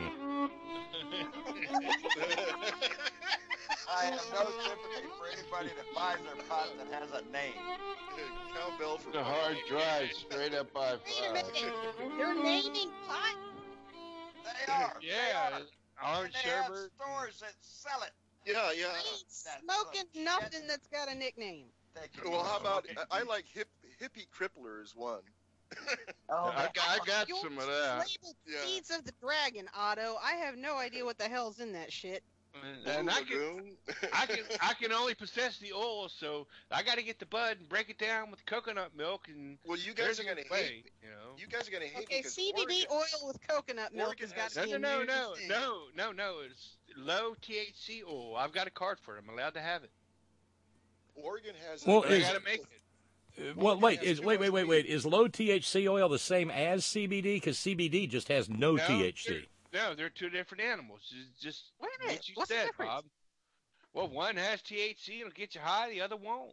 I have no sympathy for anybody that buys their pot that has a name. Cowbell for The hard drive straight up by Wait a minute. 5. They're naming pot? They are. Yeah, orange They have sherbet. stores that sell it. Yeah. I ain't smoking nothing that's got a nickname. Well, how about I like hippie crippler is one. Oh, I got Yours some of is that. labeled Seeds of the Dragon, Otto. I have no idea what the hell's in that shit. And I Lagoon. I can only possess the oil, so I got to get the bud and break it down with coconut milk. And Well, you guys there's are gonna a way, hate. you know. You guys are gonna hate Okay, me because CBD oil with coconut milk Oregon has got has- to be a major thing. No. It's low THC oil. I've got a card for it. I'm allowed to have it. Oregon has. Well, But I is- got to make it. Well, wait. Is low THC oil the same as CBD? Because CBD just has no THC. They're two different animals. Just Wait a minute, what you what's the said, difference? Bob. Well, one has THC, it'll get you high. The other won't.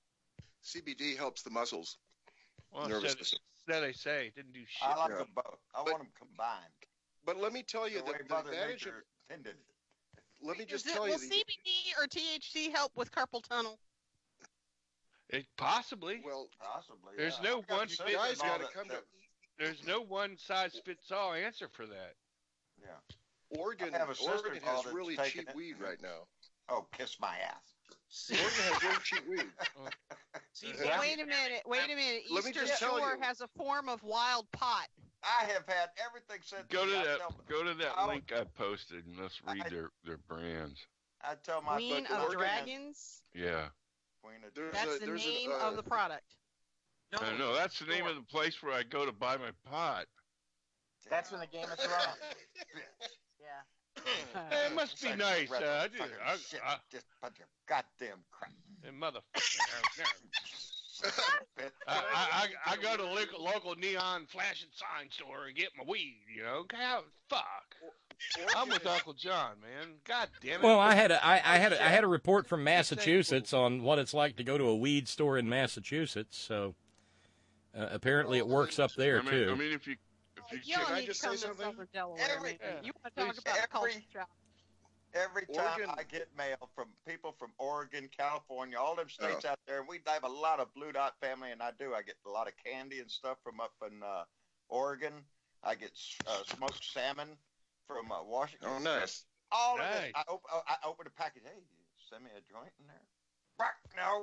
CBD helps the muscles. Well, Nervous so system. they say. It didn't do shit. I like Yeah. them both. I want them combined. But let me tell you The way that the Mother advantage of. Nature intended it. Let me just Will tell you. CBD or THC help with carpal tunnel? Possibly. Well, Possibly. There's yeah. no I've got one sisters fit- guys and all got to that- come to There's no one size fits all answer for that. Yeah. Oregon. I have a sister-in-law Oregon has that's really taken cheap it. weed right now. Oh, kiss my ass. Oregon has really cheap weed. Wait a minute. Let me Eastern just tell Shore you. has a form of wild pot. I have had everything said Go to me. that I link I posted and let's read their brands. I tell my Queen but of Oregon has- Dragons. Yeah. Queen of There's That's a- the there's name an, of the product. No, that's the name of the place where I go to buy my pot. That's from the Game of Thrones. Yeah. It must be nice. Just bunch of goddamn crap. Motherfucker. I go to local neon flashing sign store and get my weed. Fuck. I'm with Uncle John, man. God damn it. Well, I had a report from Massachusetts on what it's like to go to a weed store in Massachusetts. So apparently it works up there too. I mean, if you can I just say something? You want to talk about culture shock? Every time I get mail from people from Oregon, California, all them states out there, and we have a lot of Blue Dot family, and I get a lot of candy and stuff from up in Oregon. I get smoked salmon from Washington. Oh, nice. All of it. I open a package. Hey, you send me a joint in there? No.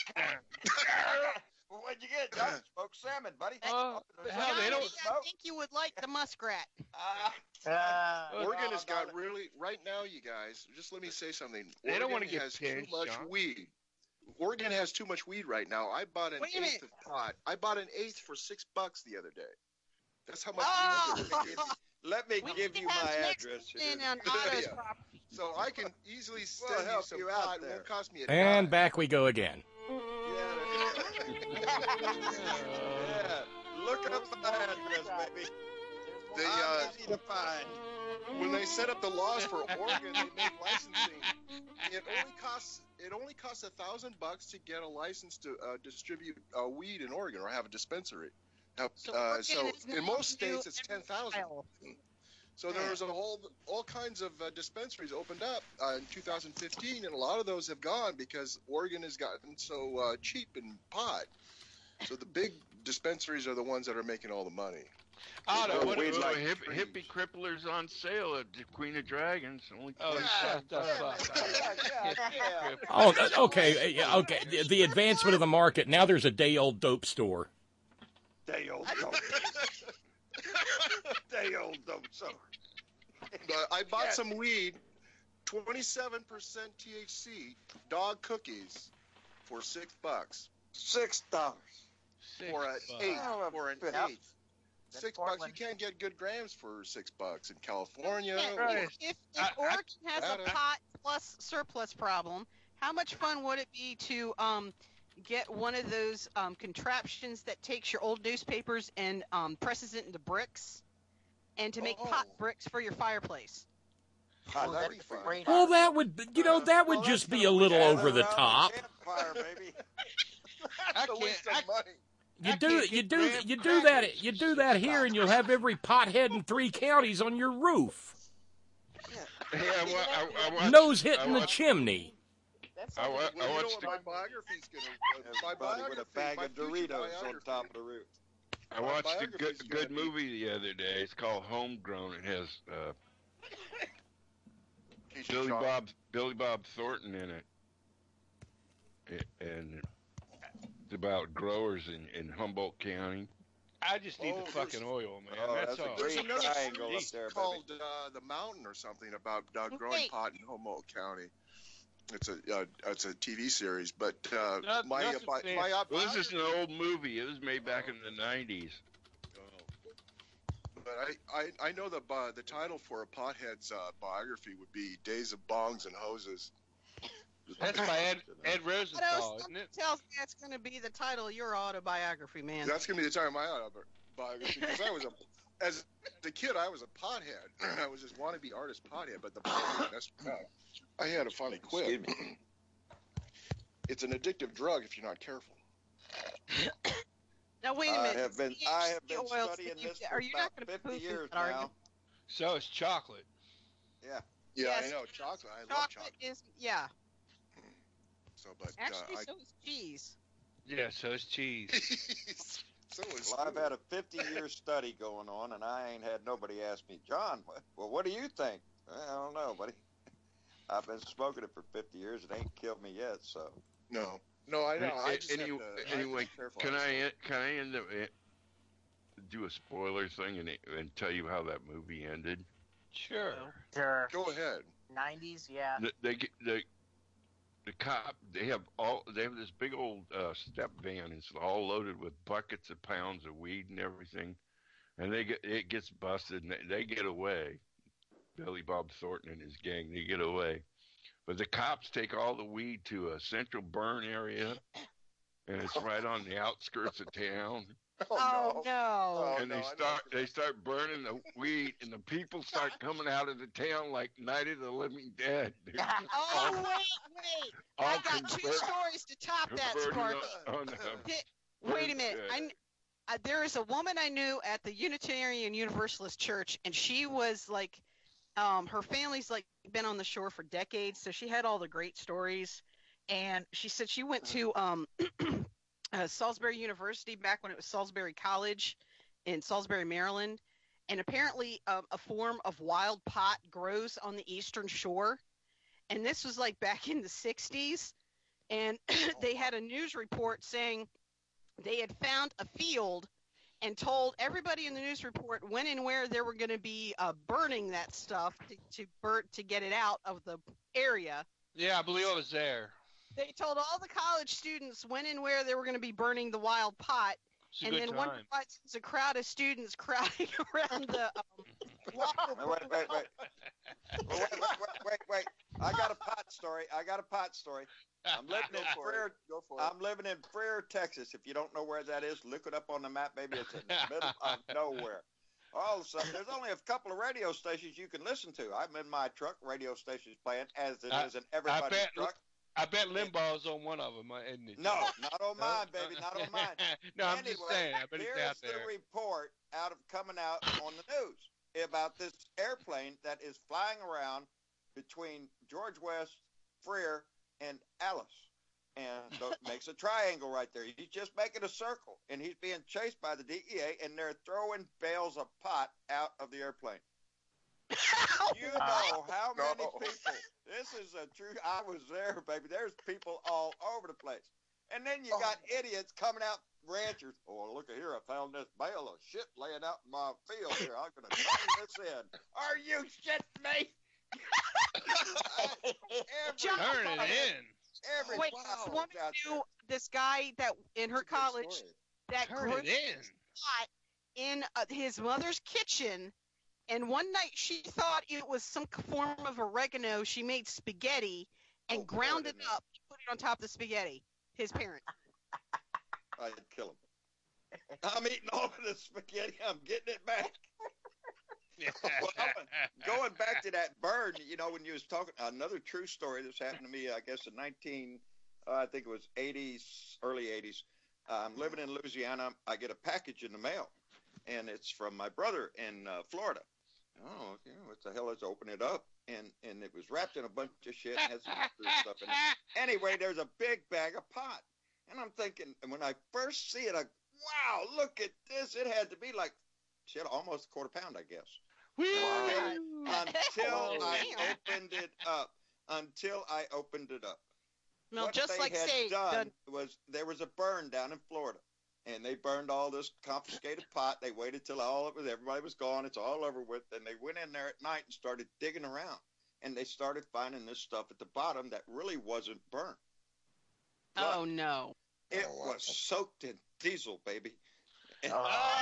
What'd you get, John? Smoked salmon, buddy. I think you would like the muskrat. Oregon has got really, right now, you guys, just let me say something. They don't want to Oregon get has pinched, too much John. weed. Oregon has too much weed right now. I bought an eighth of pot. I bought an eighth for $6 the other day. That's how much weed there is. Let me give you my address here. So I can easily send you some pot. It won't cost me a And dime. back we go again. Look up my address, baby. Easy to find. When they set up the laws for Oregon, they made licensing. It only costs $1,000 to get a license to distribute weed in Oregon or have a dispensary. Now, so in most states it's $10,000. So there's all kinds of dispensaries opened up in 2015, and a lot of those have gone because Oregon has gotten so cheap in pot. So the big dispensaries are the ones that are making all the money. Hippie Cripplers on sale at the Queen of Dragons. Only shut the fuck Oh, okay, okay. The advancement of the market. Now there's a day-old dope store. Day-old dope. Day-old dope store. I bought some weed, 27% THC, dog cookies, for $6. $6. For an eighth. $6. You can't get good grams for $6 in California. If Oregon has a pot plus surplus problem, how much fun would it be to get one of those contraptions that takes your old newspapers and presses it into bricks, and to make pot bricks for your fireplace? Well, that would, that would just be a little over the top. Campfire, baby. That's a waste of money. You do that here, and you'll have every pothead in 3 counties on your roof. Nose hitting the chimney. My biography's gonna with a bag of Doritos on top of the roof. I watched a good movie the other day. It's called Homegrown. It has Billy Bob Thornton in it, and it's about growers in Humboldt County. I just need the fucking oil, man. That's all. There's another series called The Mountain or something about growing pot in Humboldt County. It's a TV series, but this is an old movie. It was made back in the 90s. But I know the title for a pothead's biography would be Days of Bongs and Hoses. That's by Ed Rosenthal, isn't it? Tells me that's going to be the title of your autobiography, man. That's going to be the title of my autobiography because as a kid, I was a pothead. I was this wannabe artist pothead, but the pothead messed me up. I had to finally quit. It's an addictive drug if you're not careful. Now wait a minute. I have been studying this for about 50 years now. So it's chocolate. Yeah. Yeah, Yes. I know chocolate. I love chocolate. So, but Actually, so is cheese. Yeah, so is cheese. Well, I've had a 50-year study going on, and I ain't had nobody ask me, John, what do you think? I don't know, buddy. I've been smoking it for 50 years. It ain't killed me yet, so. No, I know. Anyway, can I end up do a spoiler thing and tell you how that movie ended? Sure. Go ahead. 90s, yeah. The cop, they have this big old step van. It's all loaded with buckets of pounds of weed and everything, and it gets busted and they get away. Billy Bob Thornton and his gang. They get away. But the cops take all the weed to a central burn area, and it's right on the outskirts of town. Oh no! And they start burning the weed, and the people start coming out of the town like Night of the Living Dead. Oh wait! I got two stories to top that, Sparky. Wait a minute. There is a woman I knew at the Unitarian Universalist Church, and she was like, her family's like been on the shore for decades, so she had all the great stories. And she said she went to Salisbury University back when it was Salisbury College in Salisbury, Maryland. And apparently a form of wild pot grows on the eastern shore. And this was like back in the 60s. And they had a news report saying they had found a field and told everybody in the news report when and where they were going to be burning that stuff to get it out of the area. Yeah, I believe I was there. They told all the college students when and where they were going to be burning the wild pot. And then one night, there's a crowd of students crowding around the Wait. I got a pot story. I'm living in Freer, Texas. If you don't know where that is, look it up on the map. Baby, it's in the middle of nowhere. All of a sudden, there's only a couple of radio stations you can listen to. I'm in my truck, radio stations playing, as it is in everybody's truck. I bet Limbaugh's on one of them, isn't he? No, not on mine, baby, not on mine. No, I'm just saying. I bet he's out there. Here's the report coming out on the news about this airplane that is flying around between George West, Freer, and Alice. And so it makes a triangle right there. He's just making a circle, and he's being chased by the DEA, and they're throwing bales of pot out of the airplane. You know how many people. This is a true. I was there, baby. There's people all over the place. And then you got idiots coming out, ranchers. Oh, look at here. I found this bale of shit laying out in my field here. I'm going to turn this in. Are you shitting me? Turn it in. Wait, this woman knew this guy that in her college that grew pot in his mother's kitchen. And one night she thought it was some form of oregano. She made spaghetti and ground it up and put it on top of the spaghetti. His parents. I'd kill him. I'm eating all of the spaghetti. I'm getting it back. Well, going back to that burn, you know, when you was talking, another true story. This happened to me, I guess, in I think it was 80s, early 80s. I'm living in Louisiana. I get a package in the mail, and it's from my brother in Florida. Oh, okay, what the hell is? Open it up, and it was wrapped in a bunch of shit and had some stuff in it. Anyway, there's a big bag of pot, and I'm thinking, and when I first see it, wow, look at this! It had to be like shit, almost a quarter pound, I guess. Until I opened it up. Well, what just they like had done was there was a burn down in Florida. And they burned all this confiscated pot. They waited till everybody was gone. It's all over with. And they went in there at night and started digging around. And they started finding this stuff at the bottom that really wasn't burnt. Oh, no. It was soaked in diesel, baby. And,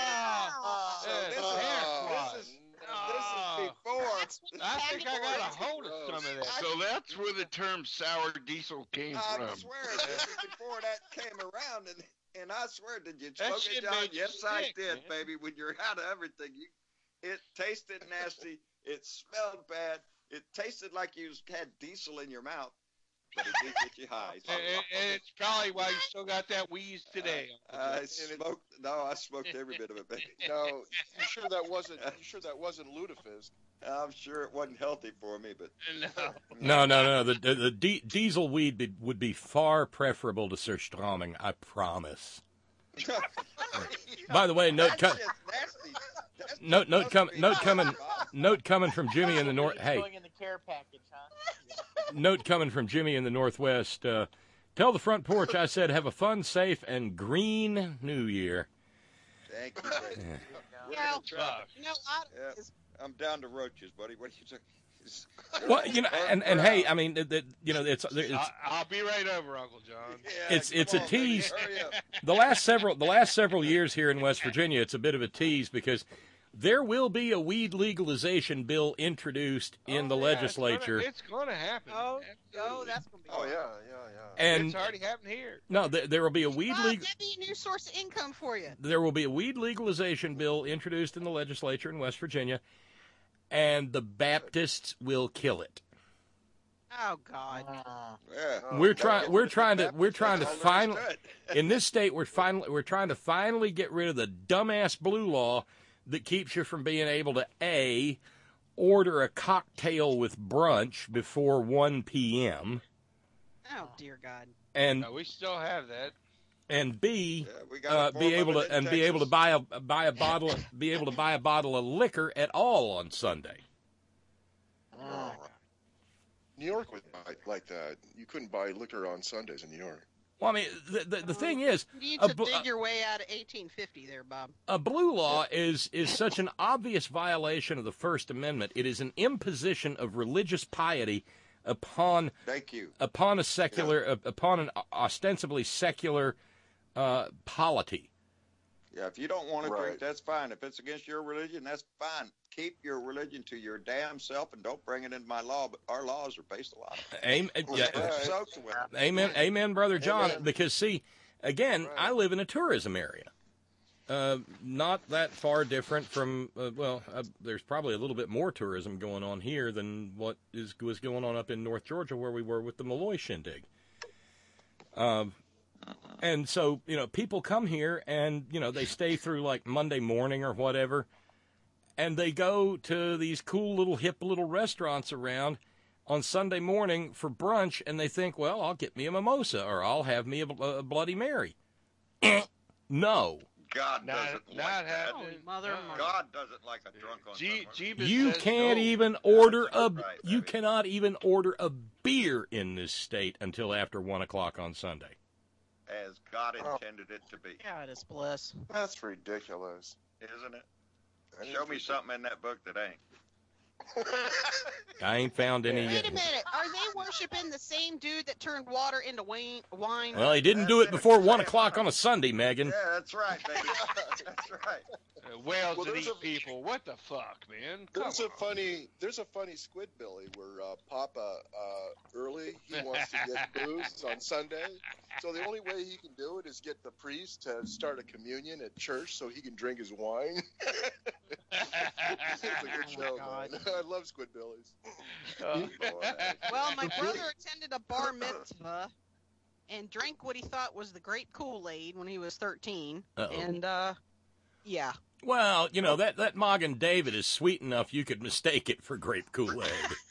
this is before. I think I got a hold of some of that. So that's where the term sour diesel came from. I swear, this is before that came around. And I swear, did you smoke it, John? Yes, I did, baby. When you're out of everything, it tasted nasty. It smelled bad. It tasted like you had diesel in your mouth, but it did get you high. So. And it's probably why you still got that wheeze today. I smoked every bit of it, baby. No, you sure that wasn't Lutefisk? I'm sure it wasn't healthy for me, but no. The diesel weed would be far preferable to Surströmming, I promise. By the way, note coming from Jimmy in the north. Hey, going in the care package, huh? Note coming from Jimmy in the Northwest. Tell the front porch I said have a fun, safe, and green New Year. Thank you, baby. I'm down to roaches, buddy. What are you saying? Well, and hey, I mean, it's. I'll be right over, Uncle John. Yeah, it's a tease. The last several years here in West Virginia, it's a bit of a tease because there will be a weed legalization bill introduced in the legislature. It's gonna happen. Oh, that's gonna be. Oh yeah. And it's already happened here. No, there will be a weed That'd be a new source of income for you. There will be a weed legalization bill introduced in the legislature in West Virginia, and the Baptists will kill it. Oh God. We're trying to finally in this state we're trying to finally get rid of the dumbass blue law that keeps you from being able to order a cocktail with brunch before 1 p.m. Oh dear God. And no, we still have that. And B, be able to buy a bottle of liquor at all on Sunday. New York was like that. You couldn't buy liquor on Sundays in New York. Well, I mean, the thing is, You need to dig your way out of 1850 there, Bob. A blue law is such an obvious violation of the First Amendment. It is an imposition of religious piety upon an ostensibly secular polity. Yeah, if you don't want to drink, that's fine. If it's against your religion, that's fine. Keep your religion to your damn self and don't bring it into my law. But our laws are based a lot on Amen, Brother John. Amen. Because, see, again, I live in a tourism area. Not that far different from, there's probably a little bit more tourism going on here than what was going on up in North Georgia where we were with the Malloy Shindig. And so, people come here and, they stay through like Monday morning or whatever, and they go to these cool little hip little restaurants around on Sunday morning for brunch, and they think, well, I'll get me a mimosa or I'll have me a Bloody Mary. No. God doesn't like that. God doesn't like a drunk on Sunday. You can't even order you cannot even order a beer in this state until after 1 o'clock on Sunday. As God intended it to be. God is bless. That's ridiculous. Isn't it? Show me something in that book that ain't. I ain't found any Wait yet. a minute. Are they worshiping the same dude that turned water into wine? Well, he didn't do it before 1 o'clock on a Sunday, Megan. Yeah, that's right, baby. That's right. Whales that eat people. What the fuck, man? There's a funny Squid Billy where Papa early he wants to get booze on Sunday, so the only way he can do it is get the priest to start a communion at church so he can drink his wine. It's a good show, man. I love Squid Billies. Well, my brother attended a bar mitzvah and drank what he thought was the great Kool-Aid when he was 13. Uh-oh. And yeah. Well, that Magen David is sweet enough you could mistake it for grape Kool-Aid.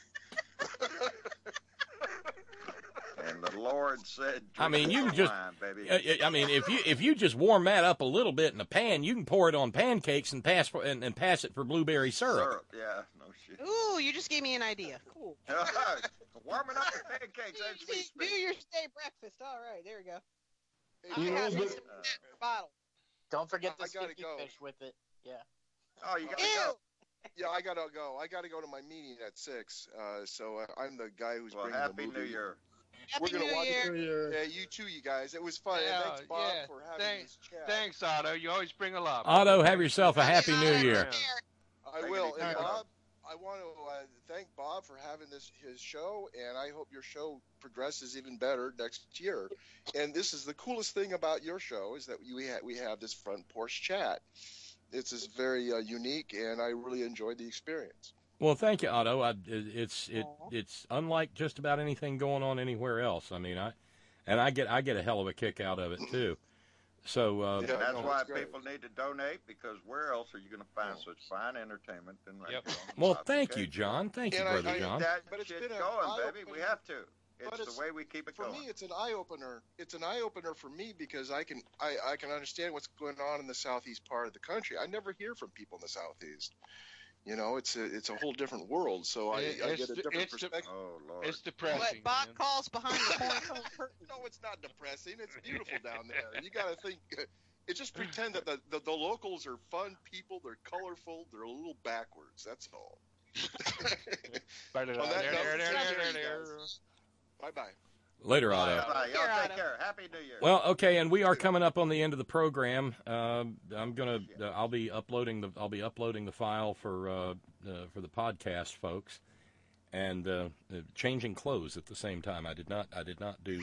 And the Lord said, I mean, you can just, wine, baby. if you just warm that up a little bit in a pan, you can pour it on pancakes and pass it for blueberry syrup. Yeah, no shit. Ooh, you just gave me an idea. Cool. Warming up the pancakes. Do your day breakfast. All right, there we go. I have some bottle. Don't forget the gotta sticky go. fish with it. Yeah. Oh, you gotta go. Yeah, I gotta go. I gotta go to my meeting at 6. So I'm the guy who's bringing Happy the movie. New Year. We're gonna watch New it. Yeah, you too, you guys. It was fun. And thanks, Bob, for having this chat. Thanks, Otto. You always bring a lot. Otto, have yourself a happy New Year. I will. And Bob, I want to thank Bob for having his show, and I hope your show progresses even better next year. And this is the coolest thing about your show is that we have this front porch chat. It's very unique, and I really enjoyed the experience. Well, thank you, Otto. It's unlike just about anything going on anywhere else. I mean, I get a hell of a kick out of it too. So that's why people need to donate, because where else are you going to find such fine entertainment than right here? Well, thank you, John. Thank you, Brother John. But it's been going, baby. We have to. It's the way we keep it going. For me, it's an eye opener. It's an eye opener for me because I can understand what's going on in the southeast part of the country. I never hear from people in the southeast. It's a whole different world. So I get a different perspective. Oh Lord, it's depressing. What Bob calls behind the corn curtain. No, it's not depressing. It's beautiful down there. You got to think. It just pretend that the locals are fun people. They're colorful. They're a little backwards. That's all. Bye-bye. Later, Otto. Bye. Y'all take care. Happy New Year. Well, okay, and we are coming up on the end of the program. I'll be uploading the file for the podcast, folks, and changing clothes at the same time. I did not do.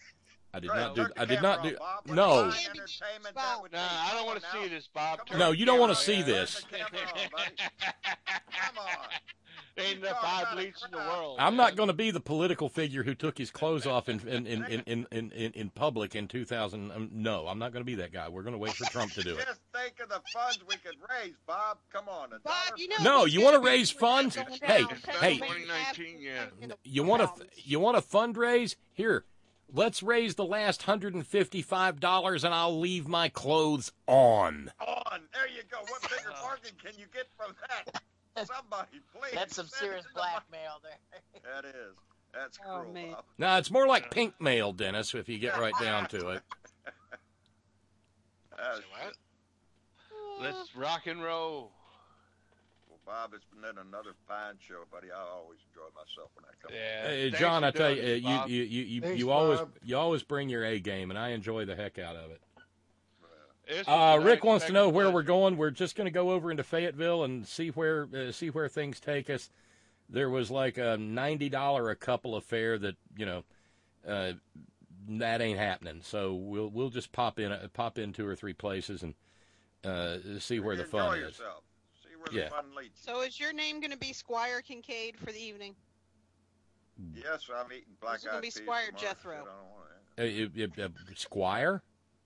No. Nah, I don't want to see this, Bob. No, you don't want to see this. Come on. Ain't enough eye bleach in the world. I'm not going to be the political figure who took his clothes off in public in 2000. No, I'm not going to be that guy. We're going to wait for Trump to do it. Just think of the funds we could raise, Bob. Come on. Bob, you know. No, you want to raise funds? Hey, 2019, yeah. you want to fundraise? Here, let's raise the last $155, and I'll leave my clothes on. There you go. What bigger bargain can you get from that? Somebody, please. That's some serious blackmail there. That is. That's cruel, Bob. No, it's more like pink mail, Dennis, if you get right down to it. Let's rock and roll. Well, Bob, it's been another fine show, buddy. I always enjoy myself when I come. Yeah. John, I tell you, you always bring your A game, and I enjoy the heck out of it. Rick wants to know where we're going. We're just going to go over into Fayetteville and see where things take us. There was like a $90 a couple affair that that ain't happening. So we'll just pop in 2 or 3 places and see where the fun is. See where the fun leads. So is your name going to be Squire Kincaid for the evening? Yes, I'm eating black eyed peas. It's going to be Squire Jethro. Squire?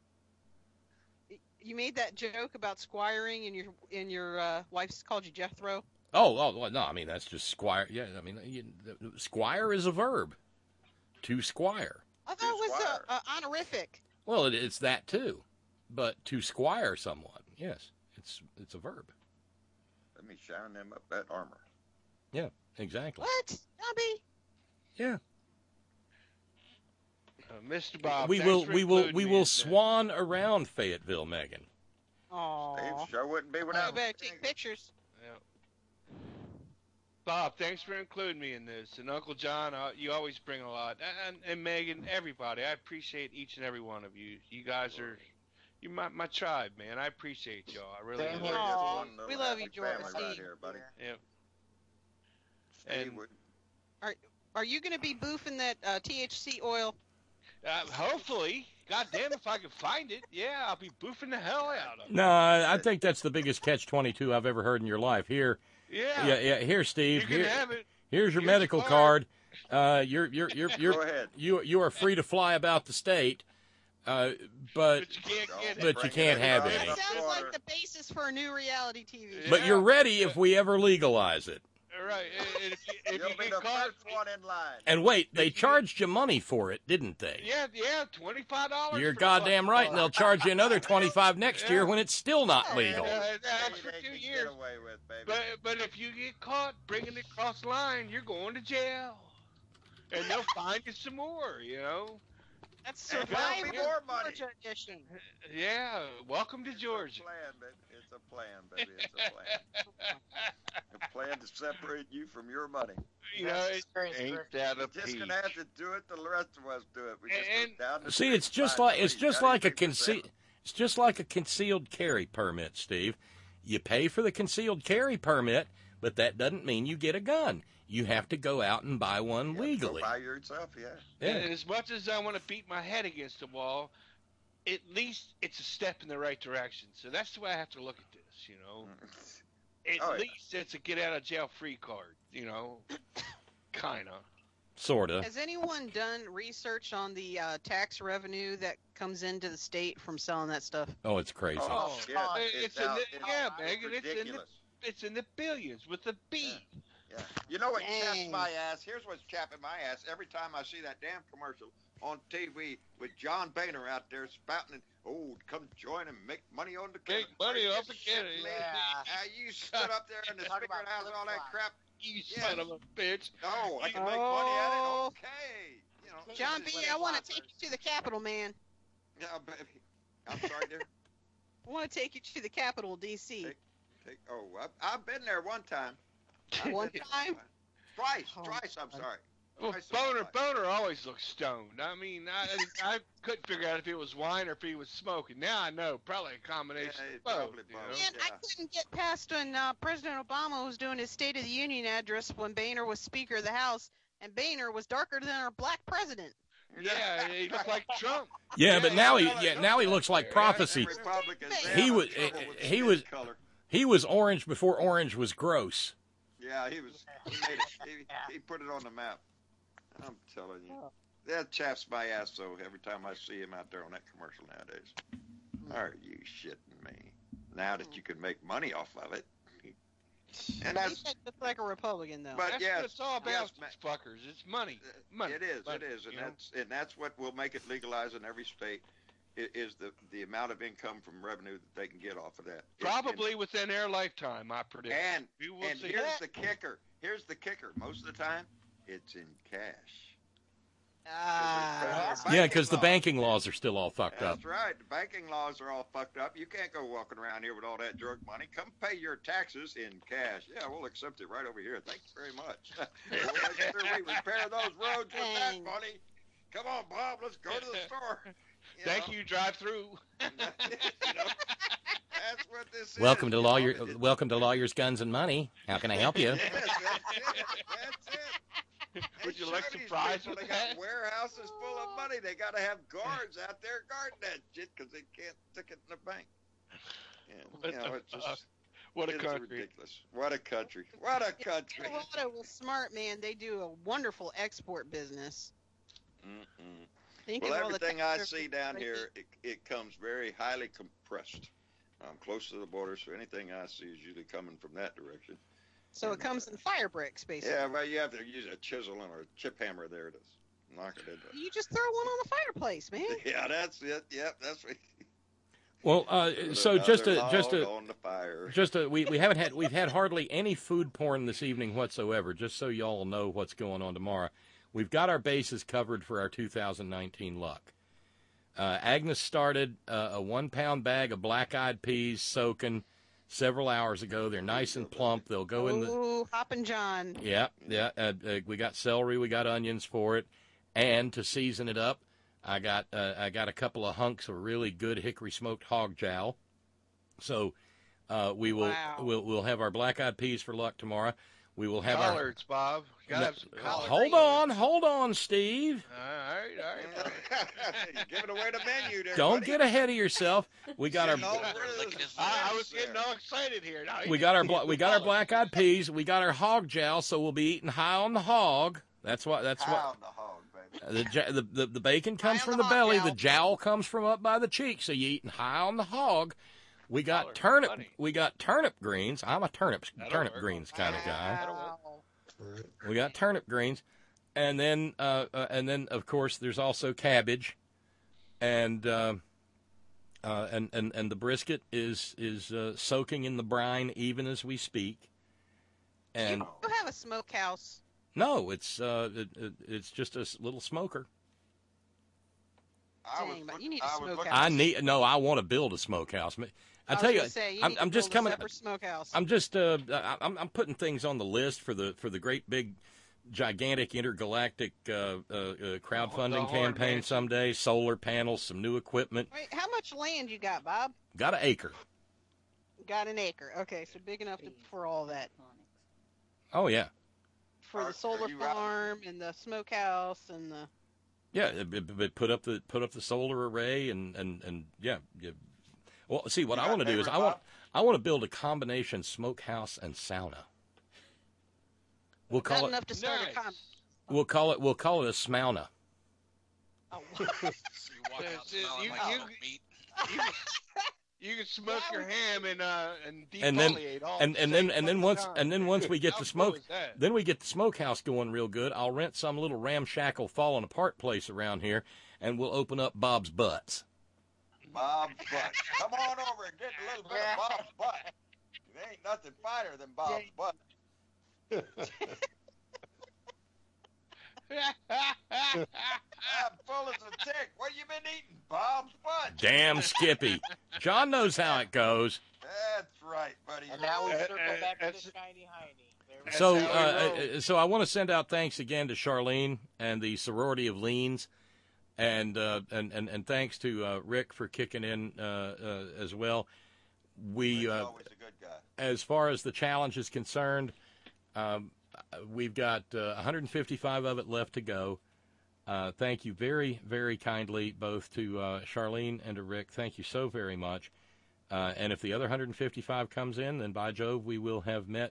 You made that joke about squiring, and your wife's called you Jethro. Oh, no, I mean, that's just squire. Yeah, I mean, squire is a verb. To squire. I thought it was a honorific. Well, it's that too. But to squire someone, yes, it's a verb. Let me shine them up that armor. Yeah, exactly. What? Nubby? Yeah. Mr. Bob, we will swan around Fayetteville, Megan. Aww. Steve sure wouldn't be without. You better take pictures. Yeah. Bob, thanks for including me in this. And Uncle John, you always bring a lot. And Megan, everybody, I appreciate each and every one of you. You guys you're my tribe, man. I appreciate y'all. I really do. We love you, George. Right here, buddy. Yep. And are you going to be boofing that THC oil? Hopefully. God damn, if I can find it, yeah, I'll be boofing the hell out of it. No, I think that's the biggest catch-22 I've ever heard in your life. Here, Here, Steve. You can have it. Here's your medical card. You are free to fly about the state, but you can't have any. That sounds like the basis for a new reality TV. But you're ready if we ever legalize it. Right. If You'll be the first one in line. And wait, they charged you money for it, didn't they? Yeah, $25. You're goddamn right, and they'll charge you another $25 next year when it's still not legal. That's for 2 years. But if you get caught bringing it across the line, you're going to jail, and they'll find you some more. That's Survivor Georgia edition. Yeah, welcome to Georgia. It's a plan, baby. It's a plan. A plan to separate you from your money. Ain't that a Just gonna have to do it. The rest of us do it. We just go down the See, it's just like a concealed carry permit, Steve. You pay for the concealed carry permit, but that doesn't mean you get a gun. You have to go out and buy one legally. Go buy yourself, yeah. And as much as I want to beat my head against the wall, at least it's a step in the right direction. So that's the way I have to look at this, At least it's a get-out-of-jail-free card, kind of. Sort of. Has anyone done research on the tax revenue that comes into the state from selling that stuff? Oh, it's crazy. Oh, Megan, it's in the billions with a B. Yeah. You know what chaps my ass? Here's what's chapping my ass. Every time I see that damn commercial on TV with John Boehner out there spouting, come join and make money on the Make money off the kid. You stood up there in the Speaker House and all that crap. You son of a bitch. No, I can make money at it. Okay. John B., I want to take you to the Capitol, man. Yeah, baby. I'm sorry, dear. I want to take you to the Capitol, D.C. I've been there one time. One time? Twice, I'm sorry. Well, Boner always looks stoned. I mean, I couldn't figure out if it was wine or if he was smoking. Now I know, probably a combination of both. And I couldn't get past when President Obama was doing his State of the Union address when Boehner was Speaker of the House, and Boehner was darker than our black president. Yeah, he looked like Trump. Yeah, but now he looks like prophecy. He was orange before orange was gross. Yeah, he made it. He put it on the map. I'm telling you. That chaps my ass, though, every time I see him out there on that commercial nowadays. Are you shitting me? Now that you can make money off of it. And that's just like a Republican, though. But that's what it's all about, fuckers. It's money. Money. It is, and that's what will make it legalized in every state. Is the amount of income from revenue that they can get off of that. Probably within their lifetime, I predict. And here's the kicker. Here's the kicker. Most of the time, it's in cash. Yeah, because the banking laws are still all fucked up. That's right. The banking laws are all fucked up. You can't go walking around here with all that drug money. Come pay your taxes in cash. Yeah, we'll accept it right over here. Thanks very much. We'll make sure we repair those roads with that money. Come on, Bob. Let's go to the store. Thank you, drive through. That's what this Welcome is. Welcome to Lawyers, Guns, and Money. How can I help you? Yes, that's it. Would you like some fries with They that? got warehouses full of money. They got to have guards out there guarding that shit because they can't stick it in the bank. And, it's just, what a it's country. ridiculous. What a country. What a country. Colorado was smart, man. They do a wonderful export business. Well, everything I see down here, it comes very highly compressed. I'm close to the border, so anything I see is usually coming from that direction. So it comes in fire bricks, basically. Yeah, well, you have to use a chisel and a chip hammer there to knock it into. You just throw one on the fireplace, man. Yeah, that's it. Yep, that's right. Well, so we've had hardly any food porn this evening whatsoever. Just so y'all know what's going on tomorrow, we've got our bases covered for our 2019 luck. Agnes started a 1 pound bag of black-eyed peas soaking several hours ago. They're nice and plump. They'll go in the. Ooh, Hoppin' John. Yeah. We got celery. We got onions for it, and to season it up, I got a couple of hunks of really good hickory smoked hog jowl. So we'll have our black-eyed peas for luck tomorrow. We will have collards, Bob. You gotta have some collards. Hold on, Steve. All right. You're giving away the menu there. Don't buddy. get ahead of yourself. We got our. I was getting all excited here. No, we got our black-eyed peas. We got our hog jowl, so we'll be eating high on the hog. That's what. High on the hog, baby. The bacon comes from the belly. The jowl comes from up by the cheek. So you're eating high on the hog. We got turnip. We got turnip greens. I'm a turnip greens kind of guy. We got turnip greens, and then of course there's also cabbage, and the brisket is soaking in the brine even as we speak. And you have a smokehouse. No, it's just a little smoker. Dang, but you need a smokehouse. I want to build a smokehouse. I tell you, I'm just coming. I'm just I'm putting things on the list for the great big, gigantic intergalactic crowdfunding campaign someday. Solar panels, some new equipment. Wait, how much land you got, Bob? Got an acre. Got an acre. Okay, so big enough for all that. Oh yeah. For the solar farm and the smokehouse and the. Yeah, but put up the solar array and yeah. Well, see, what I want to do is I want to build a combination smokehouse and sauna. We'll call enough to start a We'll call it a smauna. Oh. You can smoke your ham and defoliate all. And then once we get the smoke, then we get the smokehouse going real good. I'll rent some little ramshackle falling apart place around here, and we'll open up Bob's Butts. Bob's butt. Come on over and get a little bit of Bob's butt. There ain't nothing finer than Bob's butt. I'm full as a tick. What you been eating? Bob's butt. Damn Skippy. John knows how it goes. That's right, buddy. And now we circle back to the shiny hiney. So I want to send out thanks again to Charlene and the sorority of Leans, and thanks to Rick for kicking in as well. We, always a good guy. As far as the challenge is concerned, we've got 155 of it left to go. Thank you very, very kindly both to Charlene and to Rick. Thank you so very much. And if the other 155 comes in, then by Jove, we will have met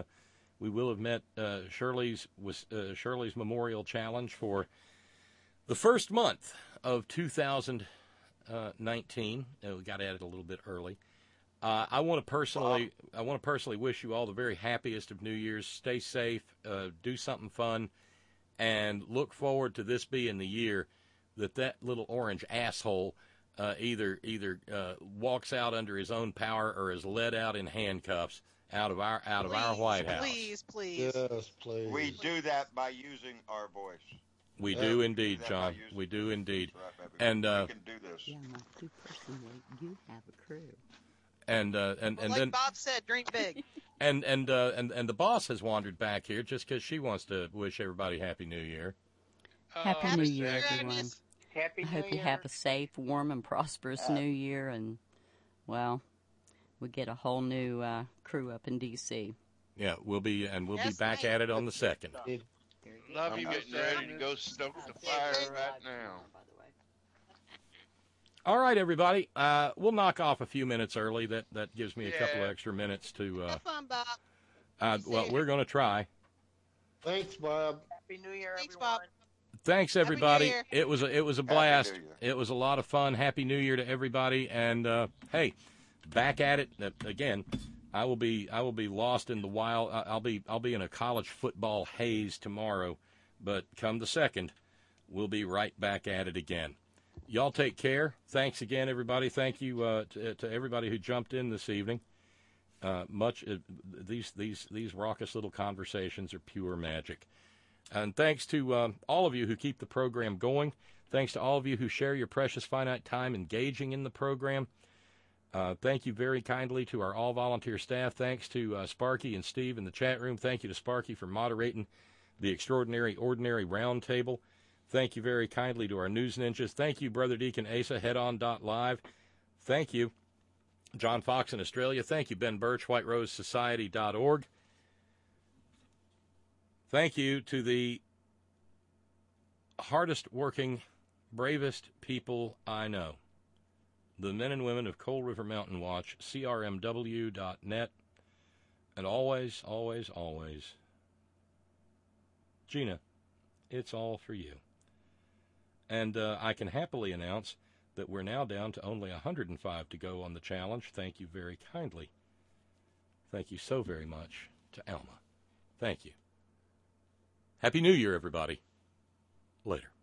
Shirley's Memorial Challenge for the first month of 2019. We got at it a little bit early. I want to personally wish you all the very happiest of New Year's. Stay safe, do something fun, and look forward to this being the year that little orange asshole either walks out under his own power or is led out in handcuffs out of our White House. Please. Yes, please. We do that by using our voice. We do indeed, John. We do indeed. Right, and we can do this. Yeah, my two-person weight. You have a crew. And like then Bob said, drink big. and the boss has wandered back here just because she wants to wish everybody Happy New Year. Happy New Year, everyone. Happy I New hope you Year. have a safe, warm, and prosperous New Year, and well, we get a whole new crew up in D.C. Yeah, we'll be back at it on the 2nd. I'm getting ready to go stoke the fire right now. All right, everybody. We'll knock off a few minutes early. That gives me a couple of extra minutes to. Have fun, Bob. Well, we're going to try. Thanks, Bob. Happy New Year, Thanks, everyone. Bob. Thanks, everybody. Year. It was a blast. It was a lot of fun. Happy New Year to everybody. And hey, back at it again. I will be lost in the wild. I'll be in a college football haze tomorrow, but come the 2nd, we'll be right back at it again. Y'all take care. Thanks again, everybody. Thank you to everybody who jumped in this evening. These raucous little conversations are pure magic. And thanks to all of you who keep the program going. Thanks to all of you who share your precious finite time engaging in the program. Thank you very kindly to our all-volunteer staff. Thanks to Sparky and Steve in the chat room. Thank you to Sparky for moderating the Extraordinary Ordinary Roundtable. Thank you very kindly to our news ninjas. Thank you, Brother Deacon Asa, headon.live. Thank you, John Fox in Australia. Thank you, Ben Birch, whiterosesociety.org. Thank you to the hardest working, bravest people I know, the men and women of Coal River Mountain Watch, crmw.net, and always, always, always, Gina, it's all for you. And I can happily announce that we're now down to only 105 to go on the challenge. Thank you very kindly. Thank you so very much to Alma. Thank you. Happy New Year, everybody. Later.